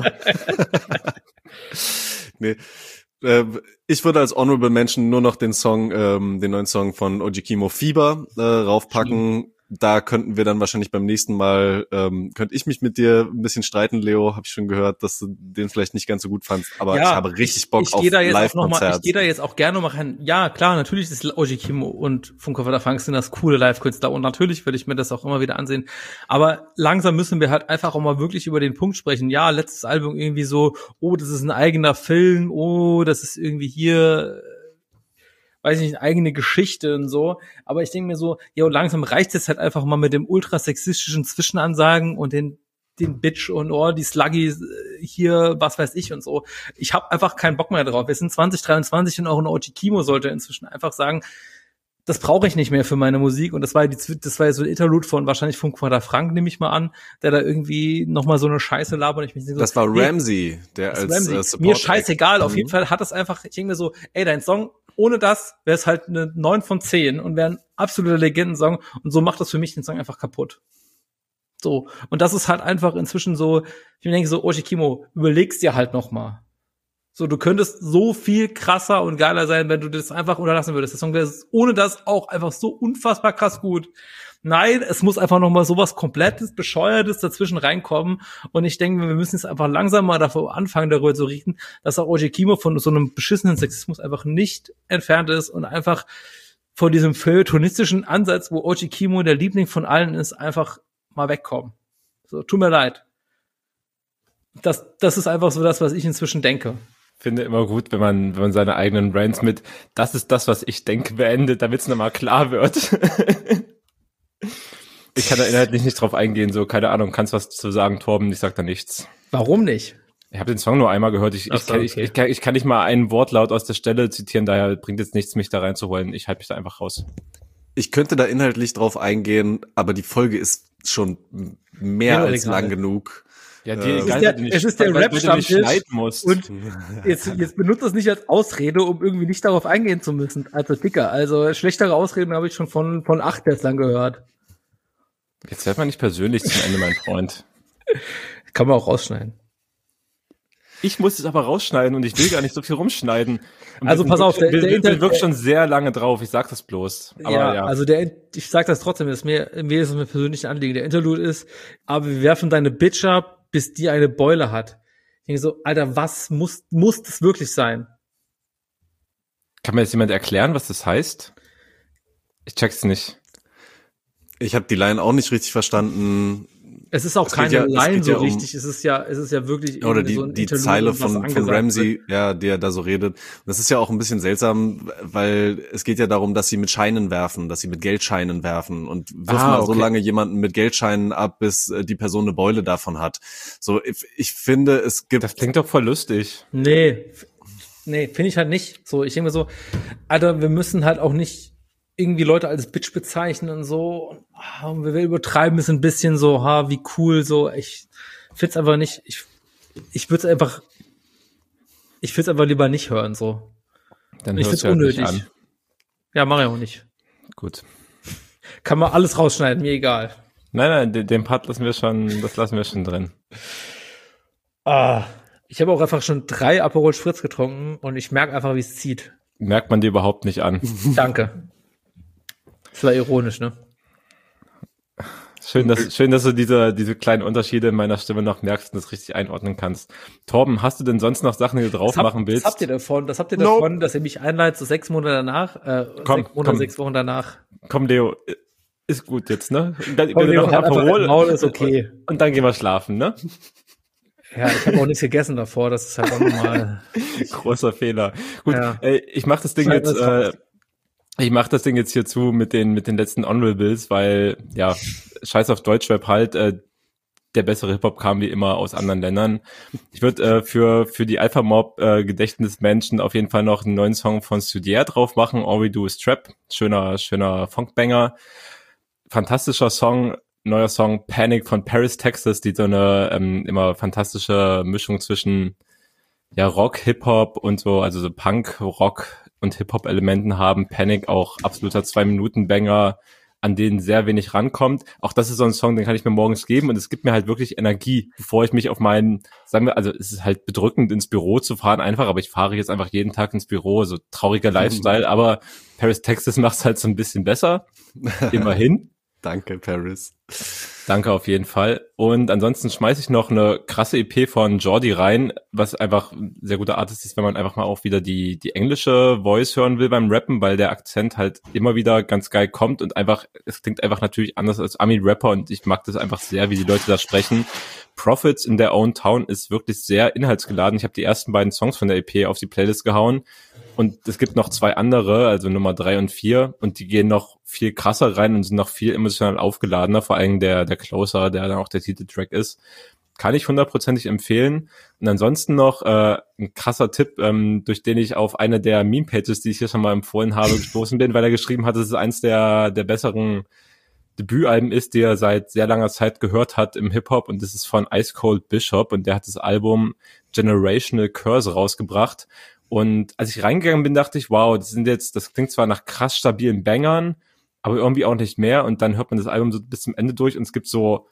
Nee. Ich würde als Honorable Mention nur noch den Song, ähm, den neuen Song von Oji Kimo, Fieber, äh, raufpacken. Da könnten wir dann wahrscheinlich beim nächsten Mal, ähm, könnte ich mich mit dir ein bisschen streiten, Leo. Habe ich schon gehört, dass du den vielleicht nicht ganz so gut fandst. Aber ja, ich habe richtig Bock ich, ich auf Live-Konzert. Ich gehe da jetzt auch gerne mal rein. Ja, klar, natürlich ist Oji Kimo und Funke der Funk sind das coole Live-Künstler. Und natürlich würde ich mir das auch immer wieder ansehen. Aber langsam müssen wir halt einfach auch mal wirklich über den Punkt sprechen. Ja, letztes Album irgendwie so, oh, das ist ein eigener Film. Oh, das ist irgendwie hier... weiß nicht, eine eigene Geschichte und so, aber ich denke mir so, ja, langsam reicht es halt einfach mal mit dem ultrasexistischen Zwischenansagen und den den Bitch und oh, die Sluggy hier, was weiß ich und so. Ich habe einfach keinen Bock mehr drauf. Wir sind zwanzig dreiundzwanzig und auch ein Oji Kimo sollte inzwischen einfach sagen, das brauche ich nicht mehr für meine Musik und das war die, das war ja so ein Interlude von wahrscheinlich von Quader Frank, nehme ich mal an, der da irgendwie nochmal so eine Scheiße labert. Ich mich so, das war Ramsey, der als Ramsey. Äh, Support mir scheißegal, mhm. auf jeden Fall hat das einfach, ich denke mir so, ey, dein Song, ohne das wäre es halt eine neun von zehn und wäre ein absoluter Legendensong und so macht das für mich den Song einfach kaputt. So, und das ist halt einfach inzwischen so, ich denke so, Oji Kimo, überlegst dir halt noch mal. So, du könntest so viel krasser und geiler sein, wenn du das einfach unterlassen würdest. Der Song wäre ohne das auch einfach so unfassbar krass gut. Nein, es muss einfach noch mal sowas komplettes, bescheuertes dazwischen reinkommen. Und ich denke, wir müssen jetzt einfach langsam mal davor anfangen, darüber zu reden, dass auch Oji Kimo von so einem beschissenen Sexismus einfach nicht entfernt ist und einfach von diesem feuilletonistischen Ansatz, wo Oji Kimo der Liebling von allen ist, einfach mal wegkommen. So, tut mir leid. Das, das ist einfach so das, was ich inzwischen denke. Finde immer gut, wenn man, wenn man seine eigenen Brands mit, das ist das, was ich denke, beendet, damit es nochmal klar wird. Ich kann da inhaltlich nicht drauf eingehen, so, keine Ahnung, kannst was zu sagen, Torben, ich sag da nichts. Warum nicht? Ich habe den Song nur einmal gehört, ich, ich, so, kann, okay. ich, ich, kann, ich kann nicht mal einen Wortlaut aus der Stelle zitieren, daher bringt jetzt nichts, mich da reinzuholen, ich halte mich da einfach raus. Ich könnte da inhaltlich drauf eingehen, aber die Folge ist schon mehr ja, als lang gerade. genug. Ja, die, Äh, Es ist der, nicht, es ist der Rap-Stammtisch musst. und jetzt, jetzt benutzt das nicht als Ausrede, um irgendwie nicht darauf eingehen zu müssen. Also dicker, also schlechtere Ausreden habe ich schon von von acht bislang gehört. Jetzt wird man nicht persönlich zum Ende, mein Freund. Kann man auch rausschneiden. Ich muss es aber rausschneiden und ich will gar nicht so viel rumschneiden. Und Also wir pass sind auf, wirklich- der- wir, der wir, wir Inter- wirkt schon sehr lange drauf, ich sag das bloß. Aber ja, ja, also der, ich sag das trotzdem, das ist mir, mir ist es mir persönlich ein Anliegen. Der Interlude ist, aber wir werfen deine Bitch ab, bis die eine Beule hat. Ich denke so, Alter, was muss, muss das wirklich sein? kann mir jetzt jemand erklären, was das heißt? Ich check's nicht. Ich habe die Line auch nicht richtig verstanden. Es ist auch Es geht keine ja- es Line geht so ja um- richtig. Es ist ja, es ist ja wirklich Oder irgendwie die, so ein die Interlude, Zeile was von, von angesagt Ramsey, wird. ja, der da so redet. Das ist ja auch ein bisschen seltsam, weil es geht ja darum, dass sie mit Scheinen werfen, dass sie mit Geldscheinen werfen und wirf Ah, mal so okay. lange jemanden mit Geldscheinen ab, bis äh, die Person eine Beule davon hat. So, ich, ich finde, es gibt Das klingt doch voll lustig. Nee, f- nee, finde ich halt nicht. So, ich denke mir so, Alter, wir müssen halt auch nicht irgendwie Leute als Bitch bezeichnen und so. Und, ah, wir übertreiben es ein bisschen so, ha, wie cool, so. Ich find's einfach nicht, ich, ich würde es einfach, ich würde es einfach lieber nicht hören, so. Dann Ich hör's find's dir halt nicht unnötig. an. Ja, mach ich auch nicht. Gut. Kann man alles rausschneiden, mir egal. Nein, nein, den, den Part lassen wir schon, das lassen wir schon drin. Ah, ich habe auch einfach schon drei Aperol Spritz getrunken und ich merke einfach, wie es zieht. Merkt man dir überhaupt nicht an. Danke. Das war ironisch, ne? Schön, dass, schön, dass du diese, diese kleinen Unterschiede in meiner Stimme noch merkst und das richtig einordnen kannst. Torben, hast du denn sonst noch Sachen, die du drauf Was habt- machen willst? Was habt ihr davon? Das habt ihr Nope. davon, dass ihr mich einleitet, so sechs Monate danach, äh, Komm, sechs Monate, komm. sechs Wochen danach. Komm, Leo, ist gut jetzt, ne? Und dann, Komm, noch halt Aperol, Maul ist okay. Und, und dann gehen wir schlafen, ne? Ja, ich habe auch nichts gegessen davor, das ist halt auch normal. Großer Fehler. Gut, Ja. ey, ich mach das Ding Schneiden jetzt, wir es äh, ich mach das Ding jetzt hier zu mit den mit den letzten Honorables, weil, ja, scheiß auf Deutschrap halt, äh, der bessere Hip-Hop kam wie immer aus anderen Ländern. Ich würde äh, für für die Alpha Mob äh, Gedächtnismenschen auf jeden Fall noch einen neuen Song von Studier drauf machen, All We Do Is Trap. Schöner, schöner Funkbanger. Fantastischer Song. Neuer Song Panic von Paris, Texas, die so eine ähm, immer fantastische Mischung zwischen ja Rock, Hip-Hop und so, also so Punk, Rock und Hip-Hop-Elementen haben. Panic auch absoluter Zwei-Minuten-Banger, an denen sehr wenig rankommt. Auch das ist so ein Song, den kann ich mir morgens geben und es gibt mir halt wirklich Energie, bevor ich mich auf meinen, sagen wir, also es ist halt bedrückend ins Büro zu fahren einfach, aber ich fahre jetzt einfach jeden Tag ins Büro, so trauriger Lifestyle, aber Paris, Texas macht's halt so ein bisschen besser, immerhin. Danke, Paris. Danke auf jeden Fall. Und ansonsten schmeiße ich noch eine krasse E P von Jordi rein, was einfach ein sehr guter Artist ist, wenn man einfach mal auch wieder die die englische Voice hören will beim Rappen, weil der Akzent halt immer wieder ganz geil kommt und einfach, es klingt einfach natürlich anders als Ami-Rapper und ich mag das einfach sehr, wie die Leute da sprechen. Profits in Their Own Town ist wirklich sehr inhaltsgeladen. Ich habe die ersten beiden Songs von der E P auf die Playlist gehauen. Und es gibt noch zwei andere, also Nummer drei und vier, und die gehen noch viel krasser rein und sind noch viel emotional aufgeladener, vor allem der der Closer, der dann auch der Titeltrack ist. Kann ich hundertprozentig empfehlen. Und ansonsten noch äh, ein krasser Tipp, ähm, durch den ich auf eine der Meme-Pages, die ich hier schon mal empfohlen habe, gestoßen bin, weil er geschrieben hat, dass es eins der der besseren Debütalben ist, die er seit sehr langer Zeit gehört hat im Hip-Hop, und das ist von Ice Cold Bishop, und der hat das Album Generational Curse rausgebracht. Und als ich reingegangen bin, dachte ich, wow, das sind jetzt, das klingt zwar nach krass stabilen Bangern, aber irgendwie auch nicht mehr. Und dann hört man das Album so bis zum Ende durch und es gibt so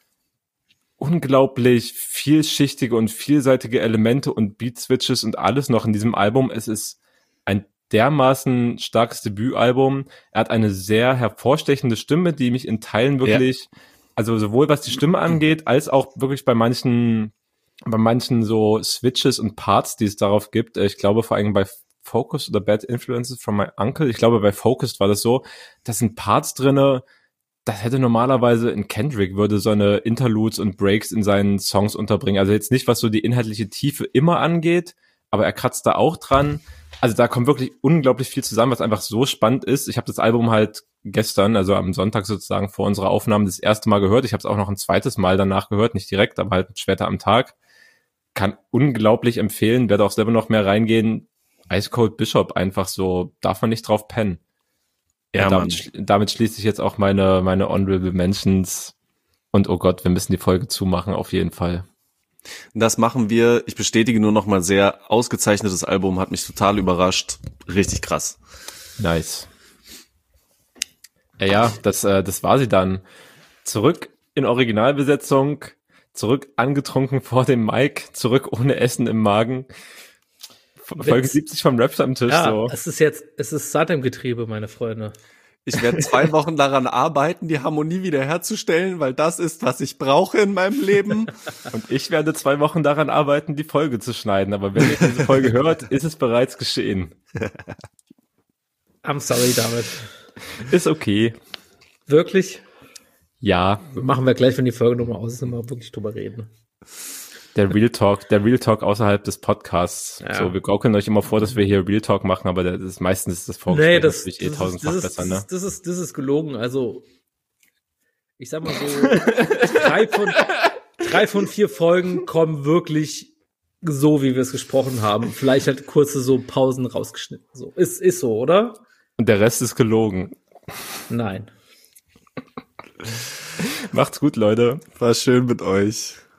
unglaublich vielschichtige und vielseitige Elemente und Beat-Switches und alles noch in diesem Album. Es ist ein dermaßen starkes Debütalbum. Er hat eine sehr hervorstechende Stimme, die mich in Teilen wirklich, ja. also sowohl was die Stimme angeht, als auch wirklich bei manchen bei manchen so Switches und Parts, die es darauf gibt, ich glaube vor allem bei Focused oder Bad Influences from My Uncle, ich glaube bei Focused war das so, da sind Parts drinne, das hätte normalerweise in Kendrick, würde so eine Interludes und Breaks in seinen Songs unterbringen, also jetzt nicht, was so die inhaltliche Tiefe immer angeht, aber er kratzt da auch dran, also da kommt wirklich unglaublich viel zusammen, was einfach so spannend ist. Ich habe das Album halt gestern, also am Sonntag sozusagen vor unserer Aufnahme, das erste Mal gehört, ich habe es auch noch ein zweites Mal danach gehört, nicht direkt, aber halt später am Tag. Kann unglaublich empfehlen, werde auch selber noch mehr reingehen. Ice Cold Bishop einfach so, darf man nicht drauf pennen. Ja, damit, sch- damit schließe ich jetzt auch meine, meine Honorable Mentions. Und oh Gott, wir müssen die Folge zumachen, auf jeden Fall. Das machen wir. Ich bestätige nur noch mal sehr, ausgezeichnetes Album, hat mich total überrascht. Richtig krass. Nice. Ja, ja, das, äh, das war sie dann. Zurück in Originalbesetzung. Zurück angetrunken vor dem Mic, zurück ohne Essen im Magen. Folge siebzig vom Raps am Tisch. Ja, so. es ist jetzt, es ist satt im Getriebe, meine Freunde. Ich werde zwei Wochen daran arbeiten, die Harmonie wiederherzustellen, weil das ist, was ich brauche in meinem Leben. Und ich werde zwei Wochen daran arbeiten, die Folge zu schneiden. Aber wenn ihr diese Folge hört, ist es bereits geschehen. I'm sorry, David. Ist okay. Wirklich? Ja. Machen wir gleich, wenn die Folge nochmal aus ist, immer wirklich drüber reden. Der Real Talk, der Real Talk außerhalb des Podcasts. Ja. So, wir gaukeln euch immer vor, dass wir hier Real Talk machen, aber das ist meistens das Vorgespräch nee, das, natürlich das eh tausendfach ist, besser, das ne? Ist, das ist, das ist gelogen. Also, ich sag mal so, drei von, drei von vier Folgen kommen wirklich so, wie wir es gesprochen haben. Vielleicht halt kurze so Pausen rausgeschnitten. So, ist, ist so, oder? Und der Rest ist gelogen. Nein. Macht's gut, Leute. War schön mit euch.